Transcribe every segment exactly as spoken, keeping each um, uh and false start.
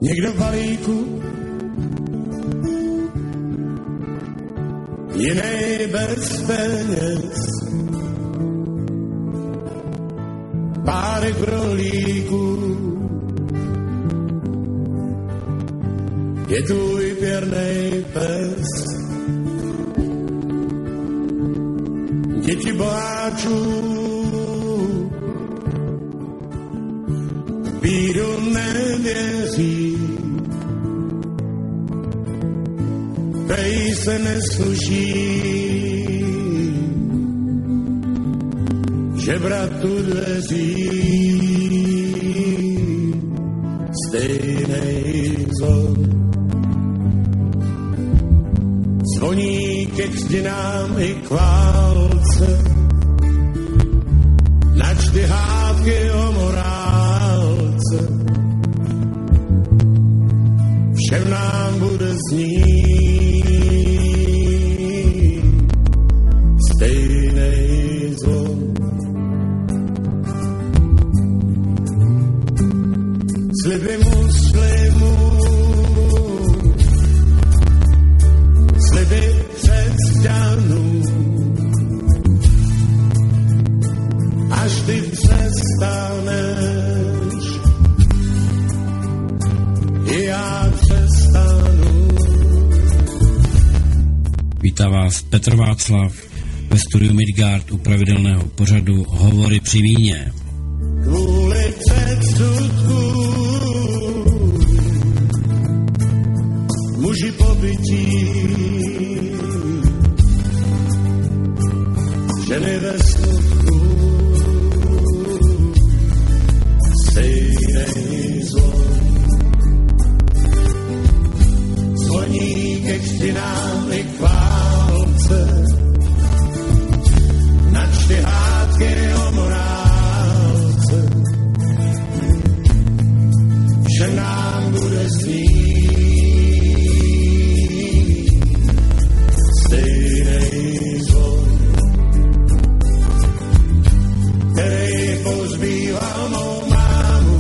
někdo v balíku, jiný bez peněz, párek rohlíků, je tvůj pěrnej pes. Děti boháčů bídu nevěří, pej se nesluší, že bratu dveří stejnej zon. Zvoní ke křtinám i k válce, načty hádky o morálce, všem nám bude znít stejnej zvon. Sliby muslimů, sliby křesťanů, až ty přestaneš, i já přestanu. Vítá vás Petr Václav ve studiu Midgard u pravidelného pořadu Hovory při víně. Kvůli předsudku muži pobytí, ženy ve smutku, stejnej zvon. Zvoní ke křtinám i k válce, načty hádky o morálce, že nám bude znít stejnej zvon, který pozbýval mou mámu.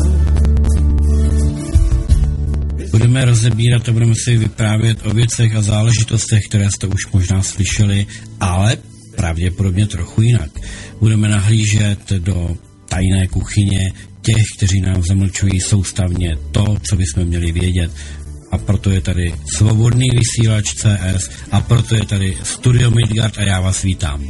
Budeme rozebírat a budeme si vyprávět o věcech a záležitostech, které jste už možná slyšeli, ale pravděpodobně trochu jinak. Budeme nahlížet do tajné kuchyně těch, kteří nám zamlčují soustavně to, co bychom měli vědět. A proto je tady Svobodný vysílač C S a proto je tady Studio Midgard a já vás vítám.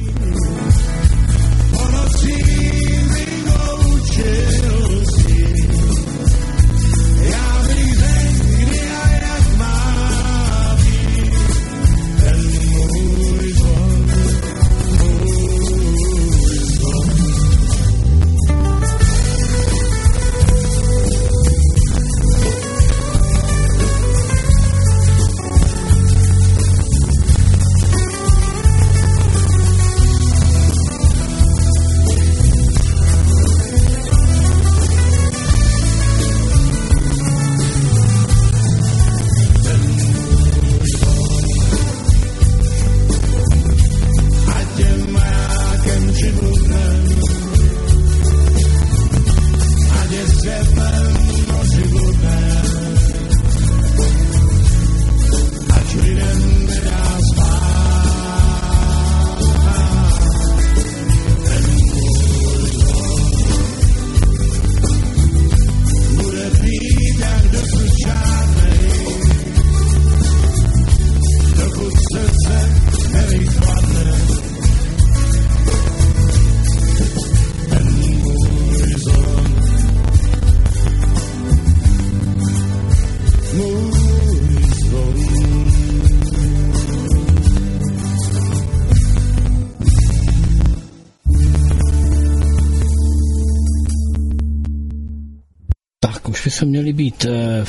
Už by se měli být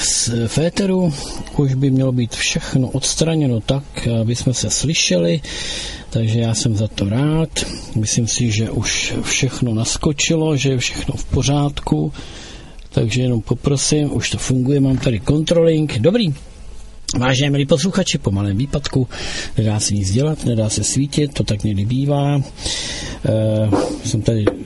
v féteru, už by mělo být všechno odstraněno tak, aby jsme se slyšeli, takže já jsem za to rád. Myslím si, že už všechno naskočilo, že je všechno v pořádku, takže jenom poprosím, už to funguje, mám tady controlling. Dobrý. Vážení milí posluchači, po malém výpadku, nedá se nic dělat, nedá se svítit, to tak někdy bývá. E, jsem tady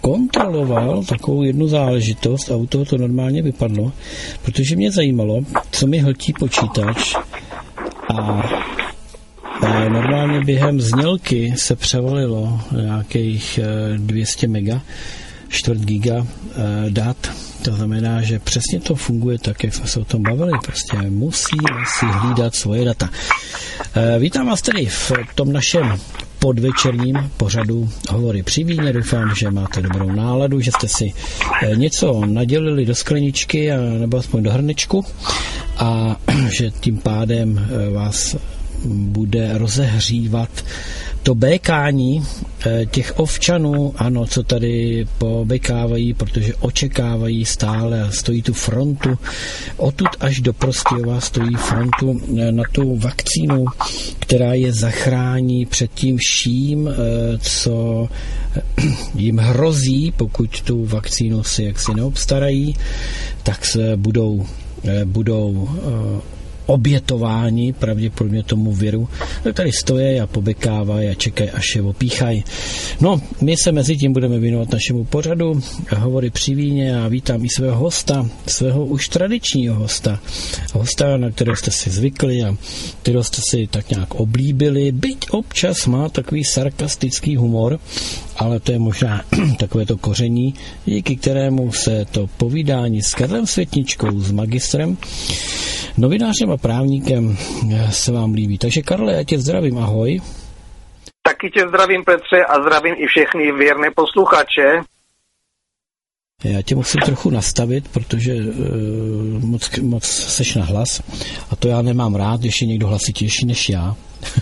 kontroloval takovou jednu záležitost a u toho to normálně vypadlo, protože mě zajímalo, co mi hltí počítač a normálně během znělky se převalilo nějakých dvě stě mega, čtvrt giga dat. To znamená, že přesně to funguje tak, jak jsme se o tom bavili. Prostě musíme si hlídat svoje data. Vítám vás tedy v tom našem podvečerním pořadu Hovory při víně. Doufám, že máte dobrou náladu, že jste si něco nadělili do skleničky a, nebo aspoň do hrnečku a že tím pádem vás bude rozehřívat to békání těch ovčanů, ano, co tady pobékávají, protože očekávají stále a stojí tu frontu. Odtud až do Prostějova stojí frontu na tu vakcínu, která je zachrání před tím vším, co jim hrozí, pokud tu vakcínu si jaksi neobstarají, tak se budou, budou obětování pravděpodobně tomu viru, tak tady stojí a pobekávají a čekají, až je opíchají. No, my se mezi tím budeme věnovat našemu pořadu Hovory při víně a vítám i svého hosta, svého už tradičního hosta. Hosta, na kterého jste si zvykli a kterého jste si tak nějak oblíbili, byť občas má takový sarkastický humor, ale to je možná takové to koření, díky kterému se to povídání s Karlem Světničkou, s magistrem, novinářem a právníkem se vám líbí. Takže Karle, já tě zdravím, ahoj. Taky tě zdravím, Petře, a zdravím i všechny věrné posluchače. Já tě musím trochu nastavit, protože uh, moc, moc seš na hlas a to já nemám rád, když je někdo hlasitější než já.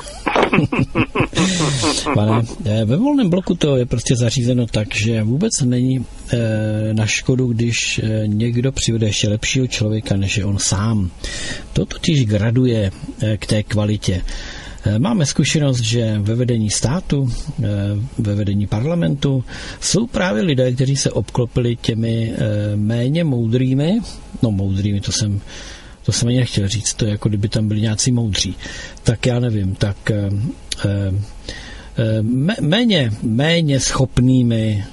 Pane, ve volném bloku to je prostě zařízeno tak, že vůbec není e, na škodu, když e, někdo přivede ještě lepšího člověka, než je on sám. To totiž graduje e, k té kvalitě. E, máme zkušenost, že ve vedení státu, e, ve vedení parlamentu jsou právě lidé, kteří se obklopili těmi e, méně moudrými, no moudrými, to jsem To jsem ani nechtěl říct, to je jako kdyby tam byli nějací moudří. Tak já nevím, tak eh, eh, méně, méně schopnými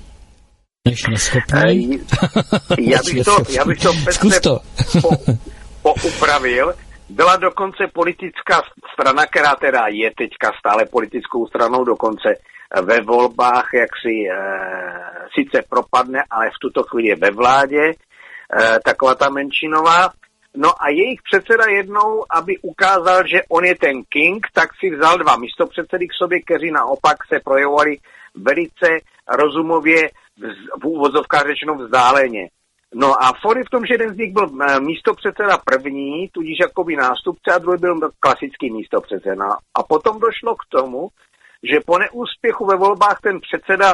než neschopný. Já bych to, já bych to, Petře, to. po, poupravil. Byla dokonce politická strana, která teda je teďka stále politickou stranou, dokonce ve volbách, jak si eh, sice propadne, ale v tuto chvíli je ve vládě, eh, taková ta menšinová. No a jejich předseda jednou, aby ukázal, že on je ten king, tak si vzal dva místopředsedy k sobě, kteří naopak se projevovali velice rozumově, v úvozovkách řečeno vzdáleně. No a for je v tom, že jeden z nich byl místopředseda první, tudíž jakoby nástupce, a druhý byl klasický místopředseda. A potom došlo k tomu, že po neúspěchu ve volbách ten předseda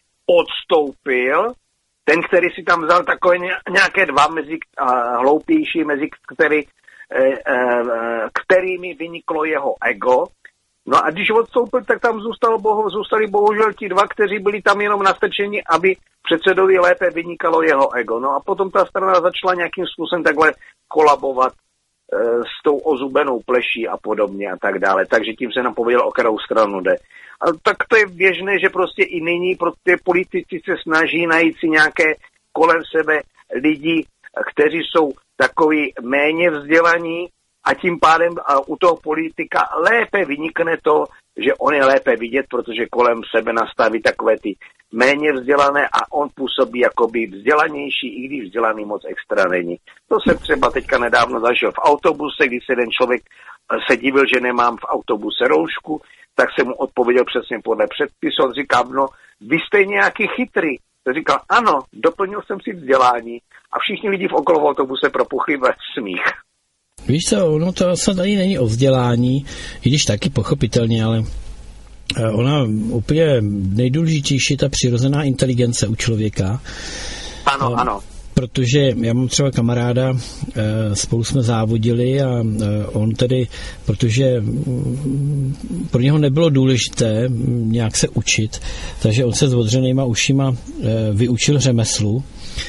odstoupil, ten, který si tam vzal takové nějaké dva mezi uh, hloupější, mezi který, uh, uh, kterými vyniklo jeho ego. No a když odstoupil, tak tam zůstalo bohu, zůstali bohužel ti dva, kteří byli tam jenom nastrčeni, aby předsedovi lépe vynikalo jeho ego. No a potom ta strana začala nějakým způsobem takhle kolabovat uh, s tou ozubenou pleší a podobně a tak dále. Takže tím se nám pověděl, o kterou stranu jde. A tak to je běžné, že prostě i nyní prostě politici se snaží najít si nějaké kolem sebe lidi, kteří jsou takový méně vzdělaní a tím pádem a u toho politika lépe vynikne to, že on je lépe vidět, protože kolem sebe nastaví takové ty méně vzdělané a on působí jakoby vzdělanější, i když vzdělaný moc extra není. To jsem třeba teďka nedávno zažil v autobuse, když se jeden člověk se divil, že nemám v autobuse roušku, tak jsem mu odpověděl přesně podle předpisu. On říká, no, vy jste nějaký chytrý. To říkal, ano, doplnil jsem si vzdělání a všichni lidi v okolo autobuse propuchli ve smích. Víš co, ono to se tady není o vzdělání, i když taky pochopitelně, ale ona úplně nejdůležitější je ta přirozená inteligence u člověka. Ano, ano. Protože já mám třeba kamaráda, spolu jsme závodili a on tedy, protože pro něho nebylo důležité nějak se učit, takže on se s odřenýma ušima vyučil řemeslu,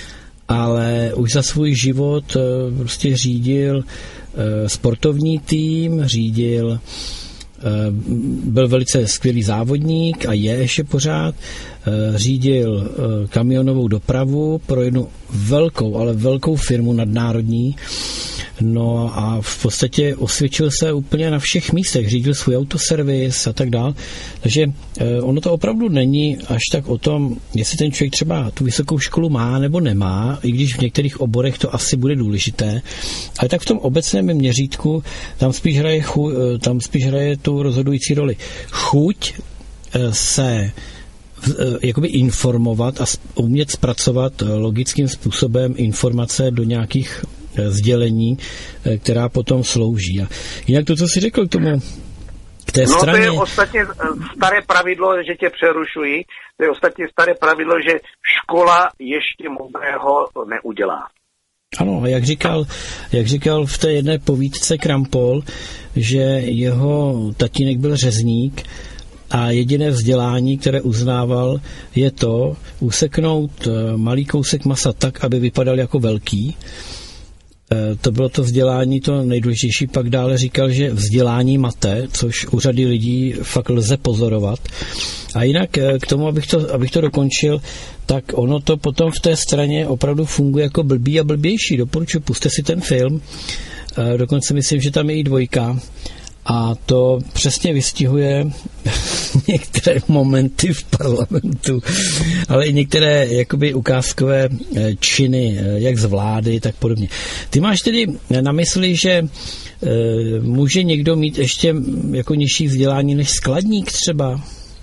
ale už za svůj život prostě řídil sportovní tým, řídil byl velice skvělý závodník a je ještě pořád. Řídil kamionovou dopravu pro jednu velkou, ale velkou firmu nadnárodní. No a v podstatě osvědčil se úplně na všech místech. Řídil svůj autoservis a tak dál. Takže ono to opravdu není až tak o tom, jestli ten člověk třeba tu vysokou školu má nebo nemá, i když v některých oborech to asi bude důležité. Ale tak v tom obecném měřítku tam spíš hraje, chu, tam spíš hraje tu rozhodující roli. Chuť se jakoby informovat a umět zpracovat logickým způsobem informace do nějakých sdělení, která potom slouží. A jinak to, co jsi řekl k tomu, k té no, straně... to je ostatně staré pravidlo, že tě přerušuji, to je ostatně staré pravidlo, že škola ještě moudrého neudělá. Ano, a jak říkal, jak říkal v té jedné povídce Krampol, že jeho tatínek byl řezník a jediné vzdělání, které uznával, je to useknout malý kousek masa tak, aby vypadal jako velký. To bylo to vzdělání, to nejdůležitější. Pak dále říkal, že vzdělání mate, což u řady lidí fakt lze pozorovat. A jinak k tomu, abych to, abych to dokončil, tak ono to potom v té straně opravdu funguje jako blbý a blbější. Doporučuji, puste si ten film. Dokonce myslím, že tam je i dvojka. A to přesně vystihuje některé momenty v parlamentu, ale i některé jakoby ukázkové činy, jak z vlády, tak podobně. Ty máš tedy na mysli, že e, může někdo mít ještě jako nižší vzdělání než skladník třeba?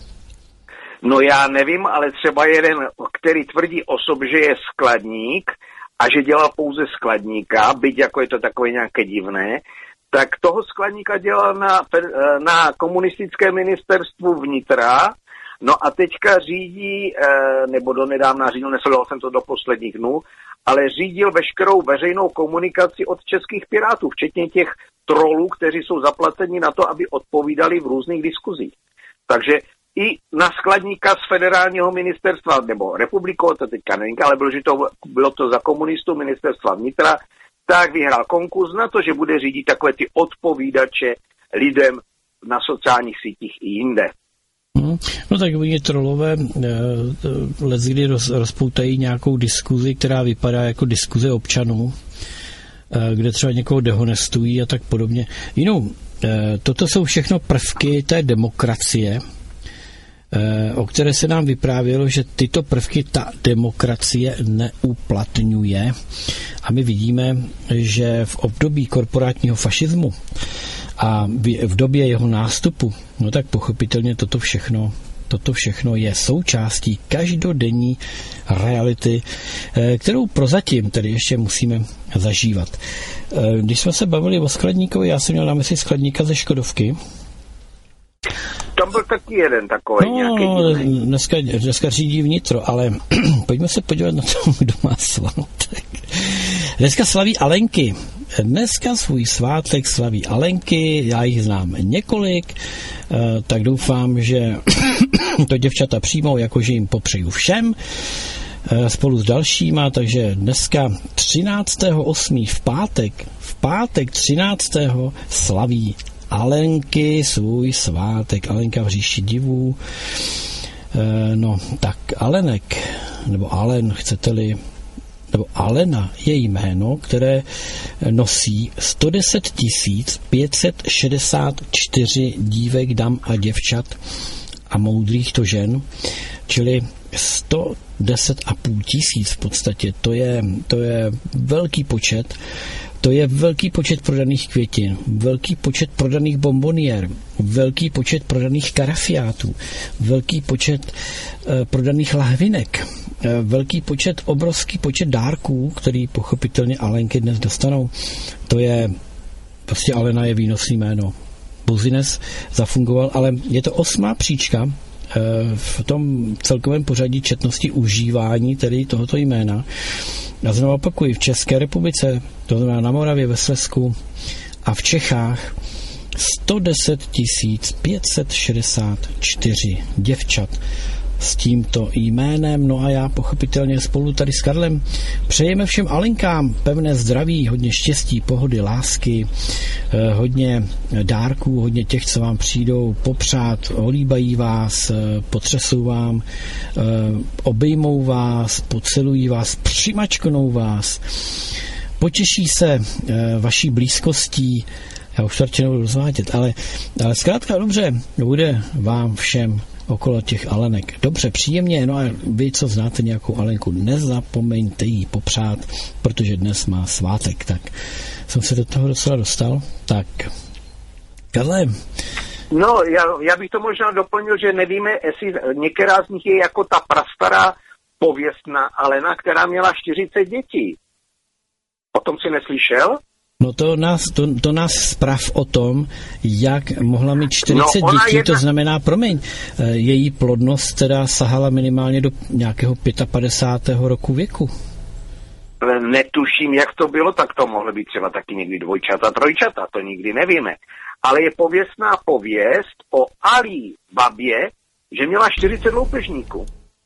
No já nevím, ale třeba jeden, který tvrdí o sobě, že je skladník a že dělá pouze skladníka, byť jako je to takové nějaké divné, tak toho skladníka dělal na, na komunistické ministerstvu vnitra, no a teďka řídí, nebo donedávna řídil, nesledoval jsem to do posledních dnů, ale řídil veškerou veřejnou komunikaci od českých pirátů, včetně těch trolů, kteří jsou zaplaceni na to, aby odpovídali v různých diskuzích. Takže i na skladníka z federálního ministerstva, nebo republikou, to teďka nevím, ale bylo, že to, bylo to za komunistů ministerstva vnitra, tak vyhrál konkurs na to, že bude řídit takové ty odpovídače lidem na sociálních sítích i jinde. Hmm. No tak oni trolové leckdy roz, rozpoutají nějakou diskuzi, která vypadá jako diskuze občanů, kde třeba někoho dehonestují a tak podobně. Jinou, toto jsou všechno prvky té demokracie, o které se nám vyprávělo, že tyto prvky ta demokracie neuplatňuje. A my vidíme, že v období korporátního fašismu a v době jeho nástupu, no tak pochopitelně toto všechno, toto všechno je součástí každodenní reality, kterou prozatím tedy ještě musíme zažívat. Když jsme se bavili o skladníkovi, já jsem měl na mysli skladníka ze Škodovky. Tam byl taky jeden takový no, nějaký... Dneska, dneska řídí vnitro, ale pojďme se podívat na to, kdo má svátek. Dneska slaví Alenky. Dneska svůj svátek slaví Alenky, já jich znám několik, tak doufám, že to děvčata přijmou, jakože jim popřeju všem spolu s dalšíma, takže dneska třináctého osmého v pátek, v pátek třináctého slaví Alenky svůj svátek. Alenka v říši divů. E, no, tak Alenek, nebo Alen, chcete-li, nebo Alena je jméno, které nosí sto deset tisíc pět set šedesát čtyři dívek, dam a děvčat a moudrých to žen, čili sto deset a půl tisíc v podstatě. To je, to je velký počet. To je velký počet prodaných květin, velký počet prodaných bomboniér, velký počet prodaných karafiátů, velký počet e, prodaných lahvinek, e, velký počet, obrovský počet dárků, který pochopitelně Alenky dnes dostanou. To je, prostě Alena je výnosný jméno. Buzines zafungoval, ale je to osmá příčka e, v tom celkovém pořadí četnosti užívání tedy tohoto jména. Já znovu opakuji, v České republice, to znamená na Moravě, ve Slezsku a v Čechách sto deset tisíc pět set šedesát čtyři děvčat s tímto jménem. No a já pochopitelně spolu tady s Karlem přejeme všem Alenkám pevné zdraví, hodně štěstí, pohody, lásky, eh, hodně dárků, hodně těch, co vám přijdou popřát, olíbají vás, eh, potřesou vám, eh, obejmou vás, pocelují vás, přimačknou vás, potěší se eh, vaší blízkostí. Já už to radši nebudu rozvádět, ale, ale zkrátka dobře, bude vám všem okolo těch Alenek dobře, příjemně, no a vy, co znáte nějakou Alenku, nezapomeňte jí popřát, protože dnes má svátek, tak jsem se do toho docela dostal. Tak, Karle. No, já, já bych to možná doplnil, že nevíme, jestli některá z nich je jako ta prastará pověstná Alena, která měla čtyřicet dětí. O tom si neslyšel? No to nás, to, to nás zpráv o tom, jak mohla mít čtyřicet no, dětí, jedna... to znamená, promiň, její plodnost teda sahala minimálně do nějakého padesátého pátého roku věku. Netuším, jak to bylo, tak to mohlo být třeba taky někdy dvojčata, trojčata, to nikdy nevíme. Ale je pověstná pověst o Alí Babě, že měla čtyřicet loupežníků.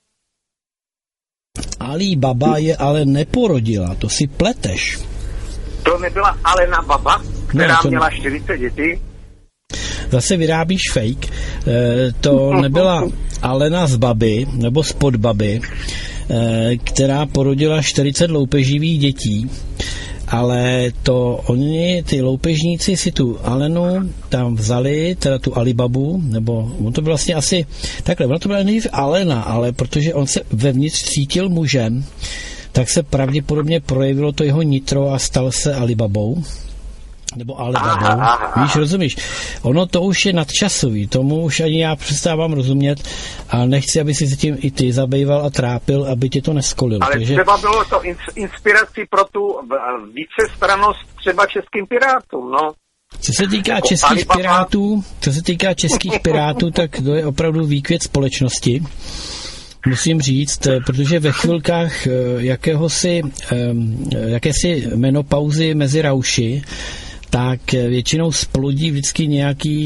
Alí Baba je ale neporodila, to si pleteš. To nebyla Alena Baba, která ne, to měla ne... čtyřicet dětí? Zase vyrábíš fake. E, to nebyla Alena z Baby, nebo z Podbaby, e, která porodila čtyřicet loupeživých dětí, ale to oni, ty loupežníci, si tu Alenu tam vzali, teda tu Alibabu, nebo on to byl vlastně asi, takhle, ona to byla nejdřív Alena, ale protože on se vevnitř cítil mužem, tak se pravděpodobně projevilo to jeho nitro a stal se Alibabou. Nebo Alibabou. Víš, rozumíš? Ono to už je nadčasový, tomu už ani já přestávám rozumět a nechci, aby si se tím i ty zabýval a trápil, aby tě to neskolilo. Ale takže... třeba bylo to inspirací pro tu vícestrannost třeba českým pirátům, no. Co se týká jako českých Alibaba... pirátů, co se týká českých pirátů, tak to je opravdu výkvět společnosti. Musím říct, protože ve chvilkách jakéhosi, jakési menopauzy mezi rauši, tak většinou splodí vždycky nějaký,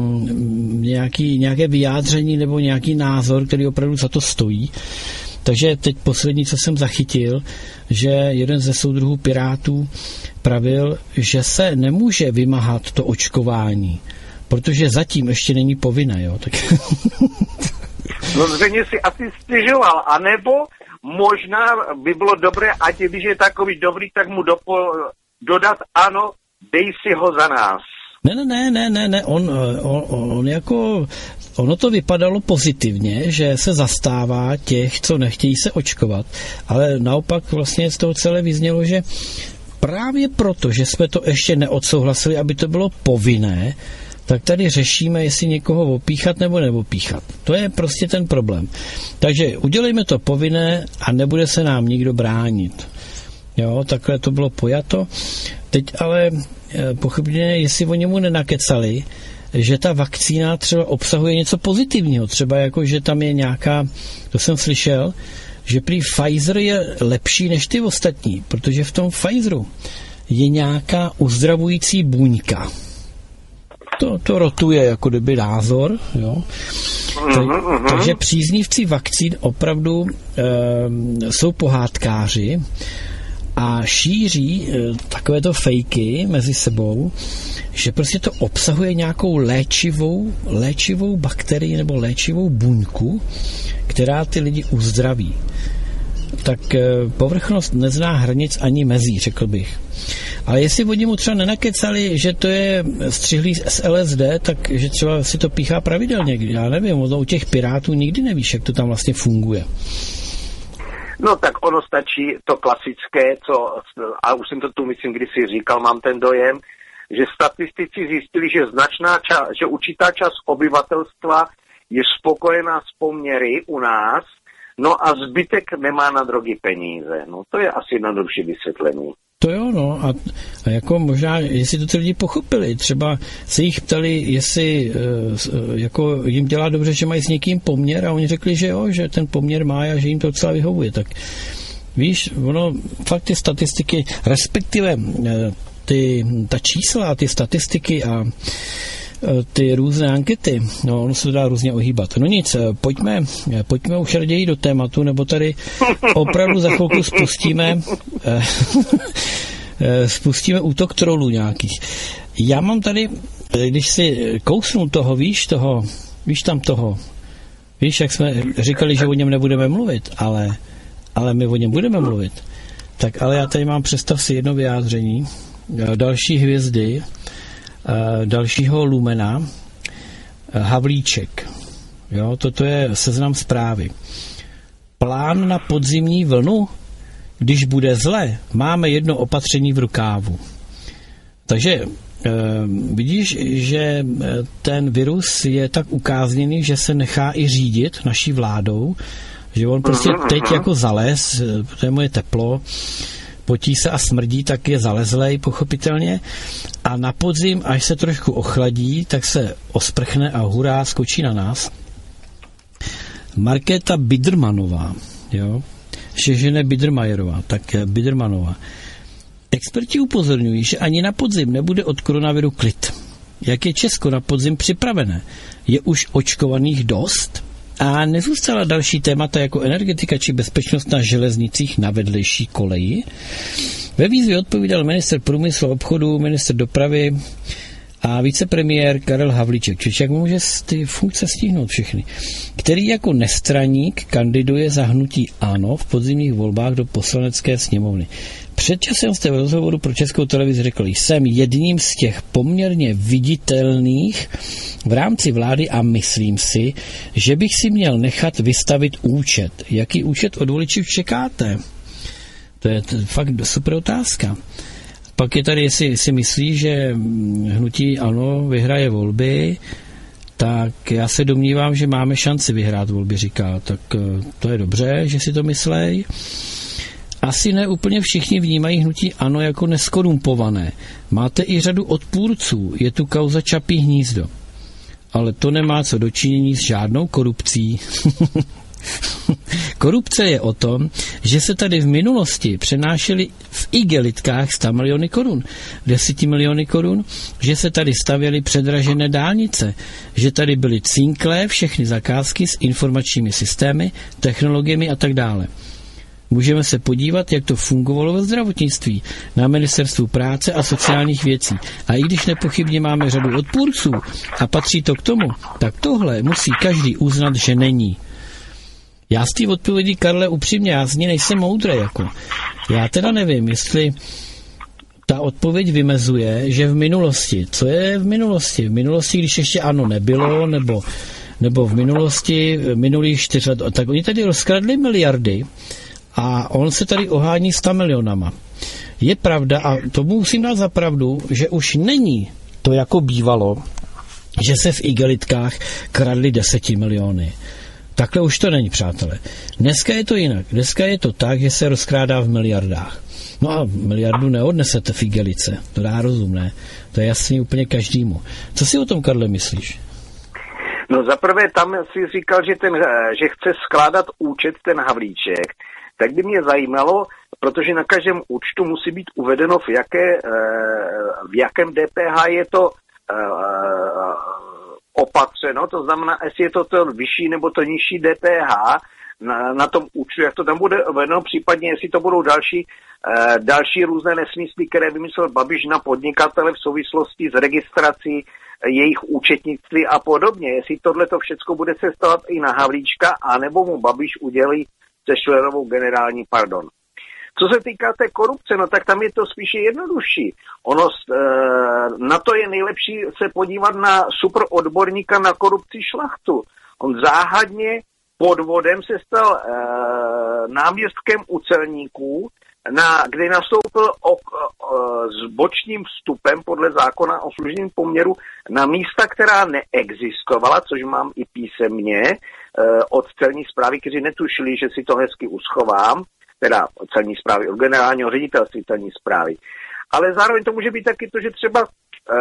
nějaký, nějaké vyjádření nebo nějaký názor, který opravdu za to stojí. Takže teď poslední, co jsem zachytil, že jeden ze soudruhů pirátů pravil, že se nemůže vymáhat to očkování, protože zatím ještě není povinné, jo. Tak... No zřejmě si asi stěžoval, anebo možná by bylo dobré, ať když je takový dobrý, tak mu dopo, dodat ano, dej si ho za nás. Ne, ne, ne, ne, ne, ne. On, on, on jako, ono to vypadalo pozitivně, že se zastává těch, co nechtějí se očkovat, ale naopak vlastně z toho celé vyznělo, že právě proto, že jsme to ještě neodsouhlasili, aby to bylo povinné, tak tady řešíme, jestli někoho opíchat nebo neopíchat. To je prostě ten problém. Takže udělejme to povinné a nebude se nám nikdo bránit. Jo, takhle to bylo pojato. Teď ale pochybně, jestli o němu nenakecali, že ta vakcína třeba obsahuje něco pozitivního, třeba jako, že tam je nějaká, to jsem slyšel, že prý Pfizer je lepší než ty ostatní, protože v tom Pfizeru je nějaká uzdravující buňka. To, to rotuje jako kdyby názor, jo. Tak, takže příznivci vakcín opravdu e, jsou pohádkáři a šíří e, takovéto fejky mezi sebou, že prostě to obsahuje nějakou léčivou, léčivou bakterii nebo léčivou buňku, která ty lidi uzdraví. Tak e, povrchnost nezná hranic ani mezí, řekl bych. Ale jestli od němu třeba nenakecali, že to je střihlý z L S D, tak že třeba si to píchá pravidelně. Já nevím, u těch pirátů nikdy nevíš, jak to tam vlastně funguje. No tak ono stačí to klasické, co, a už jsem to tu myslím, když si říkal, mám ten dojem, že statistici zjistili, že značná část, že určitá část obyvatelstva je spokojená s poměry u nás, no a zbytek nemá na drogy peníze. No to je asi jednodušší vysvětlení. To jo, no, a, a jako možná, jestli to ty lidi pochopili, třeba se jich ptali, jestli e, jako jim dělá dobře, že mají s někým poměr a oni řekli, že jo, že ten poměr má a že jim to docela vyhovuje, tak víš, ono, fakt ty statistiky, respektive e, ty, ta čísla, ty statistiky a ty různé ankety, no ono se to dá různě ohýbat. No nic, pojďme, pojďme už raději do tématu, nebo tady opravdu za chvilku spustíme spustíme útok trolů nějakých. Já mám tady, když si kousnu toho, víš toho, víš tam toho, víš, jak jsme říkali, že o něm nebudeme mluvit, ale, ale my o něm budeme mluvit. Tak ale já tady mám, představ si jedno vyjádření další hvězdy, dalšího lumena, Havlíček. Jo, toto je Seznam Zprávy. Plán na podzimní vlnu? Když bude zle, máme jedno opatření v rukávu. Takže e, vidíš, že ten virus je tak ukázněný, že se nechá i řídit naší vládou, že on prostě teď jako zalez, to mu je teplo, potí se a smrdí, tak je zalezlej, pochopitelně. A na podzim, až se trošku ochladí, tak se osprchne a hurá, skočí na nás. Markéta Bidermanová, jo, Šežene Biedermajerová, tak Biedermanová. Experti upozorňují, že ani na podzim nebude od koronaviru klid. Jak je Česko na podzim připravené? Je už očkovaných dost? A nezůstala další témata jako energetika či bezpečnost na železnicích na vedlejší koleji? Ve výzvě odpovídal ministr průmyslu a obchodu, ministr dopravy a vicepremiér Karel Havlíček. Čiže jak může ty funkce stihnout všechny? Který jako nestraník kandiduje za hnutí ANO v podzimních volbách do poslanecké sněmovny. Před časem jste v rozhovoru pro Českou televizi řekl, jsem jedním z těch poměrně viditelných v rámci vlády a myslím si, že bych si měl nechat vystavit účet. Jaký účet od voličů čekáte? To je t- fakt super otázka. Pak je tady, jestli si myslí, že hnutí ANO vyhraje volby, tak já se domnívám, že máme šanci vyhrát volby, říká. Tak to je dobře, že si to myslej. Asi ne úplně všichni vnímají hnutí ANO jako neskorumpované. Máte i řadu odpůrců, je tu kauza Čapí hnízdo. Ale to nemá co dočinění s žádnou korupcí. Korupce je o tom, že se tady v minulosti přenášely v igelitkách sto miliony korun, deset miliony korun, že se tady stavěly předražené dálnice, že tady byly cinklé všechny zakázky s informačními systémy, technologiemi a tak dále. Můžeme se podívat, jak to fungovalo ve zdravotnictví, na ministerstvu práce a sociálních věcí. A i když nepochybně máme řadu odpůrců a patří to k tomu, tak tohle musí každý uznat, že není. Já z té odpovědi, Karle, upřímně, já z ní nejsem moudrý, jako. Já teda nevím, jestli ta odpověď vymezuje, že v minulosti, co je v minulosti? V minulosti, když ještě ANO nebylo, nebo, nebo v minulosti, minulých čtyř let, tak oni tady rozkradli miliardy a on se tady ohání sto milionama. Je pravda, a to musím dát za pravdu, že už není to jako bývalo, že se v igelitkách kradly deset miliony. Takhle už to není, přátelé. Dneska je to jinak. Dneska je to tak, že se rozkrádá v miliardách. No a miliardu neodnesete v igelice. To dá rozum, ne? To je jasný úplně každému. Co si o tom, Karle, myslíš? No zaprvé tam si říkal, že, ten, že chce skládat účet ten Havlíček. Tak by mě zajímalo, protože na každém účtu musí být uvedeno, v, jaké, v jakém D P H je to opatřeno, to znamená, jestli je to to vyšší nebo to nižší D P H na, na tom účtu, jak to tam bude uvedeno, případně jestli to budou další, uh, další různé nesmysly, které vymyslel Babiš na podnikatele v souvislosti s registrací jejich účetnictví a podobně. Jestli tohle to všecko bude se stát i na Havlíčka, anebo mu Babiš udělí sešlerovou generální pardon. Co se týká té korupce, no tak tam je to spíše jednodušší. Ono, na to je nejlepší se podívat na super odborníka na korupci Šlachtu. On záhadně podvodem se stal e, náměstkem u celníků, na, kdy nastoupil o, o, s bočním vstupem podle zákona o služebním poměru na místa, která neexistovala, což mám i písemně e, od celní správy, kteří netušili, že si to hezky uschovám, teda celní správy, od generálního ředitelství celní správy. Ale zároveň to může být taky to, že třeba e,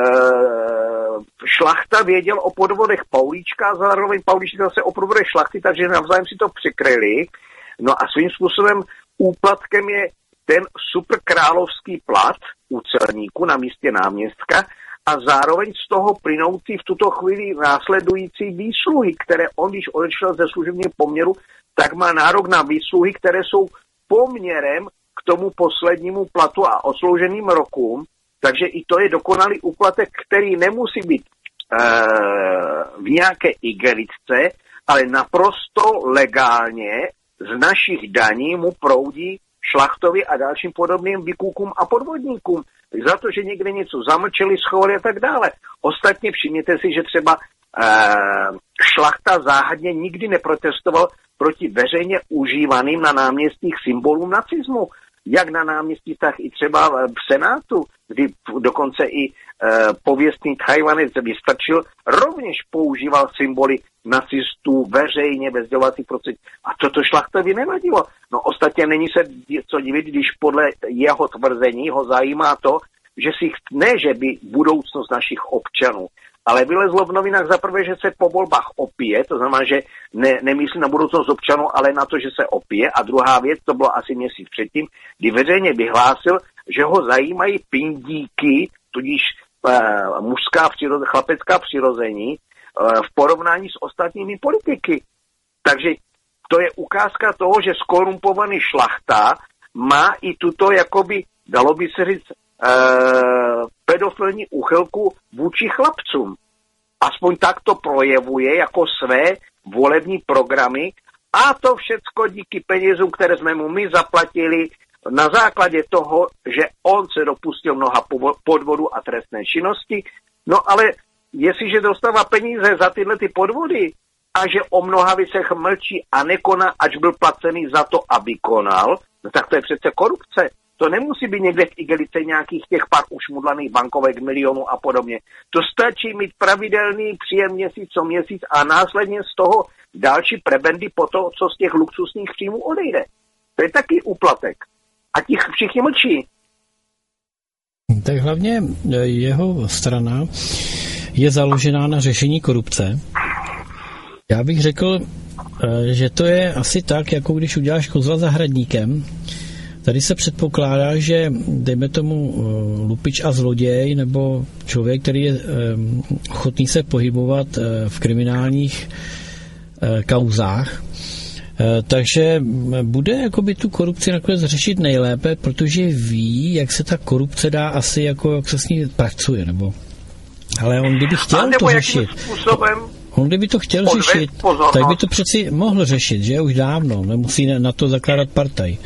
Šlachta věděl o podvodech Paulíčka a zároveň Paulíček zase o podvodech Šlachty, takže navzájem si to přikryli. No a svým způsobem úplatkem je ten super královský plat u celníku na místě náměstka a zároveň z toho plynoucí v tuto chvíli následující výsluhy, které on, když odešel ze služebního poměru, tak má nárok na výsluhy, které jsou poměrem k tomu poslednímu platu a odslouženým rokům, takže i to je dokonalý úplatek, který nemusí být e, v nějaké igelitce, ale naprosto legálně z našich daní mu proudí Šlachtovi a dalším podobným vykůkům a podvodníkům. Za to, že někde něco zamlčeli, schovali a tak dále. Ostatně všimněte si, že třeba e, Šlachta záhadně nikdy neprotestoval proti veřejně užívaným na náměstích symbolům nacismu. Jak na náměstí, tak i třeba v Senátu, kdy dokonce i e, pověstný Tchajwanec Vystrčil rovněž používal symboly nacistů veřejně ve sdělovacích prostředí. A toto Šlachtovi nevadilo. No ostatně není se co divit, když podle jeho tvrzení ho zajímá to, že si ne, že by budoucnost našich občanů, ale vylezlo v novinách zaprvé, že se po volbách opije, to znamená, že ne, nemyslí na budoucnost občanů, ale na to, že se opije. A druhá věc, to bylo asi měsíc předtím, kdy veřejně vyhlásil, že ho zajímají pindíky, tudíž e, mužská přiroze, chlapecká přirození e, v porovnání s ostatními politiky. Takže to je ukázka toho, že skorumpovaný Šlachta má i tuto, jakoby, dalo by se říct, Uh, pedofilní úchylku vůči chlapcům. Aspoň tak to projevuje jako své volební programy a to všecko díky penězům, které jsme mu my zaplatili na základě toho, že on se dopustil mnoha podvodů a trestné činnosti. No ale jestliže dostává peníze za tyhle ty podvody a že o mnoha věcech mlčí a nekoná, ač byl placený za to, aby konal, no tak to je přece korupce. To nemusí být někde v igelice nějakých těch pár ušmudlaných bankovek milionů a podobně. To stačí mít pravidelný příjem měsíc co měsíc a následně z toho další prebendy po to, co z těch luxusních příjmů odejde. To je taky úplatek. A ti všichni mlčí. Tak hlavně jeho strana je založená na řešení korupce. Já bych řekl, že to je asi tak, jako když uděláš kozla zahradníkem. Tady se předpokládá, že dejme tomu lupič a zloděj nebo člověk, který je ochotný se pohybovat v kriminálních kauzách, takže bude jakoby tu korupci nakonec řešit nejlépe, protože ví, jak se ta korupce dá asi, jako jak se s ní pracuje, nebo ale on kdyby chtěl to řešit, on kdyby to chtěl řešit, tak by to přeci mohl řešit, že už dávno, nemusí na to zakládat partaj.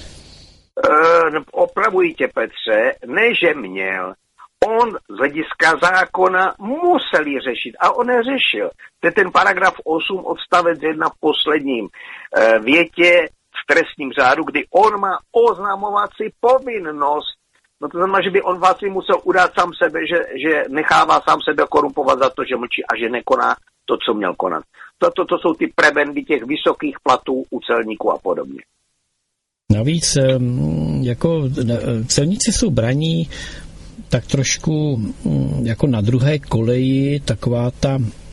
Uh, opravuji tě, Petře, ne, že měl. On z hlediska zákona musel ji řešit a on neřešil. To je ten paragraf osm odstavec jedna posledním uh, větě v trestním řádu, kdy on má oznamovací povinnost. No to znamená, že by on vlastně musel udát sám sebe, že, že nechává sám sebe korumpovat za to, že mlčí a že nekoná to, co měl konat. Toto to jsou ty prebendy těch vysokých platů u celníků a podobně. Navíc jako celníci jsou braní tak trošku jako na druhé koleji, taková ta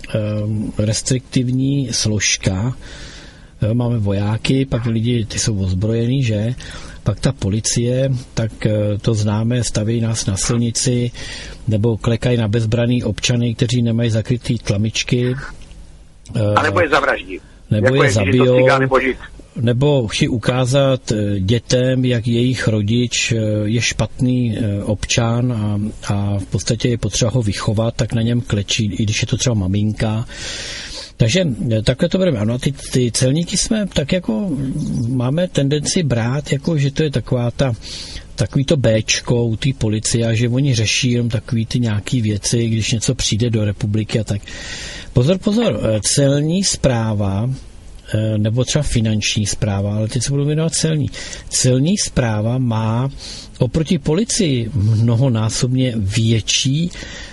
restriktivní složka. Máme vojáky, pak lidi, ty jsou ozbrojení, že? Pak ta policie, tak to známe, staví nás na silnici nebo klekají na bezbraný občany, kteří nemají zakrytý tlamičky. A nebo je zavraždí. Nebo jako je zabijou. Nebo chci ukázat dětem, jak jejich rodič je špatný občan a, a v podstatě je potřeba ho vychovat, tak na něm klečí, i když je to třeba maminka. Takže takhle to bereme. Ano, a ty, ty celníky jsme tak jako máme tendenci brát, jako že to je taková ta takový to béčko u té policie a že oni řeší jenom takový ty nějaký věci, když něco přijde do republiky a tak. Pozor, pozor, celní správa nebo třeba finanční správa, ale teď se budu jmenovat celní. Celní správa má oproti policii mnohonásobně větší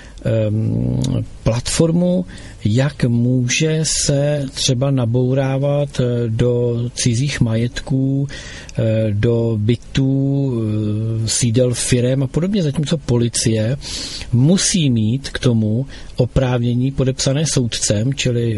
um, platformu, jak může se třeba nabourávat do cizích majetků, do bytů, sídel firem a podobně, zatímco policie musí mít k tomu oprávnění podepsané soudcem, čili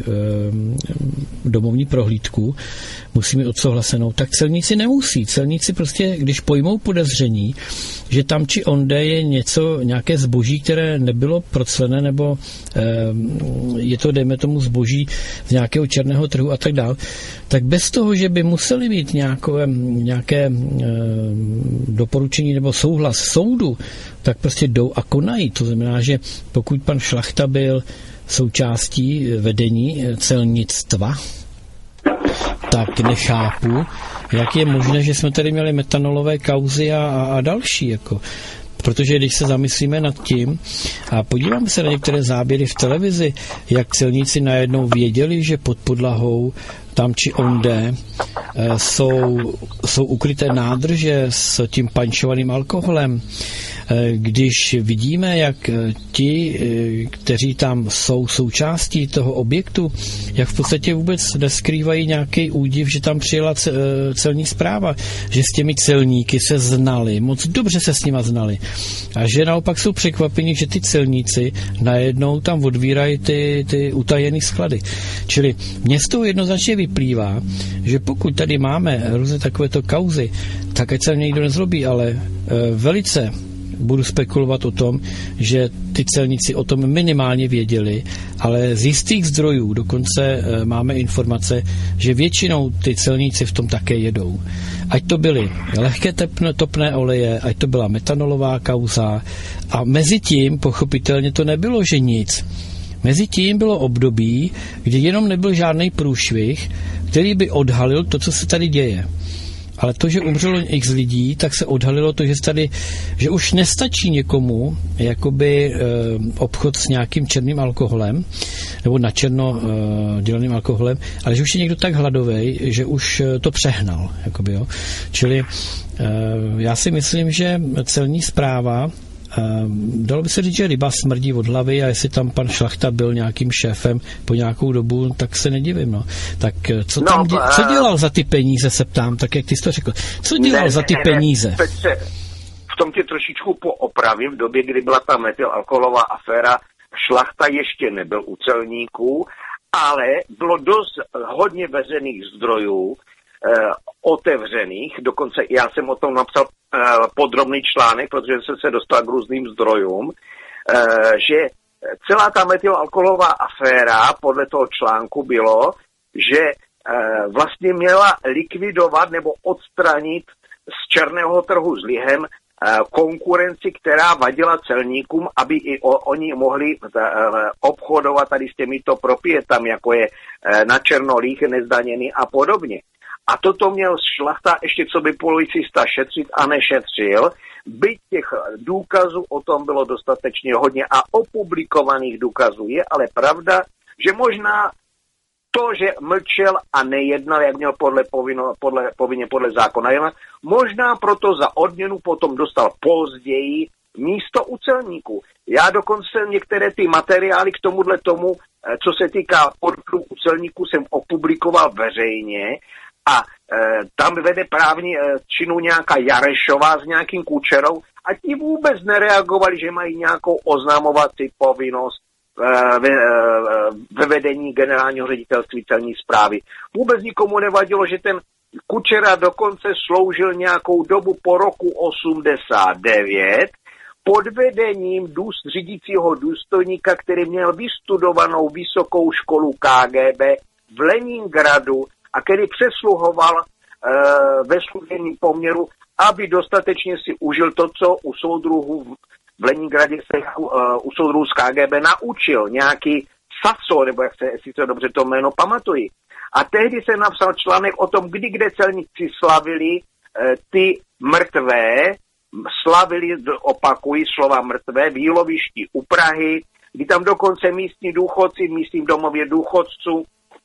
domovní prohlídku, musí mít odsouhlasenou, tak celníci nemusí. Celníci prostě, když pojmou podezření že tam či onde je něco, nějaké zboží, které nebylo proclené, nebo eh, je to, dejme tomu, zboží z nějakého černého trhu a tak dál, tak bez toho, že by museli mít nějaké, nějaké eh, doporučení nebo souhlas soudu, tak prostě jdou a konají. To znamená, že pokud pan Šlachta byl součástí vedení celnictva, tak nechápu, jak je možné, že jsme tady měli metanolové kauzy a, a, a další, jako. Protože když se zamyslíme nad tím a podíváme se na některé záběry v televizi, jak celníci najednou věděli, že pod podlahou tam či onde jsou, jsou ukryté nádrže s tím pančovaným alkoholem. Když vidíme, jak ti, kteří tam jsou součástí toho objektu, jak v podstatě vůbec neskrývají nějaký údiv, že tam přijela celní správa, že s těmi celníky se znali, moc dobře se s nima znali. A že naopak jsou překvapení, že ty celníci najednou tam odvírají ty, ty utajené sklady. Čili mně z toho jednoznačně vyplývá, že pokud tady máme různé takovéto kauzy, tak ať se někdo nezlobí, ale e, velice budu spekulovat o tom, že ty celníci o tom minimálně věděli, ale z jistých zdrojů dokonce e, máme informace, že většinou ty celníci v tom také jedou. Ať to byly lehké tepne, topné oleje, ať to byla metanolová kauza a mezi tím pochopitelně to nebylo, že nic. Mezi tím bylo období, kdy jenom nebyl žádný průšvih, který by odhalil to, co se tady děje. Ale to, že umřelo x lidí, tak se odhalilo to, že tady, že už nestačí někomu jakoby e, obchod s nějakým černým alkoholem nebo na černo e, dělaným alkoholem, ale že už je někdo tak hladovej, že už to přehnal. Jakoby, jo. Čili e, já si myslím, že celní správa, dalo by se říct, že ryba smrdí od hlavy a jestli tam pan Šlachta byl nějakým šéfem po nějakou dobu, tak se nedivím. No. Tak co, tam dě, co dělal za ty peníze, se ptám, tak jak ty jsi to řekl. Co dělal ne, za ty ne, peníze? Ne, Petře, v tom tě trošičku poopravím. V době, kdy byla ta metylalkoholová aféra, Šlachta ještě nebyl u celníků, ale bylo dost hodně veřejných zdrojů, Eh, otevřených, dokonce já jsem o tom napsal eh, podrobný článek, protože jsem se dostal k různým zdrojům, eh, že celá ta metylalkoholová aféra podle toho článku bylo, že eh, vlastně měla likvidovat nebo odstranit z černého trhu s lihem eh, konkurenci, která vadila celníkům, aby i o, oni mohli eh, obchodovat tady s těmito proprietami, jako je eh, na černo líh, nezdaněný a podobně. A toto měl Šlachta ještě co by policista šetřit a nešetřil, byť těch důkazů o tom bylo dostatečně hodně a opublikovaných důkazů je, ale pravda, že možná to, že mlčel a nejednal, jak měl podle, povinno, podle, povinně podle zákona, možná proto za odměnu potom dostal později místo u celníků. Já dokonce některé ty materiály k tomuhle tomu, co se týká podkru u celníků, jsem opublikoval veřejně. A e, tam vede právní e, činu nějaká Jarešová s nějakým Kučerou a ti vůbec nereagovali, že mají nějakou oznamovací povinnost e, ve, e, ve vedení generálního ředitelství celní správy. Vůbec nikomu nevadilo, že ten Kučera dokonce sloužil nějakou dobu po roku osmdesát devět pod vedením důst, řídícího důstojníka, který měl vystudovanou vysokou školu K G B v Leningradu, a který přesluhoval e, ve služebním poměru, aby dostatečně si užil to, co u soudruhů v Leningradě se e, u soudruhů z K G B naučil, nějaký Saco, nebo jak se, jestli to dobře to jméno pamatuji. A tehdy se napsal článek o tom, kdy kde celníci slavili e, ty mrtvé, slavili, opakují slova mrtvé, v Jílovišti u Prahy, kdy tam dokonce místní důchodci v místním domově důchodců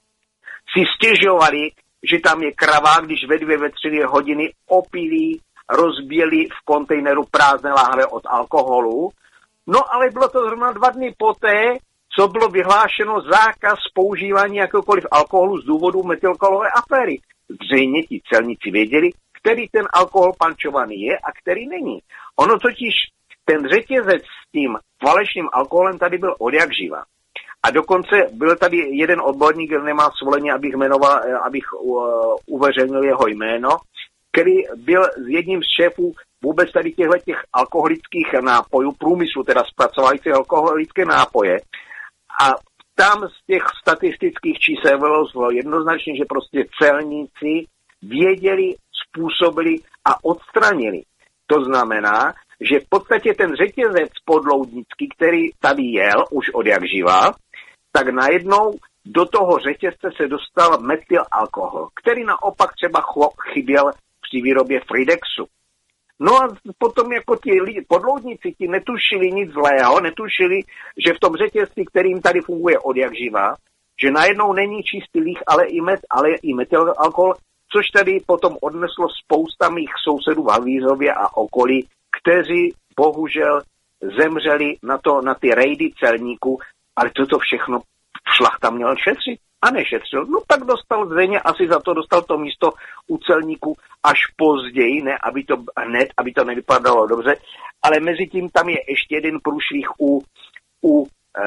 si stěžovali, že tam je kravák, když ve dvě, ve tři hodiny opilí, rozběli v kontejneru prázdné láhve od alkoholu. No ale bylo to zrovna dva dny poté, co bylo vyhlášeno zákaz používání jakéhokoliv alkoholu z důvodu metylalkoholové aféry. Zřejmě ti celníci věděli, který ten alkohol pančovaný je a který není. Ono totiž, ten řetězec s tím falešným alkoholem tady byl odjak živa. A dokonce byl tady jeden odborník, který nemá svolení, abych jmenoval, abych uh, uveřejnil jeho jméno, který byl jedním z šéfů vůbec tady těchto těch alkoholických nápojů, průmyslu, teda zpracovající alkoholické nápoje. A tam z těch statistických čísel bylo jednoznačně, že prostě celníci věděli, způsobili a odstranili. To znamená, že v podstatě ten řetězec podloudnický, který tady jel už od jak živa, tak najednou do toho řetězce se dostal metylalkohol, který naopak třeba chyběl při výrobě Fridexu. No a potom jako ti lidi, podloudníci ti netušili nic zlého, netušili, že v tom řetězci, kterým tady funguje od jak živa, že najednou není čistý líh, ale i, met, ale i metylalkohol, což tady potom odneslo spousta mých sousedů v Havířově a okolí, kteří bohužel zemřeli na, to, na ty rejdy celníků, ale toto všechno šlachta měl šetřit a nešetřil. No tak dostal zřejmě, asi za to dostal to místo u celníků až později, ne, aby to hned, aby to nevypadalo dobře, ale mezi tím tam je ještě jeden průšvih u, u e,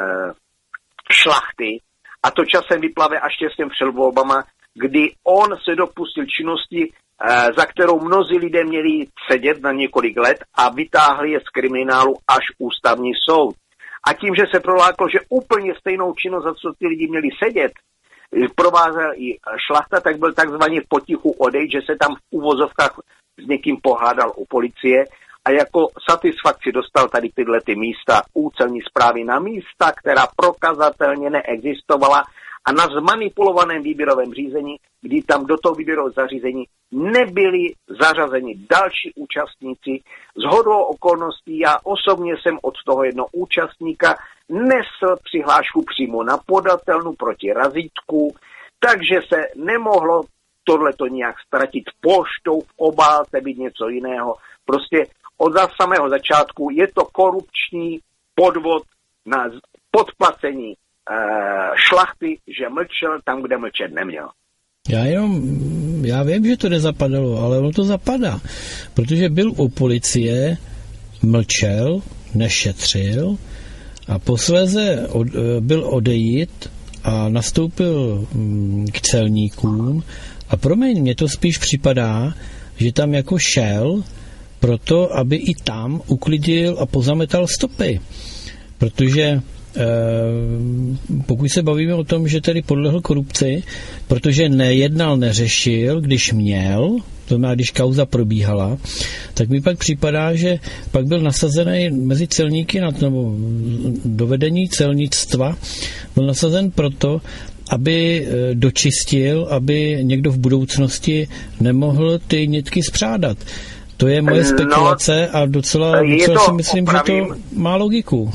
šlachty a to časem vyplave až těsně před volbama, kdy on se dopustil činnosti, e, za kterou mnozí lidé měli sedět na několik let a vytáhli je z kriminálu až ústavní soud. A tím, že se proláklo, že úplně stejnou činnost, za co ty lidi měli sedět, provázel i šlachta, tak byl takzvaně potichu odejít, že se tam v uvozovkách s někým pohádal u policie a jako satisfakci dostal tady tyhle ty místa u celní správy na místa, která prokazatelně neexistovala a na zmanipulovaném výběrovém řízení, kdy tam do toho výběrového zařízení nebyli zařazeni další účastníci. Shodou okolností já osobně jsem od toho jednoho účastníka nesl přihlášku přímo na podatelnu proti razítku, takže se nemohlo tohleto nějak ztratit poštou, v obálce, být něco jiného. Prostě od samého začátku je to korupční podvod na podplacení šlachty, že mlčel tam, kde mlčet neměl. Já jenom, já vím, že to nezapadalo, ale ono to zapadá, protože byl u policie, mlčel, nešetřil a posléze od, byl odejít a nastoupil k celníkům a promiň, mně to spíš připadá, že tam jako šel proto, aby i tam uklidil a pozametal stopy, protože pokud se bavíme o tom, že tedy podlehl korupci, protože nejednal, neřešil, když měl, to znamená, když kauza probíhala, tak mi pak připadá, že pak byl nasazený mezi celníky, nebo do vedení celnictva, byl nasazen proto, aby dočistil, aby někdo v budoucnosti nemohl ty nitky spřádat. To je moje spekulace a docela, docela si myslím, opravím. Že to má logiku.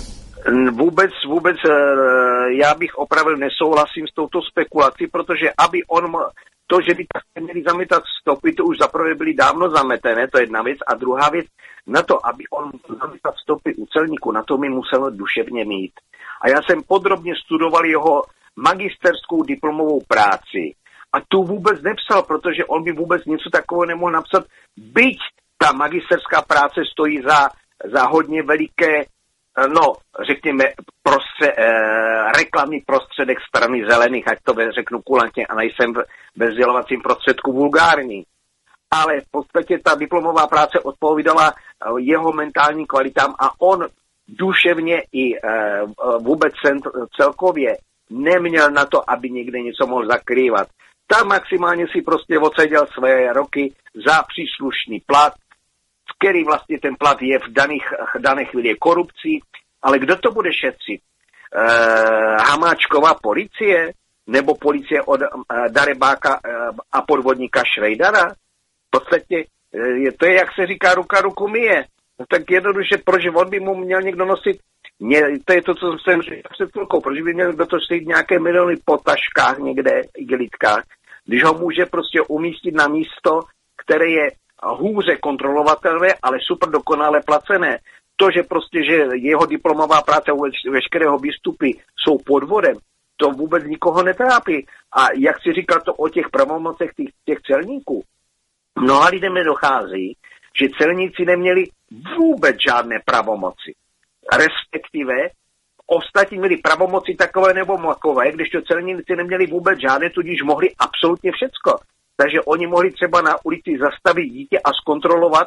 Vůbec, vůbec já bych opravdu nesouhlasím s touto spekulací, protože aby on, to, že by tak měli zametat stopy, to už zaprvé byly dávno zametené, to je jedna věc. A druhá věc, na to, aby on zametat stopy u celníku, na to mi musel duševně mít. A já jsem podrobně studoval jeho magisterskou diplomovou práci a tu vůbec nepsal, protože on by vůbec něco takového nemohl napsat, byť ta magisterská práce stojí za, za hodně veliké, no, řekněme, prostře, eh, reklamní prostředek strany zelených, ať to řeknu kulantně a nejsem ve sdělovacím prostředku vulgární. Ale v podstatě ta diplomová práce odpovídala jeho mentálním kvalitám a on duševně i eh, vůbec celkově neměl na to, aby někde něco mohl zakrývat. Tam maximálně si prostě odseděl své roky za příslušný plat, v který vlastně ten plat je v daných, dané chvíli je korupcí, ale kdo to bude šetřit? E, Hamáčková policie? Nebo policie od e, Darebáka e, a podvodníka Švejdara? V podstatě e, to je, jak se říká, ruka ruku myje. No tak jednoduše, proč on by mu měl někdo nosit? Mě, to je to, co jsem říkal před chvilkou, proč by měl kdo to šít nějaké miliony po taškách někde, igelitkách, když ho může prostě umístit na místo, které je hůře kontrolovatelné, ale super dokonale placené. To, že prostě, že jeho diplomová práce veškerého výstupy jsou podvodem, to vůbec nikoho netrápí. A jak si říkal to o těch pravomocech těch, těch celníků, mnoha lidem nedochází, že celníci neměli vůbec žádné pravomoci. Respektive ostatní měli pravomoci takové nebo makové, když to celníci neměli vůbec žádné, tudíž mohli absolutně všecko. Takže oni mohli třeba na ulici zastavit dítě a zkontrolovat,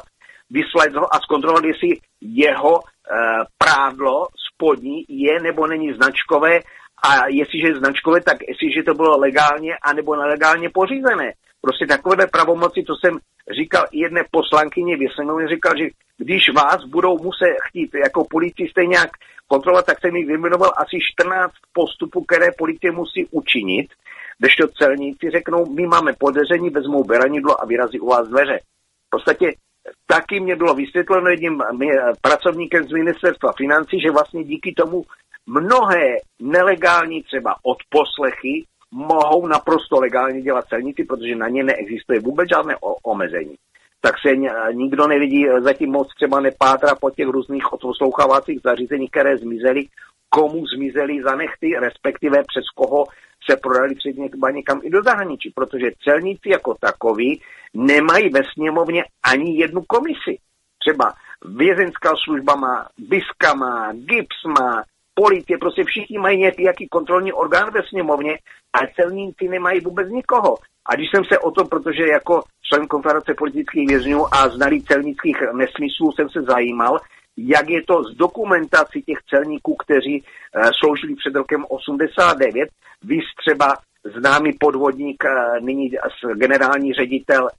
vyslat ho a zkontrolovat, jestli jeho e, prádlo spodní je nebo není značkové a jestliže je značkové, tak jestliže to bylo legálně anebo nelegálně pořízené. Prostě takové pravomoci, to jsem říkal i jedné poslankyně, jsem říkal, že když vás budou muset chtít jako policisté nějak kontrolovat, tak jsem jich vyjmenoval asi čtrnáct postupů, které policie musí učinit, kdežto celníci řeknou, my máme podezření, vezmou beranidlo a vyrazí u vás dveře. V podstatě taky mě bylo vysvětleno jedním pracovníkem z ministerstva financí, že vlastně díky tomu mnohé nelegální třeba odposlechy mohou naprosto legálně dělat celníci, protože na ně neexistuje vůbec žádné omezení. Tak se nikdo nevidí, zatím moc třeba nepátra po těch různých odposlouchávacích zařízení, které zmizely, komu zmizely za nechty, respektive přes koho se prodali třeba někam i do zahraničí, protože celníci jako takoví nemají ve sněmovně ani jednu komisi. Třeba vězeňská služba má, BISka má, GIBS má, policie, prostě všichni mají nějaký jaký kontrolní orgán ve sněmovně, ale celníci nemají vůbec nikoho. A když jsem se o to, protože jako člen konfederace politických vězňů a znalý celnických nesmyslů jsem se zajímal, jak je to s dokumentací těch celníků, kteří uh, sloužili před rokem osmdesát devět, víc třeba známý podvodník, uh, nyní generální ředitel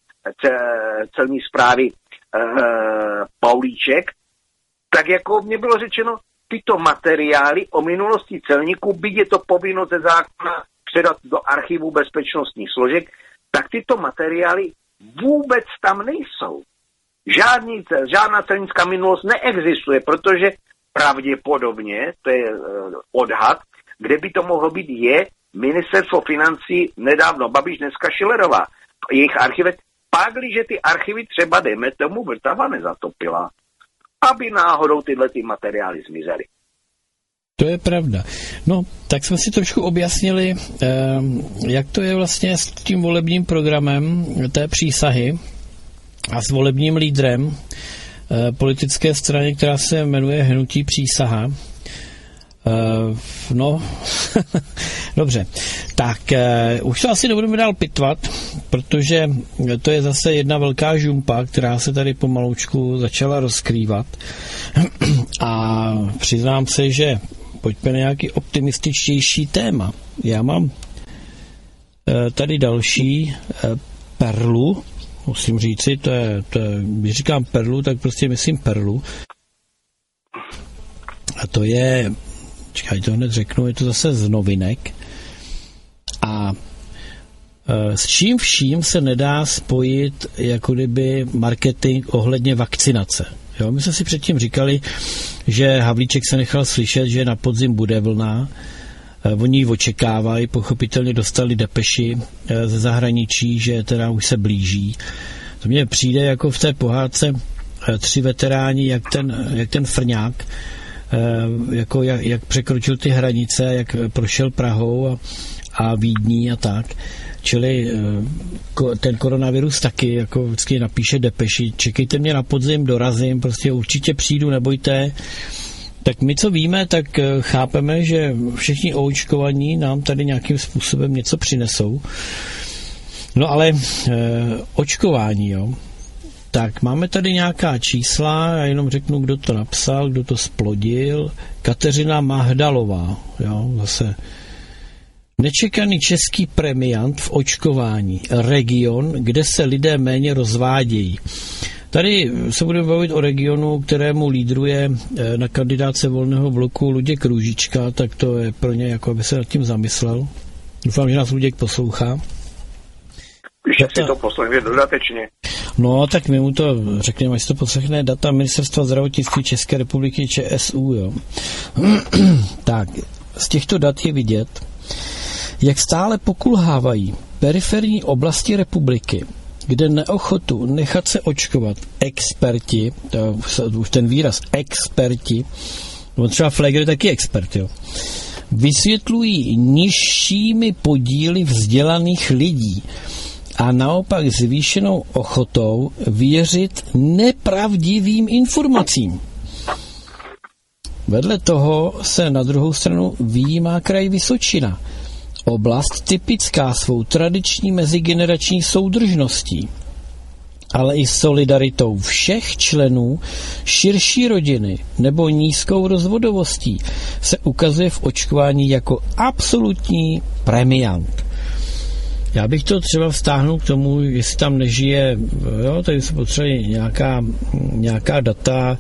celní správy uh, Paulíček, tak jako mě bylo řečeno, tyto materiály o minulosti celníků, byť je to povinno ze zákona předat do archivu bezpečnostních složek, tak tyto materiály vůbec tam nejsou. Žádný, žádná celnická minulost neexistuje, protože pravděpodobně, to je odhad, kde by to mohlo být, je ministerstvo financí nedávno, Babiš, dneska Schillerová, jejich archivy, pakliže ty archivy třeba, dejme tomu, Vltava nezatopila, aby náhodou tyhle ty materiály zmizely. To je pravda. No, tak jsme si trošku objasnili, jak to je vlastně s tím volebním programem té přísahy a s volebním lídrem politické strany, která se jmenuje Hnutí přísaha. No, dobře. Tak, už se asi nebudeme dál pitvat, protože to je zase jedna velká žumpa, která se tady pomaloučku začala rozkrývat. A přiznám se, že pojďme na nějaký optimističtější téma. Já mám tady další perlu, musím říci, to je, to je, když říkám perlu, tak prostě myslím perlu. A to je, čekaj, to hned řeknu, je to zase z novinek. A s čím vším se nedá spojit jako kdyby marketing ohledně vakcinace. Jo, my jsme si předtím říkali, že Havlíček se nechal slyšet, že na podzim bude vlna. Oni ji očekávají, pochopitelně dostali depeši ze zahraničí, že teda už se blíží. To mně přijde jako v té pohádce tři veteráni, jak ten, jak ten Frňák, jako jak, jak překročil ty hranice, jak prošel Prahou a, a Vídní a tak. Čili ten koronavirus taky jako vždycky napíše depeši, čekejte mě na podzim, dorazím, prostě určitě přijdu, nebojte. Tak my, co víme, tak chápeme, že všichni oočkovaní nám tady nějakým způsobem něco přinesou. No ale e, očkování, jo. Tak máme tady nějaká čísla, já jenom řeknu, kdo to napsal, kdo to splodil. Kateřina Mahdalová, jo, zase nečekaný český premiant v očkování. Region, kde se lidé méně rozvádějí. Tady se budeme bavit o regionu, kterému lídruje na kandidáce Volného bloku Luděk Růžička, tak to je pro ně, jako aby se nad tím zamyslel. Doufám, že nás Luděk poslouchá. Když si to poslechne dodatečně. No, tak my mu to řekneme, až to poslechne data Ministerstva zdravotnictví České republiky ČSÚ, jo. Tak, z těchto dat je vidět, jak stále pokulhávají periferní oblasti republiky, kde neochotu nechat se očkovat experti, to, už ten výraz experti, no třeba Flegr je taky expert, jo, vysvětlují nižšími podíly vzdělaných lidí a naopak zvýšenou ochotou věřit nepravdivým informacím. Vedle toho se na druhou stranu vyjímá kraj Vysočina, oblast typická svou tradiční mezigenerační soudržností. ale i solidaritou všech členů širší rodiny nebo nízkou rozvodovostí se ukazuje v očkování jako absolutní premiant. Já bych to třeba vztáhnul k tomu, jestli tam nežije, jo, tady se potřebuje nějaká, nějaká data,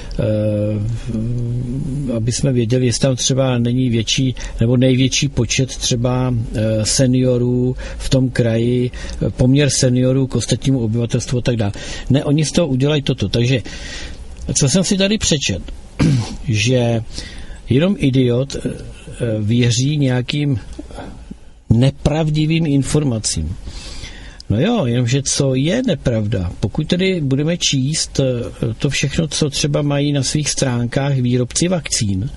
eh, aby jsme věděli, jestli tam třeba není větší nebo největší počet třeba eh, seniorů v tom kraji, poměr seniorů k ostatnímu obyvatelstvu a tak dále. Ne, oni z toho udělají toto. Takže, co jsem si tady přečet, že jenom idiot eh, věří nějakým nepravdivým informacím. No jo, jenomže co je nepravda? Pokud tedy budeme číst to všechno, co třeba mají na svých stránkách výrobci vakcín,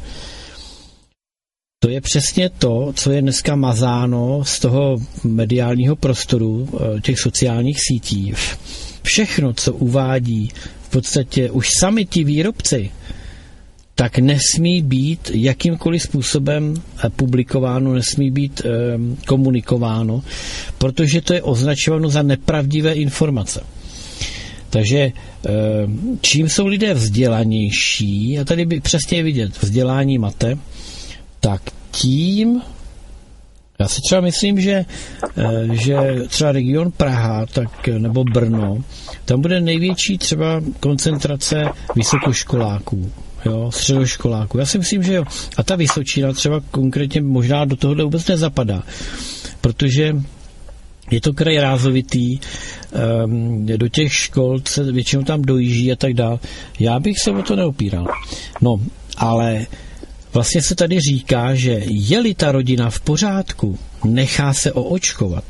to je přesně to, co je dneska mazáno z toho mediálního prostoru, těch sociálních sítí. Všechno, co uvádí v podstatě už sami ti výrobci, tak nesmí být jakýmkoliv způsobem publikováno, nesmí být e, komunikováno, protože to je označováno za nepravdivé informace. Takže e, čím jsou lidé vzdělanější, a tady by přesně vidět vzdělání mate, tak tím, já si třeba myslím, že, e, že třeba region Praha tak, nebo Brno, tam bude největší třeba koncentrace vysokoškoláků. Jo, středoškoláků. Já si myslím, že jo. A ta Vysočina třeba konkrétně možná do tohohle vůbec nezapadá, protože je to kraj rázovitý, um, do těch škol se většinou tam dojíždí a tak dál. Já bych se o to neopíral. No, ale vlastně se tady říká, že je-li ta rodina v pořádku, nechá se oočkovat.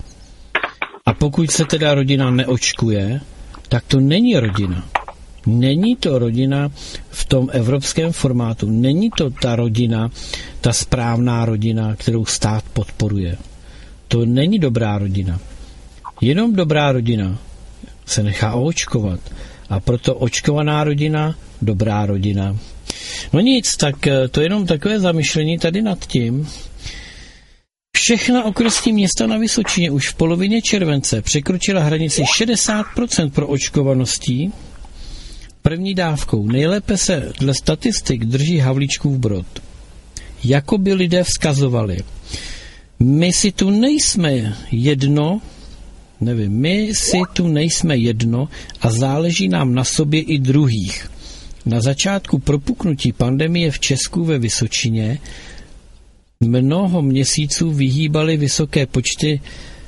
A pokud se teda rodina neočkuje, tak to není rodina. Není to rodina v tom evropském formátu. Není to ta rodina, ta správná rodina, kterou stát podporuje. To není dobrá rodina. Jenom dobrá rodina se nechá oočkovat. A proto očkovaná rodina, dobrá rodina. No nic, tak to je jenom takové zamyšlení tady nad tím. Všechna okresní města na Vysočině už v polovině července překročila hranici šedesát procent pro očkovaností první dávkou. Nejlépe se dle statistik drží Havlíčkův Brod. Jako by lidé vzkazovali. My si tu nejsme jedno, nevím, my si tu nejsme jedno a záleží nám na sobě i druhých. Na začátku propuknutí pandemie v Česku ve Vysočině mnoho měsíců vyhýbaly vysoké počty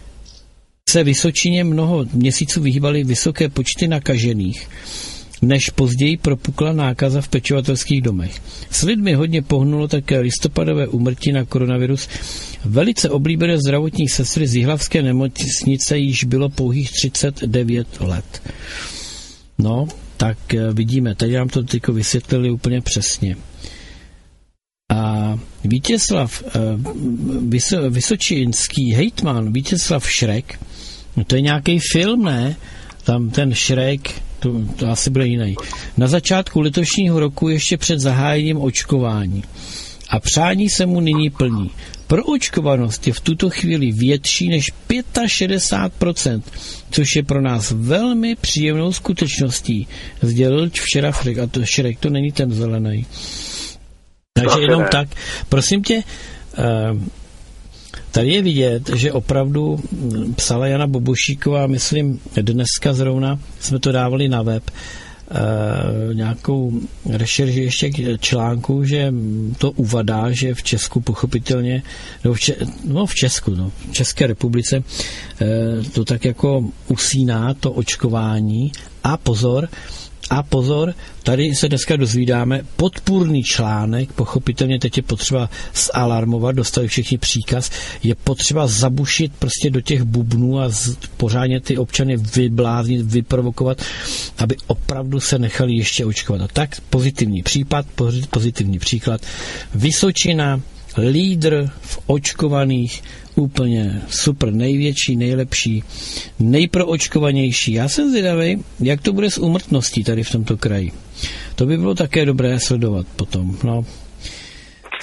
se Vysočině mnoho měsíců vyhýbaly vysoké počty nakažených, než později propukla nákaza v pečovatelských domech. S lidmi hodně pohnulo také listopadové úmrtí na koronavirus. Velice oblíbené zdravotní sestry z jihlavské nemocnice již bylo pouhých třicet devět let. No, tak vidíme, tady nám to teď vysvětlili úplně přesně. A Vítězslav, vyso, vysočínský hejtman Vítězslav Šrek, no to je nějaký film, ne? Tam ten Šrek, to, to asi bude jiný. Na začátku letošního roku ještě před zahájením očkování. A přání se mu nyní plní. Proočkovanost je v tuto chvíli větší než šedesát pět procent, což je pro nás velmi příjemnou skutečností, sdělil včera Šrek, a to Šrek, to není ten zelený. Takže jenom tak, prosím tě, tady je vidět, že opravdu psala Jana Bobošíková, myslím dneska zrovna, jsme to dávali na web, nějakou rešerži ještě k článku, že to uvadá, že v Česku pochopitelně, no v, Če, no v Česku, no, v České republice to tak jako usíná to očkování a pozor, A pozor, tady se dneska dozvídáme podpůrný článek, pochopitelně teď je potřeba zalarmovat, dostali všichni příkaz, je potřeba zabušit prostě do těch bubnů a z, pořádně ty občany vybláznit, vyprovokovat, aby opravdu se nechali ještě očkovat. A tak pozitivní případ, pozitivní příklad. Vysočina, lídr v očkovaných, úplně super, největší, nejlepší, nejproočkovanější. Já jsem zvědavý, jak to bude s úmrtností tady v tomto kraji. To by bylo také dobré sledovat potom. No.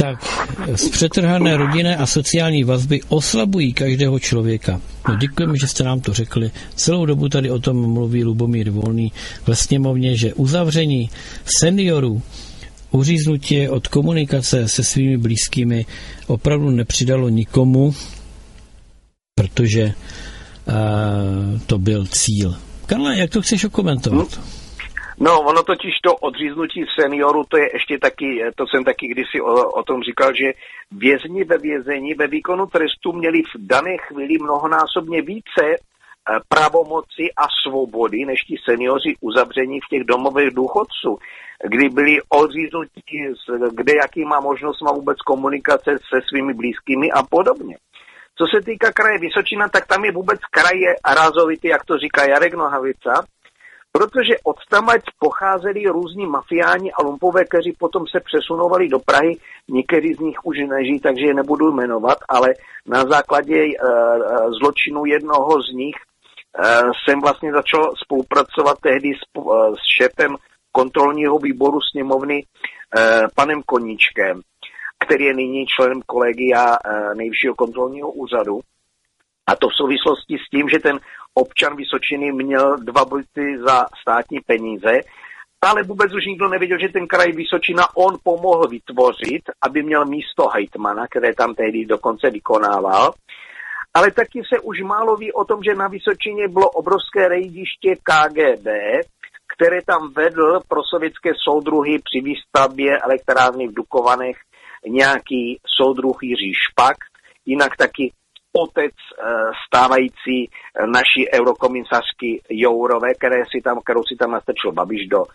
Tak, zpřetrhané rodinné a sociální vazby oslabují každého člověka. No, děkujeme, že jste nám to řekli. Celou dobu tady o tom mluví Lubomír Volný ve sněmovně, že uzavření seniorů, uříznutí od komunikace se svými blízkými opravdu nepřidalo nikomu, protože uh, to byl cíl. Karle, jak to chceš okomentovat? No, ono totiž to odříznutí seniorů, to je ještě taky, to jsem taky kdysi o, o tom říkal, že vězni ve vězení ve výkonu trestu měli v dané chvíli mnohonásobně více pravomoci a svobody, než ti seniori uzavření v těch domovech důchodců, kdy byli odříznutí, kde jaký má možnost má vůbec komunikace se svými blízkými a podobně. Co se týká kraje Vysočina, tak tam je vůbec kraje razovitý, jak to říká Jarek Nohavica, protože od tamať pocházeli různí mafiáni a lumpové, kteří potom se přesunovali do Prahy, někteří z nich už nežijí, takže je nebudu jmenovat, ale na základě e, zločinu jednoho z nich e, jsem vlastně začal spolupracovat tehdy s, e, s šéfem kontrolního výboru sněmovny e, panem Koníčkem, který je nyní členem kolegia e, Nejvyššího kontrolního úřadu. A to v souvislosti s tím, že ten občan Vysočiny měl dva byty za státní peníze, ale vůbec už nikdo nevěděl, že ten kraj Vysočina on pomohl vytvořit, aby měl místo hejtmana, které tam tehdy dokonce vykonával. Ale taky se už málo ví o tom, že na Vysočině bylo obrovské rejdiště K G B, které tam vedl pro sovětské soudruhy při výstavbě elektrárny v Dukovanech nějaký soudruh Jiří Špak, jinak taky otec stávající naší eurokomisařky Jourové, které si tam, kterou si tam nastrčil Babiš do,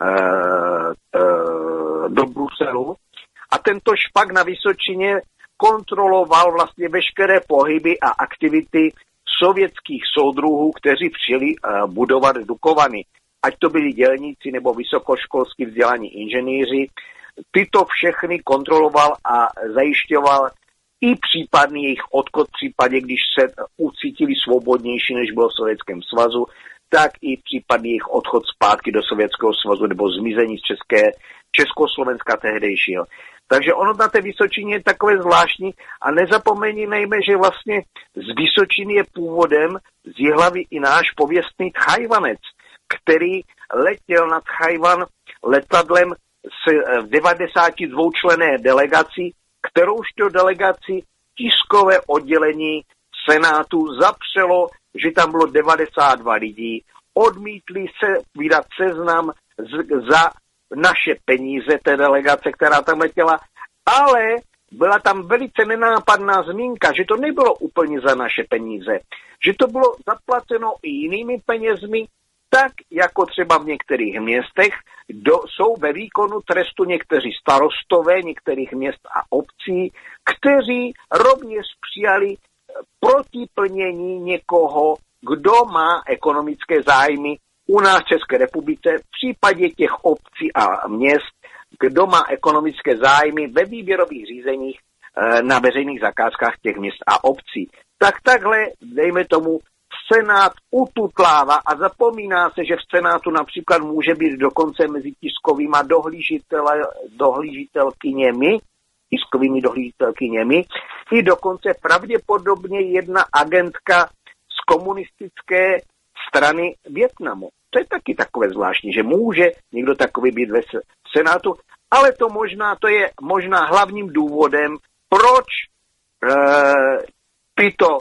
do Bruselu. A tento Špak na Vysočině kontroloval vlastně veškeré pohyby a aktivity sovětských soudruhů, kteří přijeli budovat Dukovany. Ať to byli dělníci nebo vysokoškolsky vzdělaní inženýři. Tyto všechny kontroloval a zajišťoval i případný jejich odchod v případě, když se ucítili svobodnější, než bylo v Sovětském svazu, tak i případný jejich odchod zpátky do Sovětského svazu nebo zmizení z České, Československa tehdejšího. Takže ono na té Vysočině je takové zvláštní a nezapomeňme, že vlastně z Vysočiny je původem z Jihlavy i náš pověstný Tchajvanec, který letěl nad Tchajvan letadlem s devadesátidvoučlenné delegací, kterouž to delegaci tiskové oddělení Senátu zapřelo, že tam bylo devadesát dva lidí, odmítli se vydat seznam z, za naše peníze té delegace, která tam letěla, ale byla tam velice nenápadná zmínka, že to nebylo úplně za naše peníze, že to bylo zaplaceno i jinými penězmi, tak jako třeba v některých městech do, jsou ve výkonu trestu někteří starostové některých měst a obcí, kteří rovněž přijali proti plnění někoho, kdo má ekonomické zájmy u nás v České republice, v případě těch obcí a měst, kdo má ekonomické zájmy ve výběrových řízeních na veřejných zakázkách těch měst a obcí. Tak takhle, dejme tomu, Senát ututlává a zapomíná se, že v Senátu například může být dokonce mezi tiskovými dohlížitelkyněmi, tiskovými dohlížitelkyněmi, i dokonce pravděpodobně jedna agentka z komunistické strany Vietnamu. To je taky takové zvláštní, že může někdo takový být ve Senátu, ale to možná, to je možná hlavním důvodem, proč e, tyto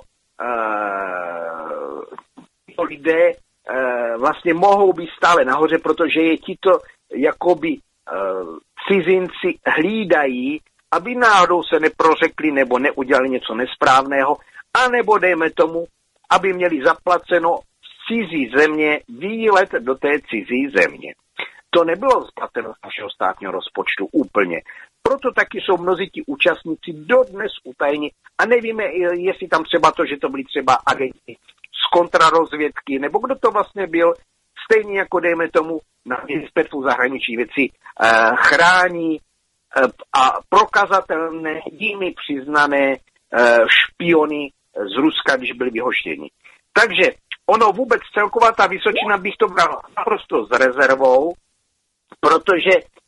Uh, lidé uh, vlastně mohou být stále nahoře, protože je tito jakoby uh, cizinci hlídají, aby náhodou se neprořekli nebo neudělali něco nesprávného, anebo dejme tomu, aby měli zaplaceno z cizí země výlet do té cizí země. To nebylo zaplateno z našeho státního rozpočtu úplně. Proto taky jsou mnozí ti účastníci dodnes utajeni a nevíme, jestli tam třeba to, že to byli třeba agenti z kontrarozvědky, nebo kdo to vlastně byl, stejně jako dejme tomu na ministerstvu zahraničí věcí eh, chrání eh, a prokazatelné jimi přiznané eh, špiony z Ruska, když byli vyhoštěni. Takže ono vůbec celková ta Vysočina bych to bral naprosto s rezervou, protože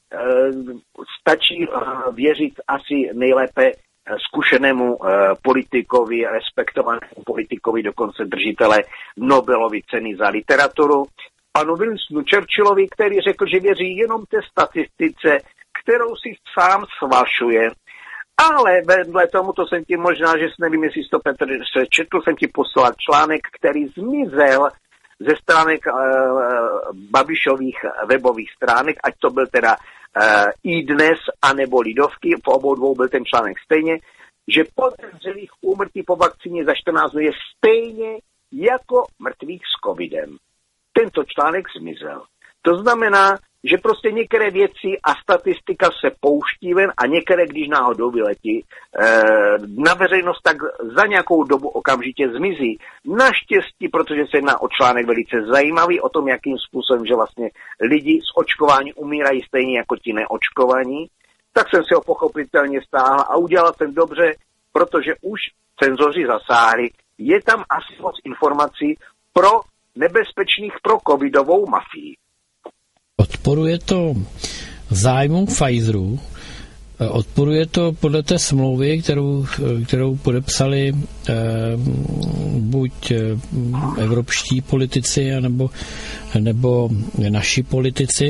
stačí věřit asi nejlépe zkušenému politikovi, respektovanému politikovi, dokonce držitele Nobelovy ceny za literaturu, panu Winstonu Churchillovi, který řekl, že věří jenom té statistice, kterou si sám svašuje. Ale vedle tomu, to jsem ti možná, že nevím, jestli to Petr se četl, jsem ti poslal článek, který zmizel ze stránek e, Babišových webových stránek, ať to byl teda e, iDnes anebo Lidovky, v obou dvou byl ten článek stejně, že podezřelých úmrtí po vakcíně za čtrnáct dnů je stejně jako mrtvých s covidem. Tento článek zmizel. To znamená, že prostě některé věci a statistika se pouští ven a některé, když náhodou vyletí na veřejnost, tak za nějakou dobu okamžitě zmizí. Naštěstí, protože se jedná o článek velice zajímavý o tom, jakým způsobem, že vlastně lidi z očkování umírají stejně jako ti neočkovaní, tak jsem si ho pochopitelně stáhl a udělal jsem dobře, protože už cenzoři zasáhli. Je tam asi moc informací pro nebezpečných pro covidovou mafii. Odporuje to zájmům Pfizeru, odporuje to podle té smlouvy, kterou, kterou podepsali eh, buď evropští politici, nebo, nebo naši politici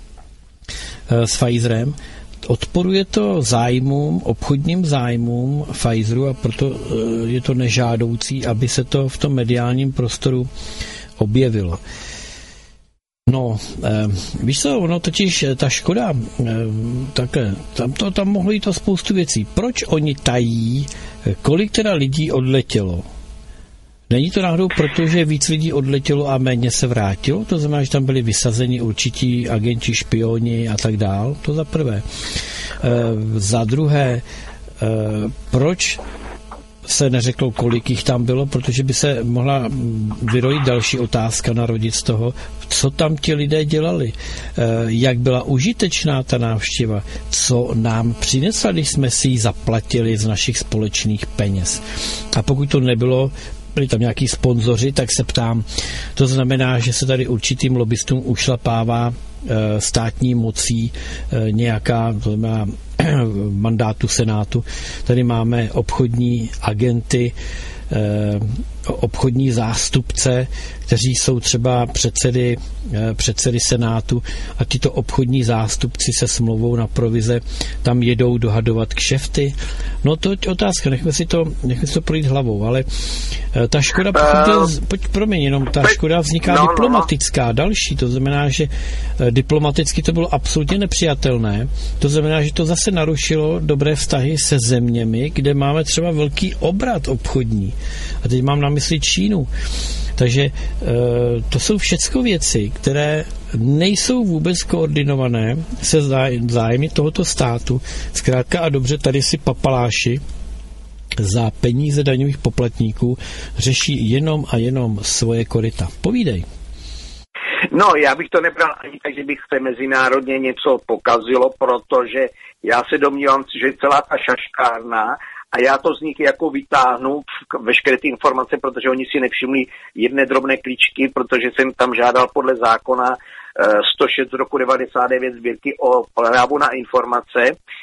eh, s Pfizerem. Odporuje to zájmům, obchodním zájmům Pfizeru a proto eh, je to nežádoucí, aby se to v tom mediálním prostoru objevilo. No, eh, víš co, ono totiž, ta škoda, eh, takhle, tam, to, tam mohlo jít o spoustu věcí. Proč oni tají, kolik teda lidí odletělo? Není to náhodou proto, že víc lidí odletělo a méně se vrátilo? To znamená, že tam byli vysazeni určití agenti, špioni a tak dál? To za prvé. Eh, za druhé, eh, proč se neřeklo, kolik jich tam bylo, protože by se mohla vyrojit další otázka, narodit z toho, co tam ti lidé dělali, jak byla užitečná ta návštěva, co nám přinesla, když jsme si ji zaplatili z našich společných peněz. A pokud to nebylo, byli tam nějaký sponzoři, tak se ptám, to znamená, že se tady určitým lobbystům ušlapává státní mocí nějaká, to znamená mandátu Senátu. Tady máme obchodní agenty, obchodní zástupce, kteří jsou třeba předsedy, předsedy Senátu a tyto obchodní zástupci se smlouvou na provize tam jedou dohadovat kšefty. No to je otázka, nechme si to, nechme si to projít hlavou, ale ta škoda, uh, pojď, promiň, jenom ta škoda vzniká no, diplomatická, další, to znamená, že diplomaticky to bylo absolutně nepřijatelné, to znamená, že to zase narušilo dobré vztahy se zeměmi, kde máme třeba velký obrat obchodní. A teď mám na mysli Čínu. Takže to jsou všechno věci, které nejsou vůbec koordinované se zájmy tohoto státu. Zkrátka a dobře, tady si papaláši za peníze daňových poplatníků řeší jenom a jenom svoje koryta. Povídej. No, já bych to nebral ani tak, že bych se mezinárodně něco pokazilo, protože já se domnívám, že celá ta šaškárna, a já to z nich jako vytáhnu veškeré ty informace, protože oni si nevšimli jedné drobné klíčky, protože jsem tam žádal podle zákona sto šest z roku devadesát devět sbírky o právu na informace.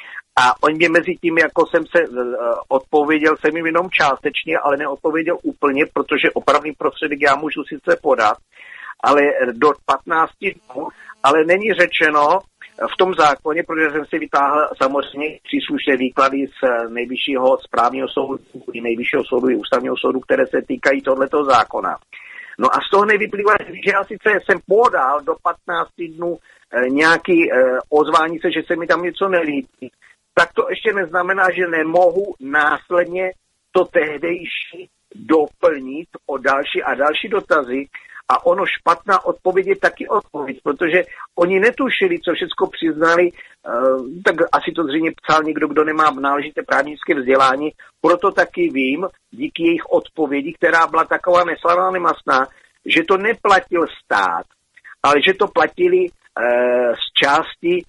A on mě mezi tím, jako jsem se odpověděl, jsem jim jenom částečně, ale neodpověděl úplně, protože opravný prostředek já můžu sice podat, ale do patnácti dnů, ale není řečeno v tom zákoně, protože jsem si vytáhl samozřejmě příslušné výklady z nejvyššího správního soudu, nejvyššího soudu i ústavního soudu, které se týkají tohletoho zákona. No a z toho nevyplývá, že já sice jsem podal do patnácti dnů nějaký ozvání se, že se mi tam něco nelíbí, tak to ještě neznamená, že nemohu následně to tehdejší doplnit o další a další dotazy. A ono špatná odpověď je taky odpověď, protože oni netušili, co všechno přiznali, tak asi to zřejmě psal někdo, kdo nemá náležité právnické vzdělání, proto taky vím, díky jejich odpovědi, která byla taková neslaná, nemastná, že to neplatil stát, ale že to platili z části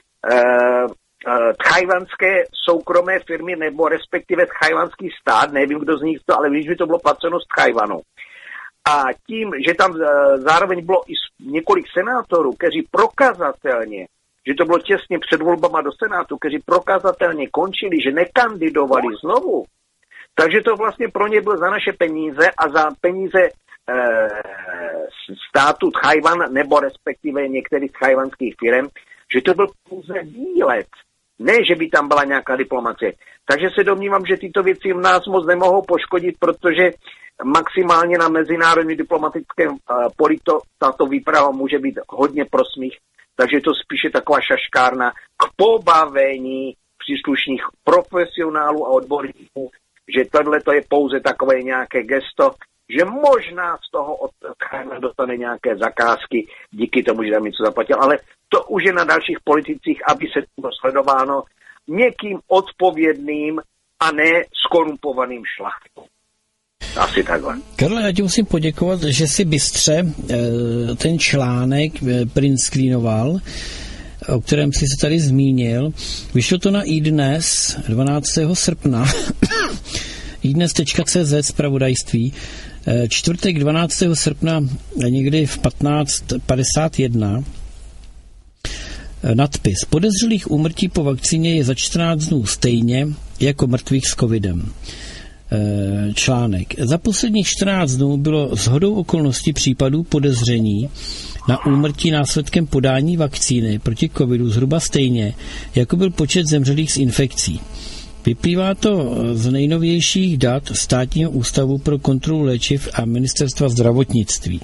tchajvanské soukromé firmy, nebo respektive tchajvanský stát, nevím, kdo z nich to, ale víš, že to bylo placeno z Tchajvanu. A tím, že tam zároveň bylo i několik senátorů, kteří prokazatelně že to bylo těsně před volbama do Senátu, kteří prokazatelně končili, že nekandidovali znovu, takže to vlastně pro ně bylo za naše peníze a za peníze e, státu Tchajwan, nebo respektive některých tchajwanských firm, že to byl pouze výlet. Ne, že by tam byla nějaká diplomacie. Takže se domnívám, že tyto věci v nás moc nemohou poškodit, protože maximálně na mezinárodní diplomatickém uh, polito tato výprava může být hodně prosmích, takže je to spíše taková šaškárna k pobavení příslušných profesionálů a odborníků, že tohle to je pouze takové nějaké gesto, že možná z toho od Tchajwanu dostane nějaké zakázky díky tomu, že tam něco zaplatil, ale to už je na dalších politicích, aby se to sledováno někým odpovědným a ne skorumpovaným šlachtou. Asi takhle. Karle, já ti musím poděkovat, že si bystře ten článek printscreenoval, o kterém jsi se tady zmínil. Vyšlo to na iDnes dvanáctého srpna iDnes tečka cé zet zpravodajství. Čtvrtek dvanáctého srpna někdy v patnáct padesát jedna nadpis. Podezřelých úmrtí po vakcíně je za čtrnáct dnů stejně jako mrtvých s covidem. Článek. Za posledních čtrnáct dnů bylo shodou okolností případů podezření na úmrtí následkem podání vakcíny proti covidu zhruba stejně, jako byl počet zemřelých z infekcí. Vyplývá to z nejnovějších dat Státního ústavu pro kontrolu léčiv a Ministerstva zdravotnictví.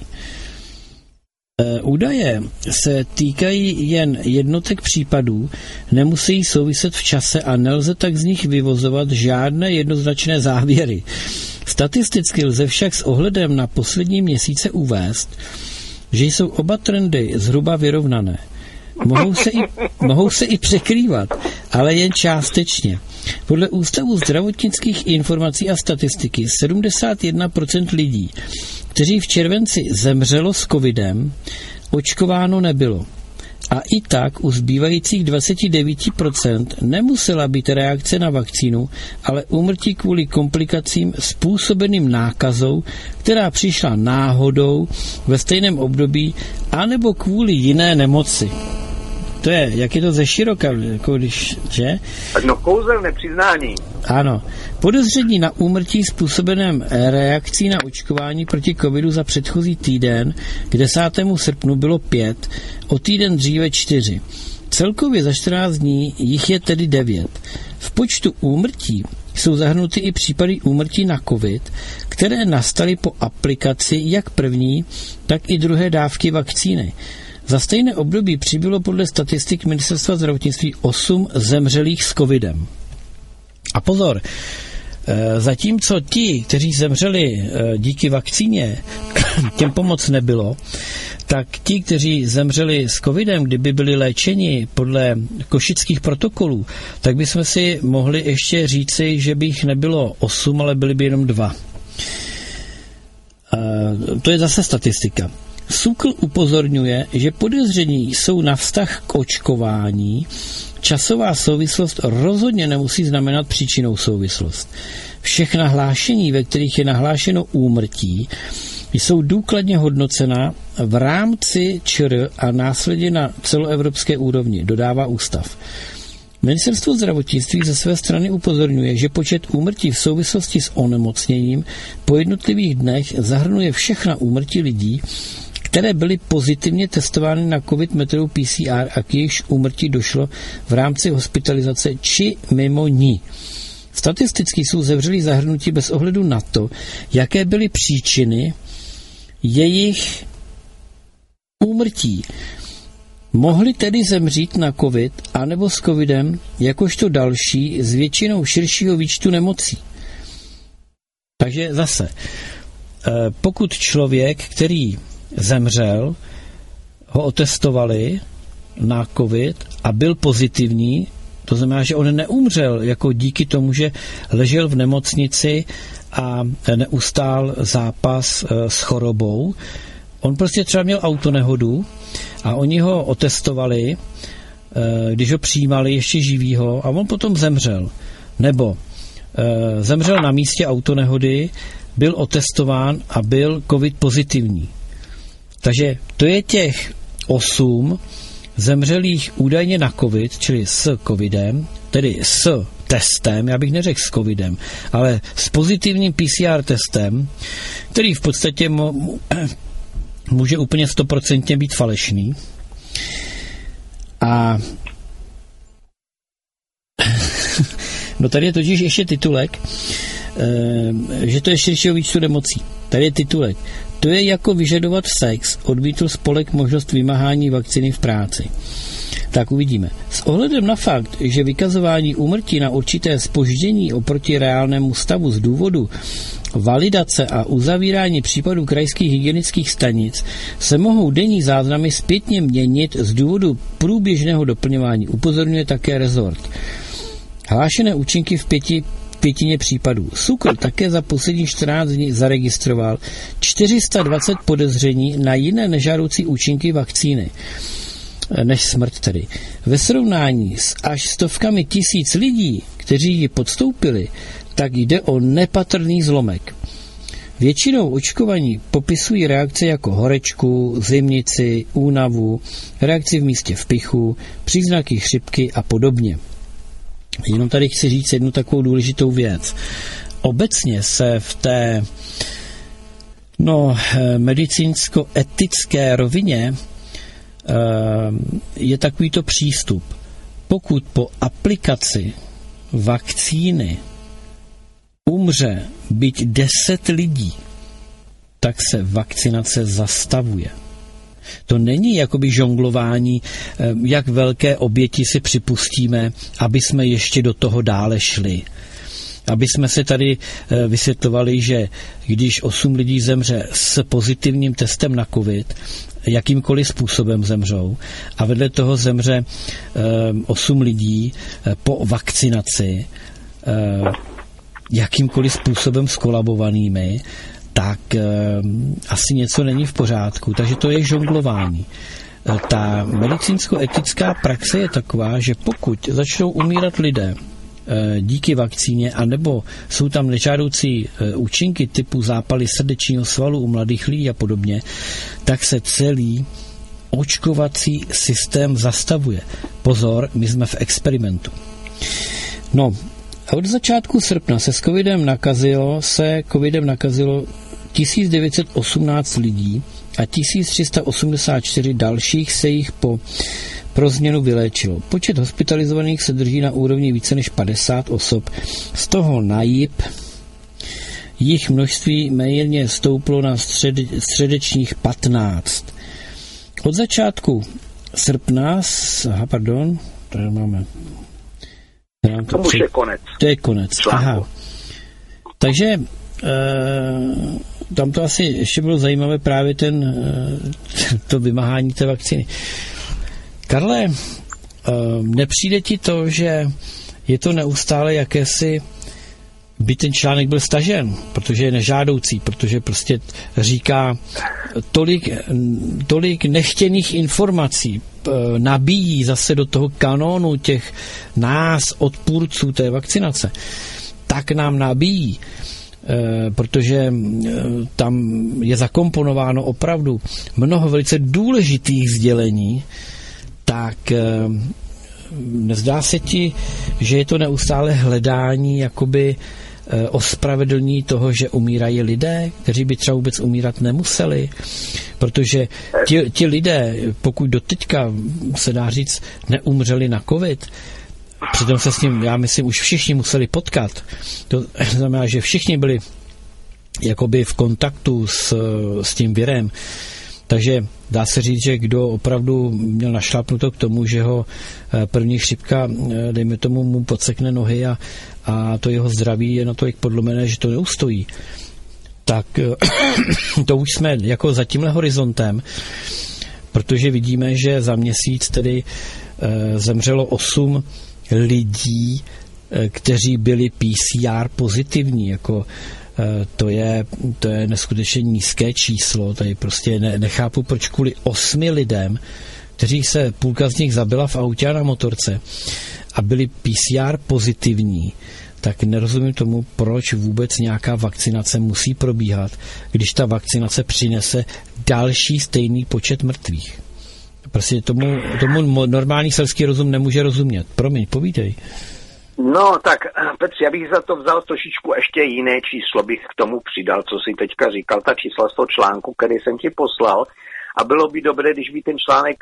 Údaje se týkají jen jednotek případů, nemusí souviset v čase a nelze tak z nich vyvozovat žádné jednoznačné závěry. Statisticky lze však s ohledem na poslední měsíce uvést, že jsou oba trendy zhruba vyrovnané. Mohou se, i, mohou se i překrývat, ale jen částečně. Podle Ústavu zdravotnických informací a statistiky sedmdesát jedna procent lidí, kteří v červenci zemřelo s covidem, očkováno nebylo. A i tak u zbývajících dvacet devět procent nemusela být reakce na vakcínu, ale úmrtí kvůli komplikacím způsobeným nákazou, která přišla náhodou ve stejném období, anebo kvůli jiné nemoci. To je, jak je to ze široka, jako když, že? No kouzelné přiznání. Ano. Podezření na úmrtí způsobeném reakcí na očkování proti covidu za předchozí týden k desátého srpnu bylo pět, o týden dříve čtyři. Celkově za čtrnáct dní jich je tedy devět. V počtu úmrtí jsou zahrnuty i případy úmrtí na covid, které nastaly po aplikaci jak první, tak i druhé dávky vakcíny. Za stejné období přibylo podle statistik Ministerstva zdravotnictví osm zemřelých s covidem. A pozor, zatímco ti, kteří zemřeli díky vakcíně, těm pomoc nebylo, tak ti, kteří zemřeli s covidem, kdyby byli léčeni podle košických protokolů, tak bychom si mohli ještě říci, že by jich nebylo osm, ale byly by jenom dva. To je zase statistika. SÚKL upozorňuje, že podezření jsou na vztah k očkování. Časová souvislost rozhodně nemusí znamenat příčinnou souvislost. Všechna hlášení, ve kterých je nahlášeno úmrtí, jsou důkladně hodnocena v rámci ČR a následně na celoevropské úrovni, dodává ústav. Ministerstvo zdravotnictví ze své strany upozorňuje, že počet úmrtí v souvislosti s onemocněním po jednotlivých dnech zahrnuje všechna úmrtí lidí, které byly pozitivně testovány na COVID metodou P C R a k jejichž úmrtí došlo v rámci hospitalizace či mimo ní. Statisticky jsou zemřelí zahrnutí bez ohledu na to, jaké byly příčiny jejich úmrtí. Mohli tedy zemřít na COVID anebo s covidem jakožto další z většinou širšího výčtu nemocí. Takže zase, pokud člověk, který zemřel, ho otestovali na covid a byl pozitivní, to znamená, že on neumřel jako díky tomu, že ležel v nemocnici a neustál zápas s chorobou. On prostě třeba měl autonehodu a oni ho otestovali, když ho přijímali ještě živýho a on potom zemřel. Nebo zemřel na místě autonehody, byl otestován a byl covid pozitivní. Takže to je těch osm zemřelých údajně na covid, čili s covidem, tedy s testem, já bych neřekl s covidem, ale s pozitivním P C R testem, který v podstatě mo- může úplně stoprocentně být falešný. A no tady je totiž ještě titulek, že to je širšího výčtu nemocí. Tady je titulek. To je jako vyžadovat sex, odmítl spolek možnost vymáhání vakcíny v práci. Tak uvidíme. S ohledem na fakt, že vykazování úmrtí na určité zpoždění oproti reálnému stavu z důvodu validace a uzavírání případů krajských hygienických stanic se mohou denní záznamy zpětně měnit z důvodu průběžného doplňování, upozorňuje také rezort. Hlášené účinky v pěti pětině případů. SÚKL také za posledních čtrnáct dní zaregistroval čtyři sta dvacet podezření na jiné nežádoucí účinky vakcíny, než smrt tedy. Ve srovnání s až stovkami tisíc lidí, kteří ji podstoupili, tak jde o nepatrný zlomek. Většinou očkovaní popisují reakce jako horečku, zimnici, únavu, reakci v místě vpichu, příznaky chřipky a podobně. Jenom tady chci říct jednu takovou důležitou věc. Obecně se v té no, medicínsko-etické rovině je takovýto přístup. Pokud po aplikaci vakcíny umře byť deset lidí, tak se vakcinace zastavuje. To není jakoby žonglování, jak velké oběti si připustíme, aby jsme ještě do toho dále šli. Aby jsme se tady vysvětlovali, že když osm lidí zemře s pozitivním testem na covid, jakýmkoliv způsobem zemřou, a vedle toho zemře osm lidí po vakcinaci jakýmkoliv způsobem skolabovanými, tak e, asi něco není v pořádku. Takže to je žonglování. E, ta medicínsko-etická praxe je taková, že pokud začnou umírat lidé e, díky vakcíně, anebo jsou tam nežádoucí e, účinky typu zápaly srdečního svalu u mladých lidí a podobně, tak se celý očkovací systém zastavuje. Pozor, my jsme v experimentu. No, od začátku srpna se s covidem nakazilo, se covidem nakazilo tisíc devět set osmnáct lidí a tisíc tři sta osmdesát čtyři dalších se jich po pro změnu vyléčilo. Počet hospitalizovaných se drží na úrovni více než padesát osob. Z toho na jip jich množství mírně stouplo na střed, středečních patnáct. Od začátku srpna, aha, pardon, tady máme To už je konec. To je konec, aha. Takže e, tam to asi ještě bylo zajímavé právě ten, e, to vymáhání té vakcíny. Karle, e, nepřijde ti to, že je to neustále jakési, by ten článek byl stažen, protože je nežádoucí, protože prostě říká tolik, tolik nechtěných informací, nabíjí zase do toho kanónu těch nás, odpůrců té vakcinace, tak nám nabíjí, protože tam je zakomponováno opravdu mnoho velice důležitých sdělení, tak nezdá se ti, že je to neustále hledání jakoby ospravedlní toho, že umírají lidé, kteří by třeba vůbec umírat nemuseli, protože ti, ti lidé, pokud doteďka se dá říct, neumřeli na covid, přitom se s ním, já myslím, už všichni museli potkat. To znamená, že všichni byli jakoby v kontaktu s, s tím virem. Takže dá se říct, že kdo opravdu měl našlápnuto k tomu, že ho první chřipka, dejme tomu, mu podsekne nohy a, a to jeho zdraví je natolik podlomené, že to neustojí, tak to už jsme jako za tímhle horizontem, protože vidíme, že za měsíc tedy zemřelo osm lidí, kteří byli P C R pozitivní, jako to je, to je neskutečně nízké číslo, tady prostě ne, nechápu, proč kvůli osmi lidem, kteří se půlka z nich zabila v autě a na motorce a byli P C R pozitivní, tak nerozumím tomu, proč vůbec nějaká vakcinace musí probíhat, když ta vakcinace přinese další stejný počet mrtvých. Prostě tomu, tomu normální selský rozum nemůže rozumět. Promiň, povídej. No tak, Petře, já bych za to vzal trošičku ještě jiné číslo, bych k tomu přidal, co jsi teďka říkal, ta čísla z toho článku, který jsem ti poslal. A bylo by dobré, když by ten článek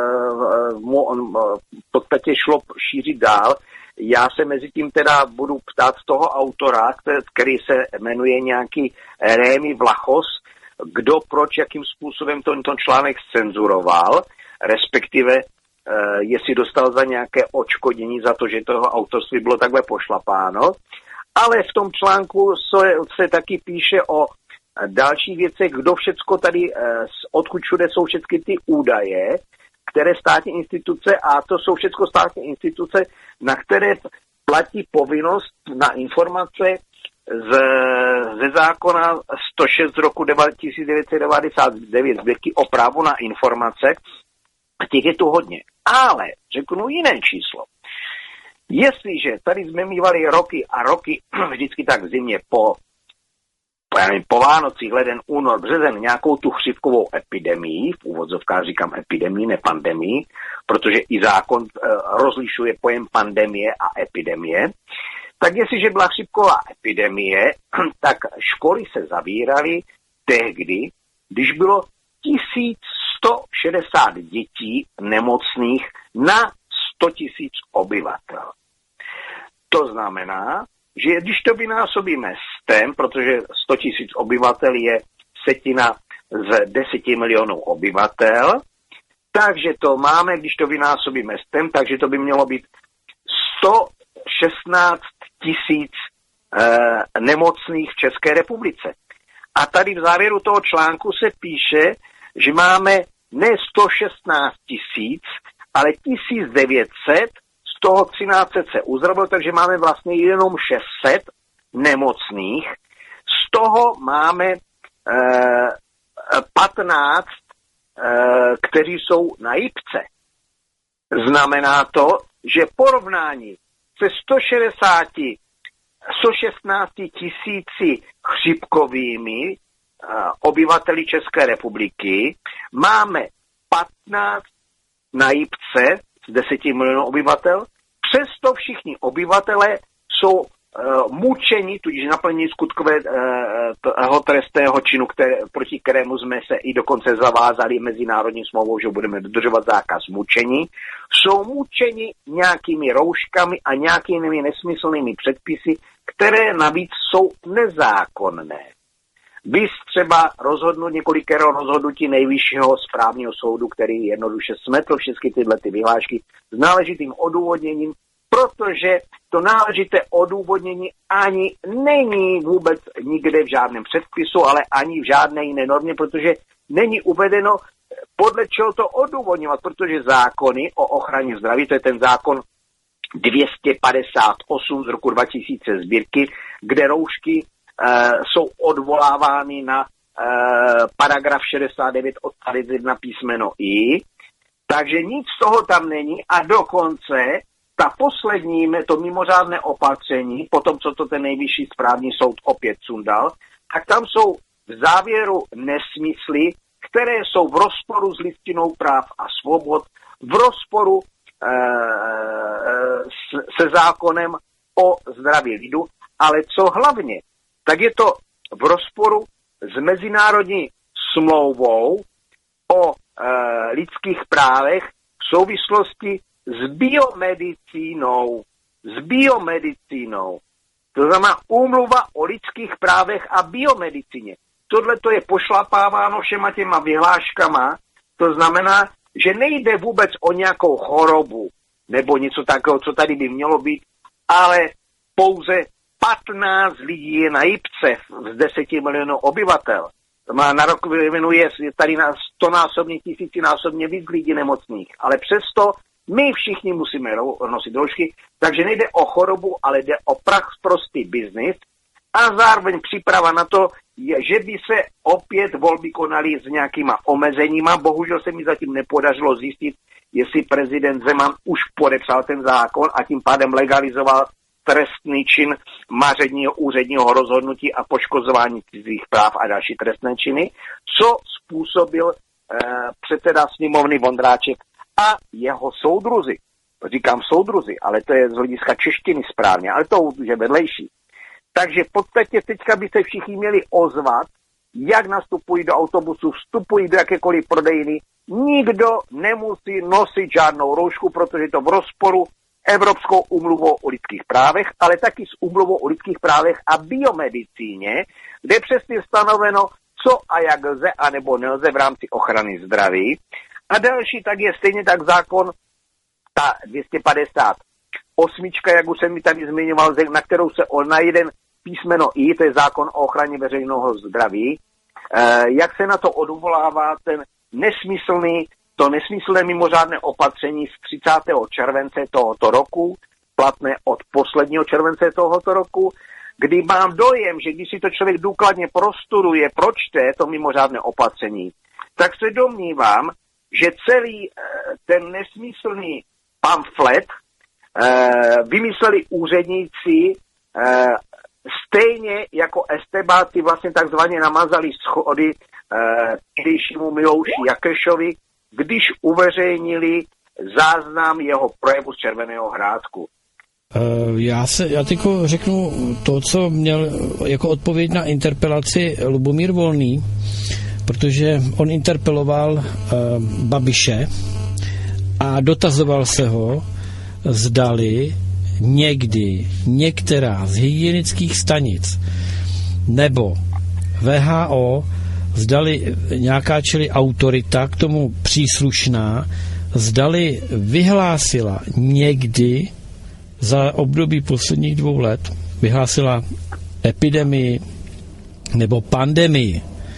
mu uh, v podstatě šlo šířit dál. Já se mezi tím teda budu ptát toho autora, který se jmenuje nějaký Rémy Vlachos, kdo, proč, jakým způsobem tento článek scenzuroval, respektive uh, jestli dostal za nějaké odškodnění za to, že toho autorství bylo takhle pošlapáno. Ale v tom článku se, se taky píše o další věci, kdo všecko tady, odkud všude jsou všechny ty údaje, které státní instituce, a to jsou všechno státní instituce, na které platí povinnost na informace z, ze zákona sto šest z roku tisíc devět set devadesát devět sbírky o právo na informace, a těch je tu hodně. Ale řeknu jiné číslo. Jestliže tady jsme mívali roky a roky, vždycky tak v zimě po já nevím, po Vánocích, leden, únor, březen, nějakou tu chřipkovou epidemii, v úvodzovkách říkám epidemii, ne pandemii, protože i zákon e, rozlišuje pojem pandemie a epidemie, tak jestliže byla chřipková epidemie, tak školy se zavíraly tehdy, když bylo tisíc sto šedesát dětí nemocných na sto tisíc obyvatel. To znamená, že když to vynásobíme stem, protože sto tisíc obyvatel je setina z deseti milionů obyvatel, takže to máme, když to vynásobíme stem, takže to by mělo být sto šestnáct tisíc eh, nemocných v České republice. A tady v závěru toho článku se píše, že máme ne sto šestnáct tisíc, ale tisíc devět set, z toho třináct set se uzdravilo, takže máme vlastně jenom šest set nemocných. Z toho máme eh, patnáct, eh, kteří jsou na jipce. Znamená to, že porovnání se sto šedesáti, sto šestnácti tisíci chřipkovými eh, obyvateli České republiky máme patnáct na jipce z deseti milionů obyvatel. Přesto všichni obyvatele jsou uh, mučeni, tudíž naplnění skutkového trestného činu, které, proti kterému jsme se i dokonce zavázali mezinárodní smlouvou, že budeme dodržovat zákaz mučení, jsou mučeni nějakými rouškami a nějakými nesmyslnými předpisy, které navíc jsou nezákonné. Vys třeba rozhodnout několikero rozhodnutí nejvyššího správního soudu, který jednoduše smetl všechny tyhle ty vyhlášky s náležitým odůvodněním, protože to náležité odůvodnění ani není vůbec nikde v žádném předpisu, ale ani v žádné jiné normě, protože není uvedeno, podle čeho to odůvodňovat, protože zákony o ochraně zdraví, to je ten zákon dvě stě padesát osm z roku dva tisíce sbírky, kde roušky Uh, jsou odvolávány na uh, paragraf šedesát devět odstavec jedna písmeno I, takže nic z toho tam není a dokonce ta poslední, to mimořádné opatření, potom co to ten nejvyšší správní soud opět sundal, tak tam jsou v závěru nesmysly, které jsou v rozporu s listinou práv a svobod, v rozporu uh, s, se zákonem o zdraví lidu, ale co hlavně, tak je to v rozporu s mezinárodní smlouvou o e, lidských právech v souvislosti s biomedicínou. S biomedicínou. To znamená úmluva o lidských právech a biomedicíně. Tohle to je pošlapáváno všema těma vyhláškama. To znamená, že nejde vůbec o nějakou chorobu nebo něco takového, co tady by mělo být, ale pouze patnáct lidí je na jipce z deseti milionů obyvatel. To má na rok vyvinuje tady na stonásobně, tisícinásobně víc lidí nemocných. Ale přesto my všichni musíme nosit roušky, takže nejde o chorobu, ale jde o prach prostý biznis a zároveň příprava na to, že by se opět volby konaly s nějakýma omezeníma. Bohužel se mi zatím nepodařilo zjistit, jestli prezident Zeman už podepsal ten zákon a tím pádem legalizoval trestný čin maření úředního rozhodnutí a poškozování cizích práv a další trestné činy, co způsobil předseda sněmovny Vondráček a jeho soudruzi. Říkám soudruzi, ale to je z hlediska češtiny správně, ale to už je vedlejší. Takže v podstatě teďka by se všichni měli ozvat, jak nastupují do autobusu, vstupují do jakékoliv prodejny. Nikdo nemusí nosit žádnou roušku, protože je to v rozporu Evropskou úmluvou o lidských právech, ale taky s úmluvou o lidských právech a biomedicíně, kde přesně stanoveno, co a jak lze a nebo nelze v rámci ochrany zdraví. A další tak je stejně tak zákon, ta dvě stě padesát osm, jak už jsem mi tady zmiňoval, na kterou se na jeden písmeno I, to je zákon o ochraně veřejného zdraví, e, jak se na to odvolává ten nesmyslný, to nesmyslné mimořádné opatření z třicátého července tohoto roku, platné od posledního července tohoto roku, kdy mám dojem, že když si to člověk důkladně prostuduje, pročte to mimořádné opatření, tak se domnívám, že celý e, ten nesmyslný pamflet e, vymysleli úředníci e, stejně jako estebáci vlastně takzvaně namazali schody tehdejšímu e, Milouši Jakešovi, když uveřejnili záznam jeho projevu z Červeného Hrádku. Já se, já teďko řeknu to, co měl jako odpověď na interpelaci Lubomír Volný, protože on interpeloval uh, Babiše a dotazoval se ho, zdali někdy některá z hygienických stanic nebo V H O, zdali nějaká, čili autorita k tomu příslušná, zdali vyhlásila někdy za období posledních dvou let, vyhlásila epidemii nebo pandemii.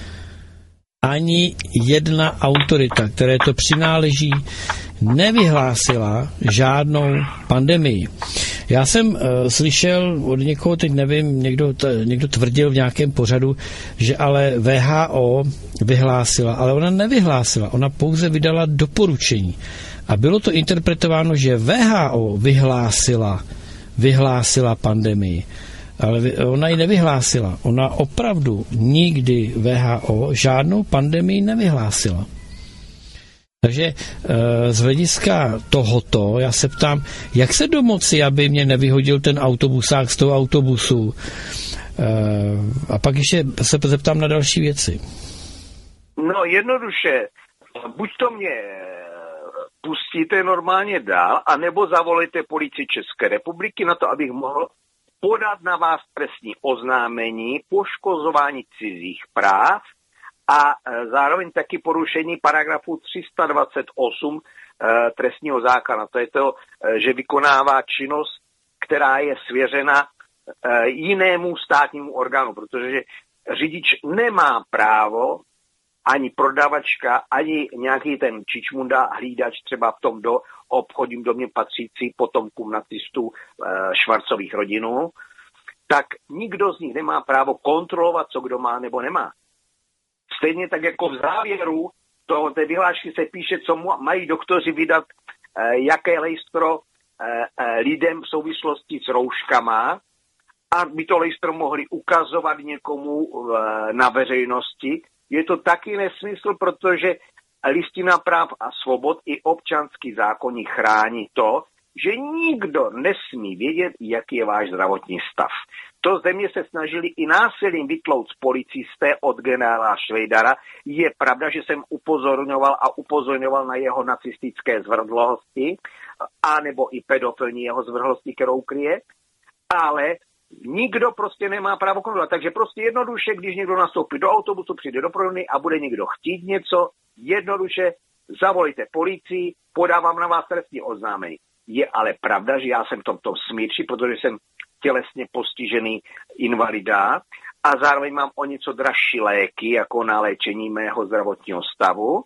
Ani jedna autorita, které to přináleží, nevyhlásila žádnou pandemii. Já jsem uh, slyšel od někoho, teď nevím, někdo, t- někdo tvrdil v nějakém pořadu, že ale V H O vyhlásila, ale ona nevyhlásila, ona pouze vydala doporučení. A bylo to interpretováno, že V H O vyhlásila, vyhlásila pandemii. Ale ona ji nevyhlásila. Ona opravdu nikdy V H O žádnou pandemii nevyhlásila. Takže z hlediska tohoto, já se ptám, jak se domoci, aby mě nevyhodil ten autobusák z toho autobusu. A pak ještě se zeptám na další věci. No jednoduše, buď to mě pustíte normálně dál, anebo zavolejte policii České republiky na to, abych mohl podat na vás trestní oznámení, poškozování cizích práv a zároveň taky porušení paragrafu tři sta dvacet osm e, trestního zákona. To je to, že vykonává činnost, která je svěřena e, jinému státnímu orgánu, protože řidič nemá právo, ani prodavačka, ani nějaký ten čičmunda, hlídač třeba v tom do obchodním domě patřící potomkům nacistů e, Švarcových rodinů, tak nikdo z nich nemá právo kontrolovat, co kdo má nebo nemá. Stejně tak jako v závěru toho, té vyhlášky se píše, co mají doktoři vydat, e, jaké lejstro e, e, lidem v souvislosti s rouškama, aby to lejstro mohli ukazovat někomu e, na veřejnosti. Je to taky nesmysl, protože listina práv a svobod i občanský zákoník chrání to, že nikdo nesmí vědět, jaký je váš zdravotní stav. To země se snažili i násilím vytlouct policisté od generála Švejdara. Je pravda, že jsem upozorňoval a upozorňoval na jeho nacistické zvrhlosti, anebo i pedofilní jeho zvrhlosti, kterou kryje, ale nikdo prostě nemá právo kontrolovat. Takže prostě jednoduše, když někdo nastoupí do autobusu, přijde do prodejny a bude někdo chtít něco, jednoduše zavolejte policii, podávám na vás trestní oznámení. Je ale pravda, že já jsem v tomto smíči, protože jsem tělesně postižený invalida a zároveň mám o něco dražší léky, jako na léčení mého zdravotního stavu,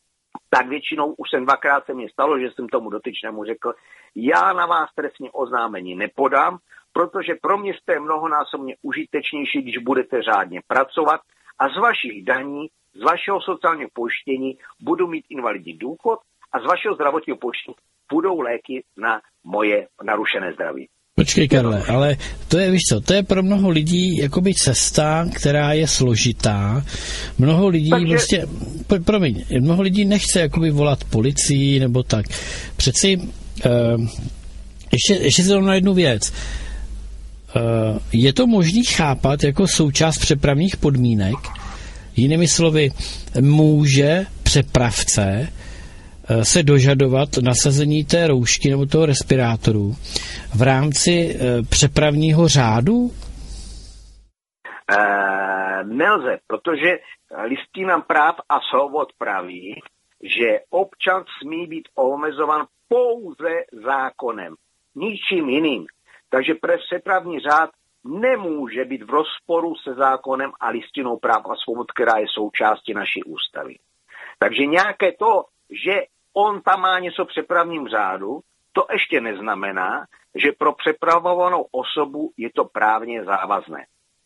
tak většinou už jsem dvakrát se mi stalo, že jsem tomu dotyčnému řekl, já na vás trestní oznámení nepodám, protože pro mě jste mnohonásobně užitečnější, když budete řádně pracovat a z vašich daní, z vašeho sociálního pojištění budu mít invalidní důchod a z vašeho zdravotního pojištění budou léky na moje narušené zdraví. Počkej, Karle, ale to je, víš co, to je pro mnoho lidí jakoby cesta, která je složitá. Mnoho lidí Takže... prostě, promiň, mnoho lidí nechce jakoby volat policii nebo tak. Přeci, uh, ještě, ještě se na jednu věc. Uh, je to možný chápat jako součást přepravních podmínek? Jinými slovy, může přepravce se dožadovat nasazení té roušky nebo toho respirátoru v rámci e, přepravního řádu? E, nelze, protože listina práv a svobod praví, že občan smí být omezovan pouze zákonem, ničím jiným. Takže přepravní řád nemůže být v rozporu se zákonem a listinou práv a svobod, která je součástí naší ústavy. Takže nějaké to, že on tam má něco v přepravním řádu, to ještě neznamená, že pro přepravovanou osobu je to právně závazné.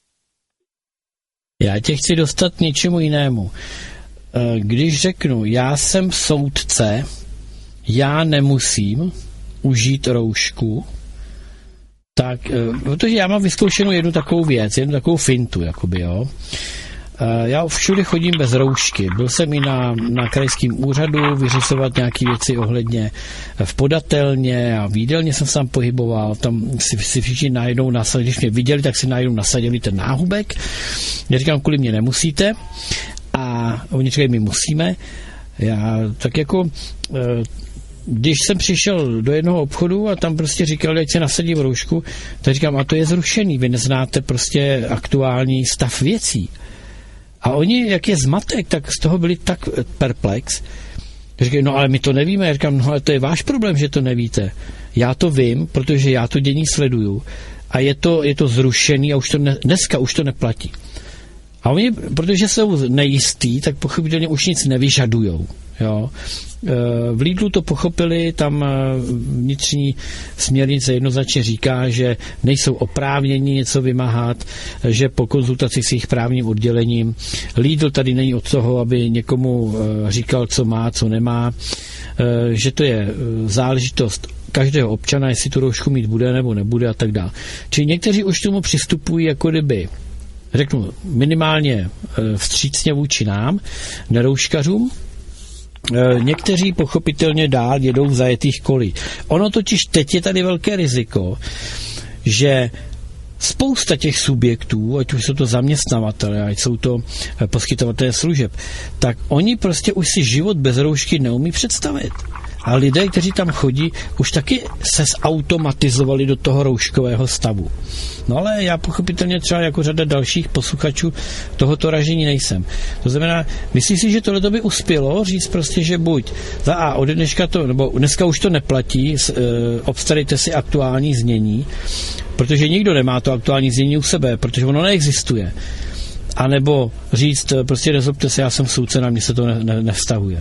Já tě chci dostat k něčemu jinému. Když řeknu, já jsem soudce, já nemusím užít roušku, tak, protože já mám vyzkoušenou jednu takovou věc, jednu takovou fintu, jakoby, jo. Já všude chodím bez roušky. Byl jsem i na, na krajském úřadu vyřizovat nějaké věci ohledně v podatelně a v jídelně jsem se tam pohyboval. Tam si, si všichni najednou nasadili, když mě viděli, tak si najednou nasadili ten náhubek. Já říkám, kvůli mě nemusíte. A oni říkají, my musíme. Já tak jako... Když jsem přišel do jednoho obchodu a tam prostě říkali, ať se nasadím roušku, tak říkám, a to je zrušený, vy neznáte prostě aktuální stav věcí. A oni, jak je zmatek, tak z toho byli tak perplex. Říkají, no ale my to nevíme. Já říkám, no ale to je váš problém, že to nevíte. Já to vím, protože já to dění sleduju. A je to, je to zrušený a už to ne, dneska už to neplatí. A oni, protože jsou nejistí, tak pochopitelně už nic nevyžadujou. Jo. V Lidlu to pochopili, tam vnitřní směrnice jednoznačně říká, že nejsou oprávněni něco vymáhat, že po konzultaci s jejich právním oddělením Lidl tady není od toho, aby někomu říkal, co má, co nemá, že to je záležitost každého občana, jestli tu roušku mít bude nebo nebude a tak dále. Čili někteří už tomu přistupují jako kdyby, řeknu, minimálně vstřícně vůči nám, nerouškařům. Někteří pochopitelně dál jedou v zajetých kolí. Ono totiž teď je tady velké riziko, že spousta těch subjektů, ať už jsou to zaměstnavatele, ať jsou to poskytovatelé služeb, tak oni prostě už si život bez roušky neumí představit. A lidé, kteří tam chodí, už taky se zautomatizovali do toho rouškového stavu. No ale já pochopitelně třeba jako řada dalších posluchačů tohoto ražení nejsem. To znamená, myslíš si, že tohle by uspělo říct prostě, že buď za A od dneška to, nebo dneska už to neplatí, e, obstarejte si aktuální znění, protože nikdo nemá to aktuální znění u sebe, protože ono neexistuje. A nebo říct, prostě nezlobte se, já jsem soudce, na mě se to ne, ne, nevztahuje.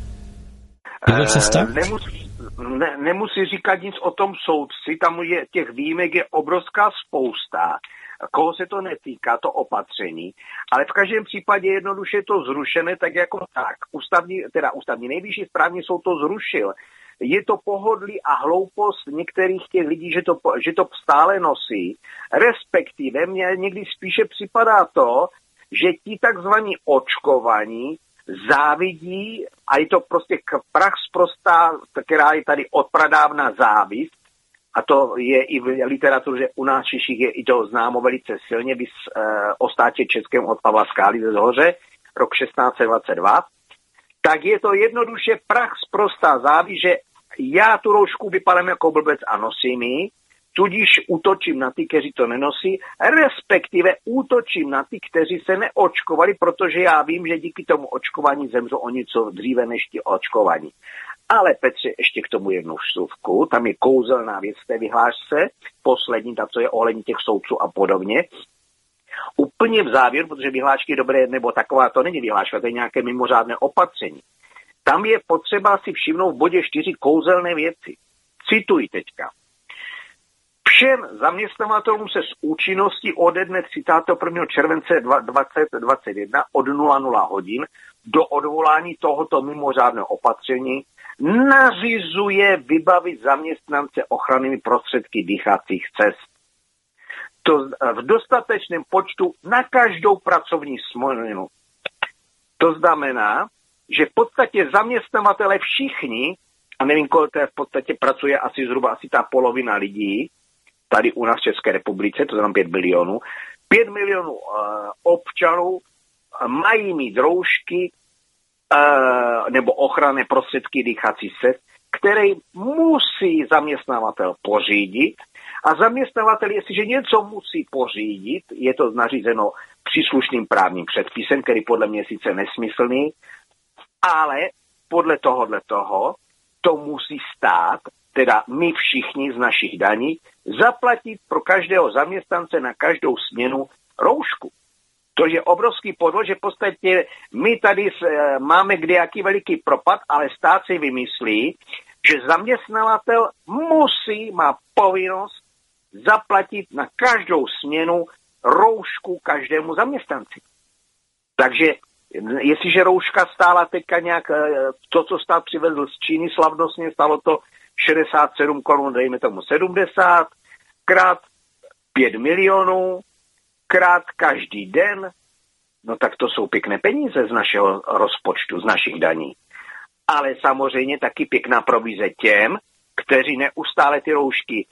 Je to cesta? Nemusí, ne, nemusí říkat nic o tom soudci, tam je těch výjimek je obrovská spousta, koho se to netýká, to opatření, ale v každém případě jednoduše je to zrušené tak jako tak. Ústavní, teda ústavní nejvyšší správní soud to zrušil. Je to pohodlí a hloupost některých těch lidí, že to, že to stále nosí, respektive mně někdy spíše připadá to, že ti takzvaní očkovaní závidí, a je to prostě prach sprostá, která je tady odpradávna závist, a to je i v literatuře u nás Češích je i to známo velice silně, bys e, o státě českém od Pavla Skály ze Zhoře, rok šestnáct set dvacet dva, tak je to jednoduše prach sprostá závist, že já tu roušku vypadám jako blbec a nosím ji, tudíž útočím na ty, kteří to nenosí, respektive útočím na ty, kteří se neočkovali, protože já vím, že díky tomu očkování zemřou o něco dříve než ti očkovaní. Ale Petře, ještě k tomu jednu vstupku, tam je kouzelná věc v té vyhlášce, poslední, ta, co je ohledně těch soudců a podobně. Úplně v závěru, protože vyhlášky dobré, nebo taková to není vyhláška, to je nějaké mimořádné opatření. Tam je potřeba si všimnout v bodě čtyři kouzelné věci. Cituji teďka. Všem zaměstnavatelům se s účinností ode dne třicátého prvního července dvacet dvacet jedna od nula nula hodin do odvolání tohoto mimořádného opatření nařizuje vybavit zaměstnance ochrannými prostředky dýchacích cest. To v dostatečném počtu na každou pracovní směnu. To znamená, že v podstatě zaměstnavatele všichni, a nevím, kolik to je, v podstatě pracuje asi zhruba asi ta polovina lidí, tady u nás v České republice, to znamená pět milionů, pět milionů uh, občanů uh, mají mít roušky uh, nebo ochranné prostředky dýchací cest, které musí zaměstnavatel pořídit. A zaměstnavatel, jestliže něco musí pořídit, je to nařízeno příslušným právním předpisem, který podle mě sice nesmyslný, ale podle tohohle toho to musí stát, teda my všichni z našich daní, zaplatit pro každého zaměstnance na každou směnu roušku. To je obrovský podvod, že v podstatě my tady máme kdejaký veliký propad, ale stát si vymyslí, že zaměstnavatel musí, má povinnost zaplatit na každou směnu roušku každému zaměstnanci. Takže jestliže rouška stála teďka nějak, to, co stát přivezl z Číny slavnostně, stalo to šedesát sedm korun, dejme tomu sedmdesát, krát pět milionů, krát každý den, no tak to jsou pěkné peníze z našeho rozpočtu, z našich daní. Ale samozřejmě taky pěkná provize těm, kteří neustále ty roušky,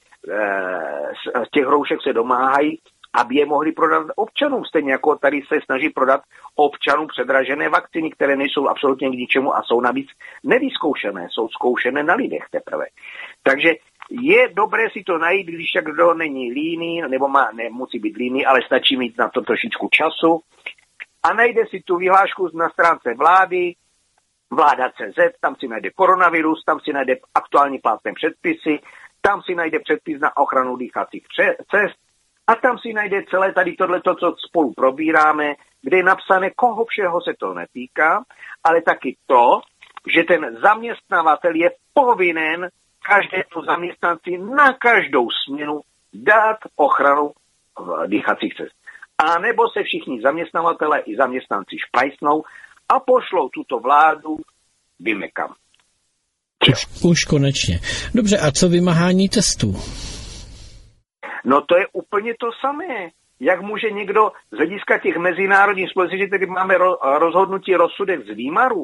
z těch roušek se domáhají, aby je mohli prodat občanům. Stejně jako tady se snaží prodat občanům předražené vakcíny, které nejsou absolutně k ničemu a jsou navíc nevyzkoušené, jsou zkoušené na lidech teprve. Takže je dobré si to najít, když kdo není líný, nebo má, nemusí být líný, ale stačí mít na to trošičku času a najde si tu vyhlášku na stránce vlády, vláda tečka cé zet, tam si najde koronavirus, tam si najde aktuální platné předpisy, tam si najde předpis na ochranu dýchacích cest a tam si najde celé tady tohleto, co spolu probíráme, kde je napsané, koho všeho se to netýká, ale taky to, že ten zaměstnavatel je povinen každému zaměstnanci na každou směnu dát ochranu dýchacích cest. A nebo se všichni zaměstnavatele i zaměstnanci špajsnou a pošlou tuto vládu víme kam. Už, už konečně. Dobře, a co vymáhání testů? No to je úplně to samé. Jak může někdo z hlediska těch mezinárodních společností, že tady máme rozhodnutí rozsudek z Výmaru,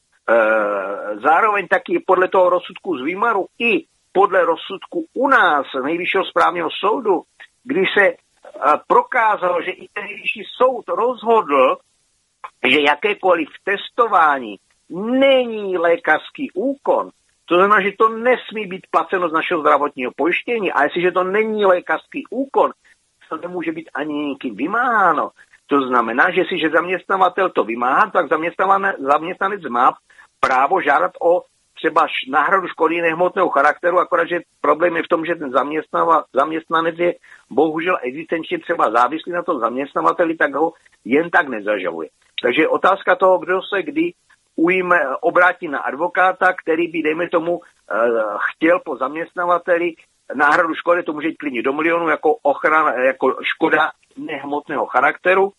e, zároveň taky podle toho rozsudku z Výmaru i podle rozsudku u nás, Nejvyššího správního soudu, když se e, prokázalo, že i ten Nejvyšší soud rozhodl, že jakékoliv testování není lékařský úkon, to znamená, že to nesmí být placeno z našeho zdravotního pojištění. A jestliže to není lékařský úkon, to nemůže být ani nikým vymáháno. To znamená, že jestliže zaměstnavatel to vymáhá, tak zaměstnanec má právo žádat o třeba náhradu škody nehmotného charakteru, akorát, že problém je v tom, že ten zaměstnanec je bohužel existenčně třeba závislý na tom zaměstnavateli, tak ho jen tak nezažaluje. Takže otázka toho, kdo se kdy ujme, obrátí na advokáta, který by, dejme tomu, chtěl po zaměstnavateli náhradu škody, to může jít klidně do milionu, jako ochrana, jako škoda nehmotného charakteru.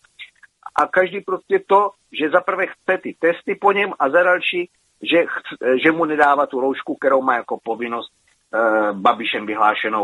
A každý prostě to, že zaprvé chce ty testy po něm a za další, že, že mu nedává tu roušku, kterou má jako povinnost uh, Babišem vyhlášenou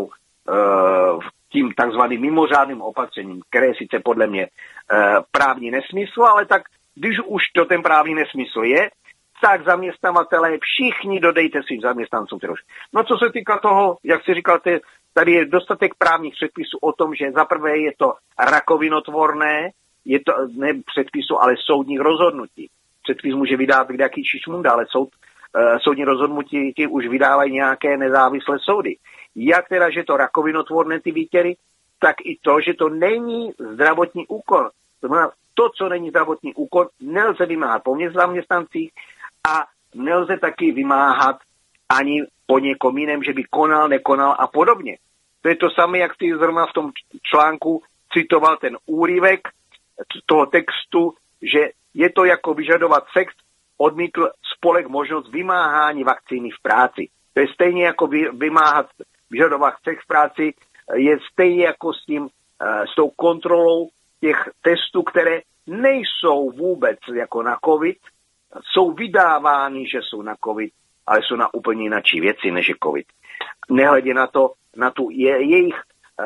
uh, tím takzvaným mimořádným opatřením, které je sice podle mě uh, právní nesmysl, ale tak když už to ten právní nesmysl je, tak zaměstnavatelé všichni dodejte svým zaměstnancům ty roušky. No co se týká toho, jak si říkal, tady je dostatek právních předpisů o tom, že zaprvé je to rakovinotvorné, je to ne předpisu, ale soudních rozhodnutí. Předpis může vydat kdejaký čišmunda, ale soud, uh, soudní rozhodnutí ti už vydávají nějaké nezávislé soudy. Jak teda, že to rakovinotvorné ty výtěry, tak i to, že to není zdravotní úkon. To znamená, to, co není zdravotní úkon, nelze vymáhat po mě zaměstnancích a nelze taky vymáhat ani po někom jiném, že by konal, nekonal a podobně. To je to samé, jak jsi zrovna v tom článku citoval ten úryvek toho textu, že je to jako vyžadovat sex, odmítl spolek možnost vymáhání vakcíny v práci. To je stejně jako vymáhat, vyžadovat sex v práci je stejně jako s tím, s tou kontrolou těch testů, které nejsou vůbec jako na covid, jsou vydávány, že jsou na covid, ale jsou na úplně jináčí věci, než je covid. Nehledě na to, na tu je, jejich,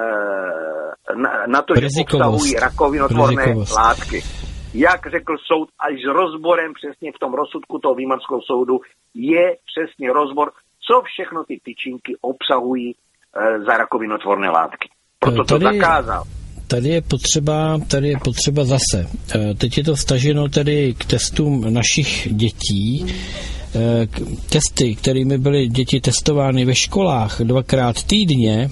na, na to, že obsahují rakovinotvorné látky. Jak řekl soud, až s rozborem přesně v tom rozsudku toho výmarského soudu je přesně rozbor, co všechno ty tyčinky obsahují e, za rakovinotvorné látky. Proto to tady, zakázal. Tady je potřeba, tady je potřeba zase. E, teď je to vztaženo tedy k testům našich dětí. E, k, testy, kterými byly děti testovány ve školách dvakrát týdně,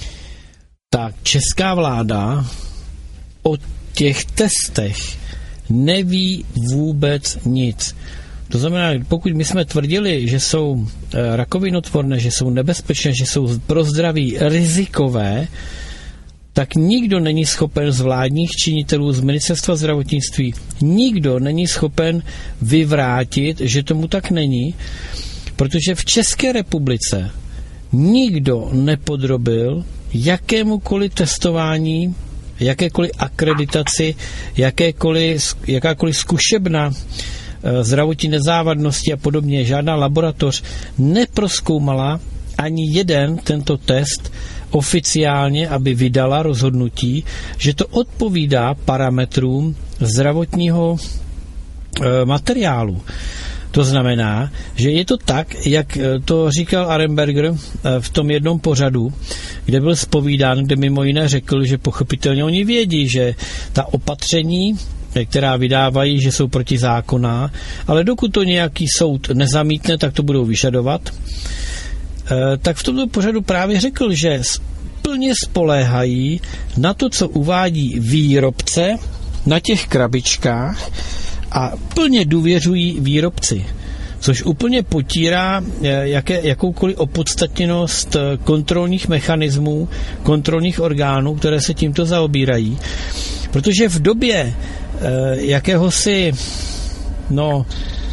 tak česká vláda o těch testech neví vůbec nic. To znamená, pokud my jsme tvrdili, že jsou rakovinotvorné, že jsou nebezpečné, že jsou pro zdraví rizikové, tak nikdo není schopen z vládních činitelů, z ministerstva zdravotnictví, nikdo není schopen vyvrátit, že tomu tak není, protože v České republice nikdo nepodrobil jakémukoliv testování, jakékoliv akreditaci, jakékoliv, jakákoliv zkušebna zdravotní nezávadnosti a podobně. Žádná laboratoř neprozkoumala ani jeden tento test oficiálně, aby vydala rozhodnutí, že to odpovídá parametrům zdravotního e, materiálu. To znamená, že je to tak, jak to říkal Arenberger v tom jednom pořadu, kde byl zpovídán, kde mimo jiné řekl, že pochopitelně oni vědí, že ta opatření, která vydávají, že jsou protizákonná, ale dokud to nějaký soud nezamítne, tak to budou vyžadovat. Tak v tomto pořadu právě řekl, že plně spoléhají na to, co uvádí výrobce na těch krabičkách, a plně důvěřují výrobci, což úplně potírá jaké, jakoukoliv opodstatněnost kontrolních mechanismů, kontrolních orgánů, které se tímto zaobírají. Protože v době jakéhosi no,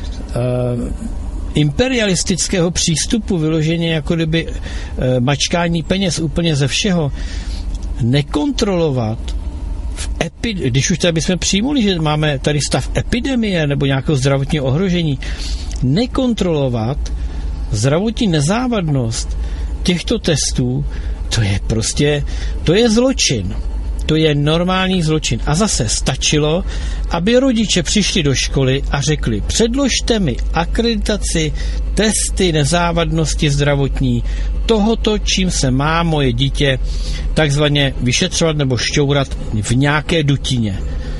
imperialistického přístupu, vyloženě jako kdyby mačkání peněz úplně ze všeho, nekontrolovat Epi, když už tady bychom přijmuli, že máme tady stav epidemie nebo nějakého zdravotního ohrožení, nekontrolovat zdravotní nezávadnost těchto testů, to je prostě, to je zločin. To je normální zločin. A zase stačilo, aby rodiče přišli do školy a řekli, předložte mi akreditaci, testy nezávadnosti zdravotní, tohoto, čím se má moje dítě takzvaně vyšetřovat nebo šťourat v nějaké dutině.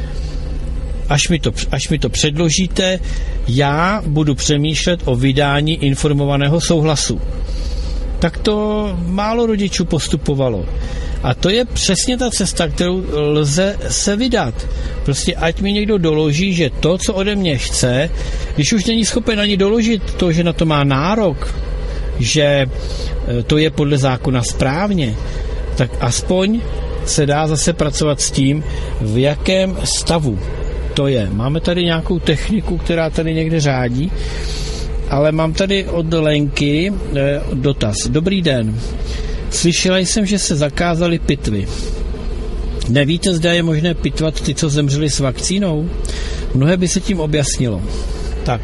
Až mi to, až mi to předložíte, já budu přemýšlet o vydání informovaného souhlasu. Tak to málo rodičů postupovalo. A to je přesně ta cesta, kterou lze se vydat. Prostě ať mi někdo doloží, že to, co ode mě chce, když už není schopen ani doložit to, že na to má nárok, že to je podle zákona správně, tak aspoň se dá zase pracovat s tím, v jakém stavu to je. Máme tady nějakou techniku, která tady někde řádí, ale mám tady od Lenky eh, dotaz. Dobrý den. Slyšela jsem, že se zakázaly pitvy. Nevíte, zda je možné pitvat ty, co zemřeli s vakcínou? Mnohé by se tím objasnilo. Tak.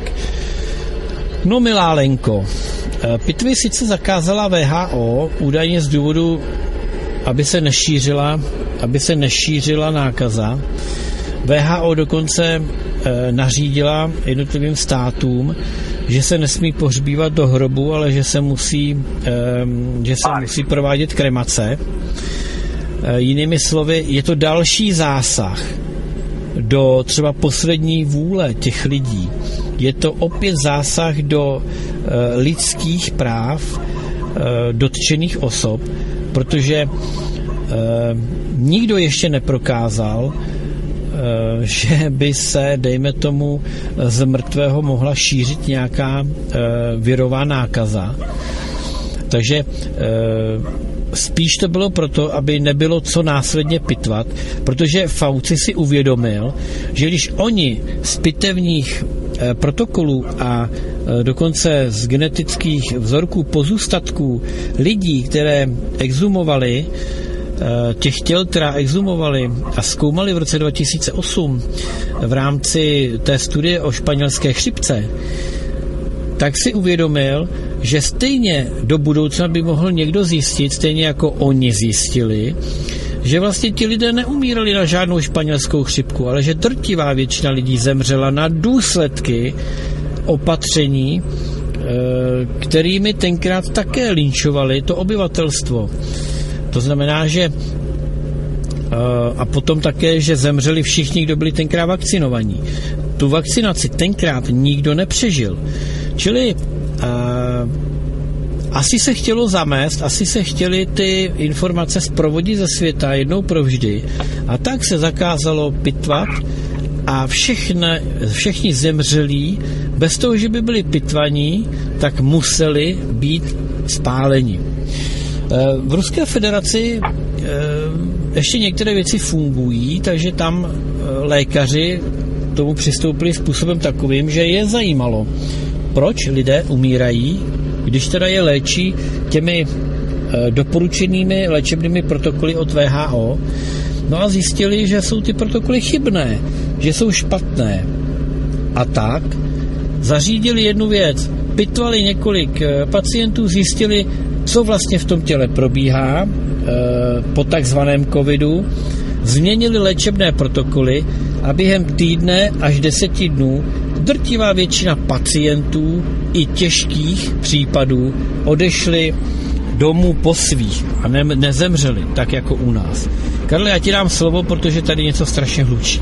No, milá Lenko, pitvy sice zakázala V H O, údajně z důvodu, aby se nešířila, aby se nešířila nákaza. V H O dokonce e, nařídila jednotlivým státům, že se nesmí pohřbívat do hrobu, ale že se musí, e, že se musí provádět kremace. E, jinými slovy, je to další zásah do třeba poslední vůle těch lidí. Je to opět zásah do e, lidských práv e, dotčených osob, protože e, nikdo ještě neprokázal, že by se, dejme tomu, z mrtvého mohla šířit nějaká e, virová nákaza. Takže e, spíš to bylo proto, aby nebylo co následně pitvat, protože Fauci si uvědomil, že když oni z pitevních e, protokolů a e, dokonce z genetických vzorků pozůstatků lidí, které exhumovali, těch těl, která exhumovali a zkoumali v roce dva tisíce osm v rámci té studie o španělské chřipce, tak si uvědomil, že stejně do budoucna by mohl někdo zjistit, stejně jako oni zjistili, že vlastně ti lidé neumírali na žádnou španělskou chřipku, ale že drtivá většina lidí zemřela na důsledky opatření, kterými tenkrát také linčovali to obyvatelstvo. To znamená, že a potom také, že zemřeli všichni, kdo byli tenkrát vakcinovaní. Tu vakcinaci tenkrát nikdo nepřežil. Čili asi se chtělo zamést, asi se chtěly ty informace zprovodit ze světa jednou provždy a tak se zakázalo pitvat a všechny, všichni zemřelí, bez toho, že by byli pitvaní, tak museli být spáleni. V Ruské federaci ještě některé věci fungují, takže tam lékaři tomu přistoupili způsobem takovým, že je zajímalo, proč lidé umírají, když teda je léčí těmi doporučenými léčebnými protokoly od W H O. No a zjistili, že jsou ty protokoly chybné, že jsou špatné. A tak zařídili jednu věc. Pitvali několik pacientů, zjistili, co vlastně v tom těle probíhá e, po takzvaném covidu, změnili léčebné protokoly a během týdne až deseti dnů drtivá většina pacientů i těžkých případů odešli domů po svých a ne, nezemřeli, tak jako u nás. Karle, já ti dám slovo, protože tady něco strašně hlučí.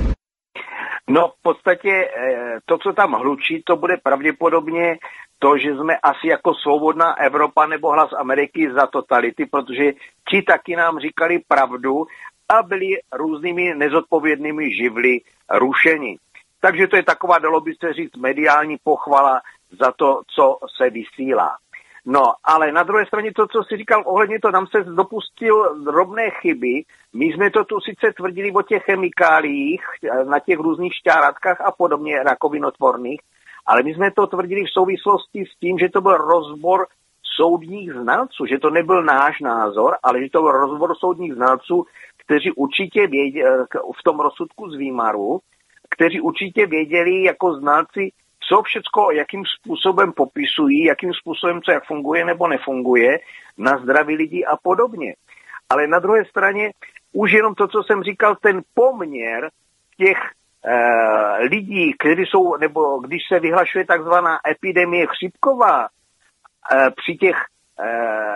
No v podstatě to, co tam hlučí, to bude pravděpodobně to, že jsme asi jako svobodná Evropa nebo Hlas Ameriky za totality, protože ti taky nám říkali pravdu a byli různými nezodpovědnými živly rušeni. Takže to je taková, dalo by se říct, mediální pochvala za to, co se vysílá. No, ale na druhé straně to, co jsi říkal ohledně to, tam se dopustil drobné chyby. My jsme to tu sice tvrdili o těch chemikáliích, na těch různých šťáratkách a podobně rakovinotvorných, ale my jsme to tvrdili v souvislosti s tím, že to byl rozbor soudních znalců, že to nebyl náš názor, ale že to byl rozbor soudních znalců, kteří určitě věděli, v tom rozsudku z Výmaru, kteří určitě věděli jako znalci, co všecko, jakým způsobem popisují, jakým způsobem co jak funguje nebo nefunguje na zdraví lidí a podobně. Ale na druhé straně už jenom to, co jsem říkal, ten poměr těch e, lidí, kteří jsou, nebo když se vyhlašuje takzvaná epidemie chřipková, e, při těch, e,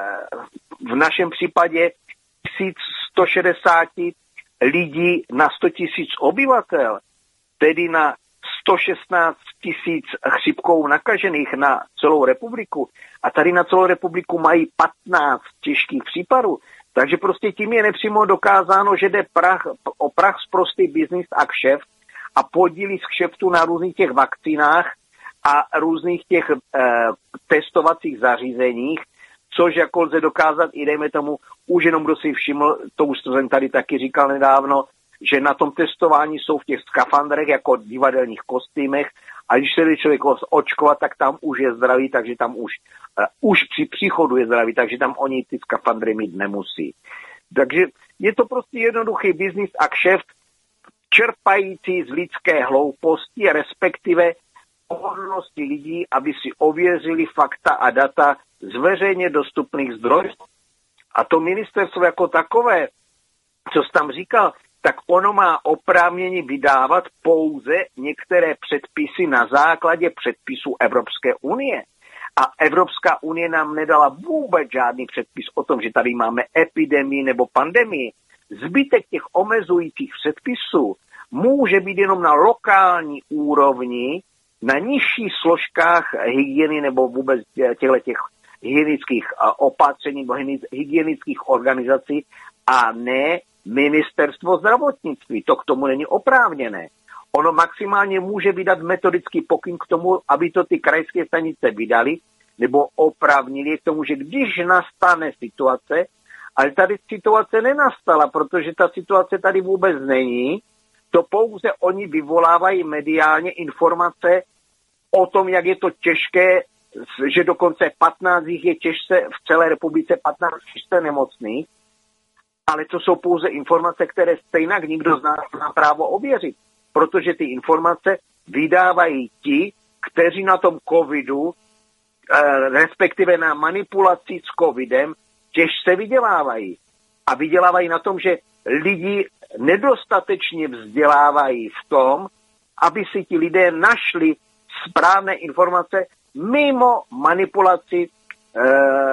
v našem případě tisíc sto šedesát lidí na sto tisíc obyvatel, tedy na sto šestnáct tisíc chřipkou nakažených na celou republiku a tady na celou republiku mají patnáct těžkých případů. Takže prostě tím je nepřímo dokázáno, že jde prach, o prach z prostý biznis a kšeft a podílí z kšeftu na různých těch vakcínách a různých těch eh, testovacích zařízeních, což jako lze dokázat i dejme tomu, už jenom kdo si všiml, to už jsem tady taky říkal nedávno, že na tom testování jsou v těch skafandrech jako divadelních kostýmech a když se jde člověk očkovat, tak tam už je zdravý, takže tam už, uh, už při příchodu je zdravý, takže tam oni ty skafandry mít nemusí. Takže je to prostě jednoduchý biznis a kšeft, čerpající z lidské hlouposti, respektive pohodlnosti lidí, aby si ověřili fakta a data z veřejně dostupných zdrojů. A to ministerstvo jako takové, co jsi tam říkal, tak ono má oprávnění vydávat pouze některé předpisy na základě předpisů Evropské unie. A Evropská unie nám nedala vůbec žádný předpis o tom, že tady máme epidemii nebo pandemii. Zbytek těch omezujících předpisů může být jenom na lokální úrovni, na nižších složkách hygieny nebo vůbec těch hygienických opatření nebo hygienických organizací a ne ministerstvo zdravotnictví. To k tomu není oprávněné. Ono maximálně může vydat metodický pokyn k tomu, aby to ty krajské stanice vydali nebo oprávnili k tomu, že když nastane situace, ale tady situace nenastala, protože ta situace tady vůbec není, to pouze oni vyvolávají mediálně informace o tom, jak je to těžké, že dokonce patnáct jich je těžce v celé republice, patnáct těžce nemocných. ale to jsou pouze informace, které stejně nikdo z nás má právo ověřit, protože ty informace vydávají ti, kteří na tom covidu, eh, respektive na manipulaci s covidem, těžce vydělávají. A vydělávají na tom, že lidi nedostatečně vzdělávají v tom, aby si ti lidé našli správné informace mimo manipulaci eh,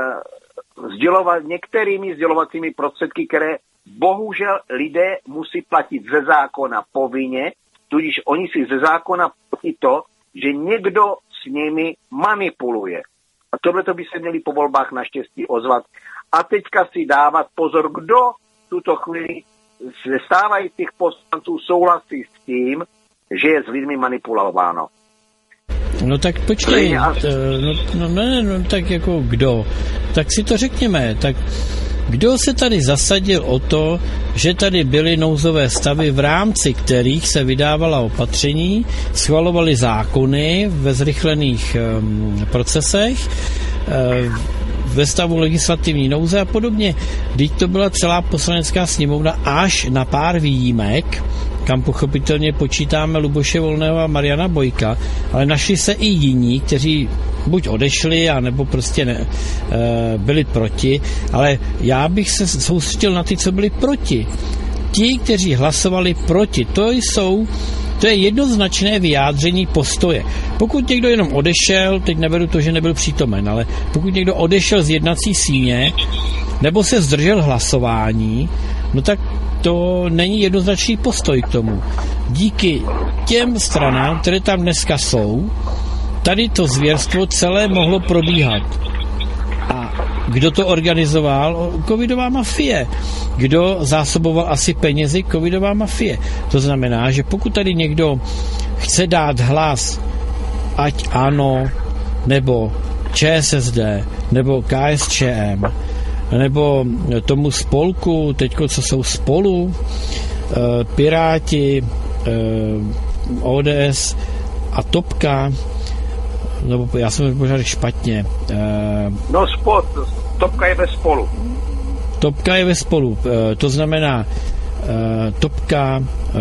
sdělovat, některými sdělovacími prostředky, které bohužel lidé musí platit ze zákona povinně, tudíž oni si ze zákona platí to, že někdo s nimi manipuluje. A tohle to by se měli po volbách naštěstí ozvat. A teďka si dávat pozor, kdo v tuto chvíli ze stávajících poslanců souhlasí s tím, že je s lidmi manipulováno. No tak počkej, no, no ne, no tak jako kdo? Tak si to řekněme, tak kdo se tady zasadil o to, že tady byly nouzové stavy, v rámci kterých se vydávala opatření, schvalovaly zákony ve zrychlených um, procesech, um, ve stavu legislativní nouze a podobně. Vždyť to byla celá poslanecká sněmovna až na pár výjimek, kam pochopitelně počítáme Luboše Volného a Mariana Bojka, ale našli se i jiní, kteří buď odešli, anebo prostě ne, e, byli proti, ale já bych se soustředil na ty, co byli proti. Ti, kteří hlasovali proti, to jsou To je jednoznačné vyjádření postoje. Pokud někdo jenom odešel, teď neberu to, že nebyl přítomen, ale pokud někdo odešel z jednací síně nebo se zdržel hlasování, no tak to není jednoznačný postoj k tomu. Díky těm stranám, které tam dneska jsou, tady to zvěrstvo celé mohlo probíhat. A kdo to organizoval? Covidová mafie. Kdo zásoboval asi penězi? Covidová mafie. To znamená, že pokud tady někdo chce dát hlas, ať ANO, nebo ČSSD, nebo KSČM, nebo tomu spolku, teďko co jsou spolu, Piráti, O D S a Topka, nebo já jsem možná řekl špatně. No spod, Topka je ve Spolu. Topka je ve Spolu, to znamená Topka,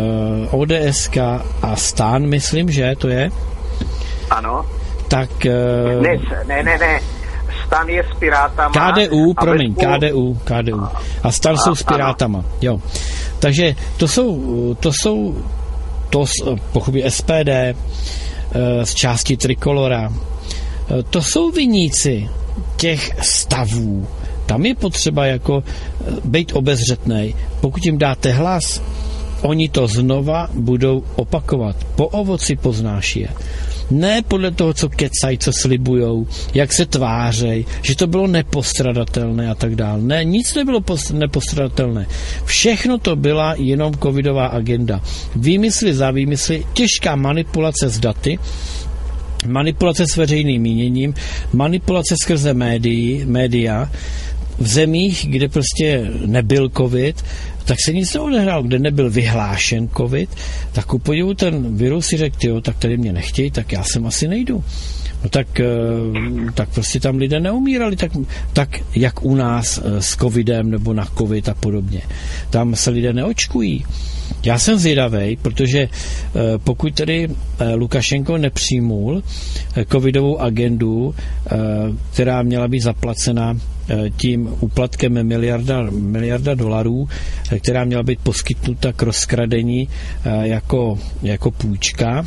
ODSka a STAN, myslím, že to je? Ano. Tak... Ne, ne, ne, ne. STAN je s Pirátama. K D U, promiň, K D U, K D U. A STAN a, jsou s Pirátama, ano. Jo. Takže to jsou, to jsou, to pochopí S P D, z části Trikolora. To jsou viníci těch stavů. Tam je potřeba jako být obezřetnej. Pokud jim dáte hlas, oni to znova budou opakovat. Po ovoci poznáš je. Ne podle toho, co kecají, co slibujou, jak se tvářej, že to bylo nepostradatelné a tak dále. Ne, nic nebylo post- nepostradatelné. Všechno to byla jenom covidová agenda. Výmysly za výmysly, těžká manipulace s daty, manipulace s veřejným míněním, manipulace skrze médii, média, v zemích, kde prostě nebyl covid, tak se nic neodehrál, kde nebyl vyhlášen covid, tak ku podivu ten virus si řekl, tyjo, tak tady mě nechtějí, tak já sem asi nejdu. No tak, tak prostě tam lidé neumírali, tak, tak jak u nás s covidem nebo na covid a podobně. Tam se lidé neočkují. Já jsem zvědavej, protože pokud tedy Lukašenko nepřijmul covidovou agendu, která měla být zaplacena tím úplatkem miliarda, miliarda dolarů, která měla být poskytnuta k rozkradení jako, jako půjčka,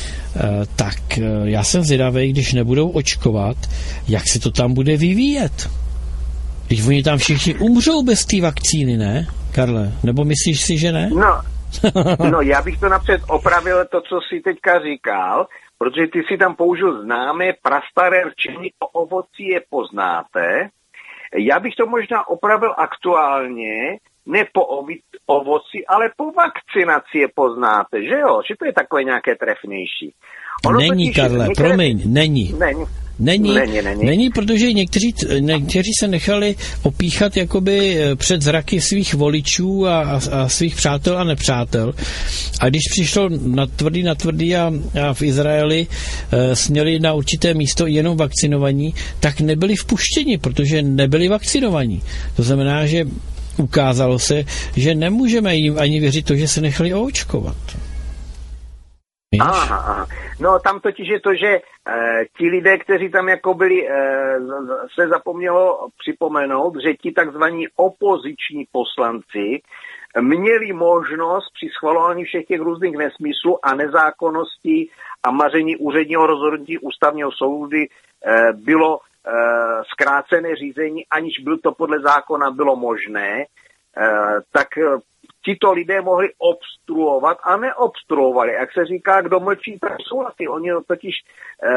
tak já jsem zvědavej, když nebudou očkovat, jak se to tam bude vyvíjet. Když oni tam všichni umřou bez té vakcíny, ne, Karle? Nebo myslíš si, že ne? No, no já bych to napřed opravil to, co jsi teďka říkal, protože ty si tam použil známé prastaré rčení, o ovoci je poznáte. Já bych to možná opravil aktuálně, ne po ovoci, ale po vakcinaci je poznáte, že jo? Že to je takové nějaké trefnější. Ono není, Karle, některé... promiň, není. Není. Není, není, není. není, protože někteří, někteří se nechali opíchat jakoby před zraky svých voličů a, a, a svých přátel a nepřátel. A když přišlo na tvrdý, na tvrdý a, a v Izraeli e, směli na určité místo jenom vakcinovaní, tak nebyli vpuštěni, protože nebyli vakcinovaní. To znamená, že ukázalo se, že nemůžeme jim ani věřit to, že se nechali oočkovat. Aha, aha. No tam totiž je to, že e, ti lidé, kteří tam jako byli, e, se zapomnělo připomenout, že ti takzvaní opoziční poslanci měli možnost při schvalování všech těch různých nesmyslů a nezákonností a maření úředního rozhodnutí ústavního soudu e, bylo e, zkrácené řízení, aniž byl to podle zákona bylo možné, e, tak tito lidé mohli obstruovat a neobstruovali. Jak se říká, kdo mlčí, tak souhlasí. Oni totiž e,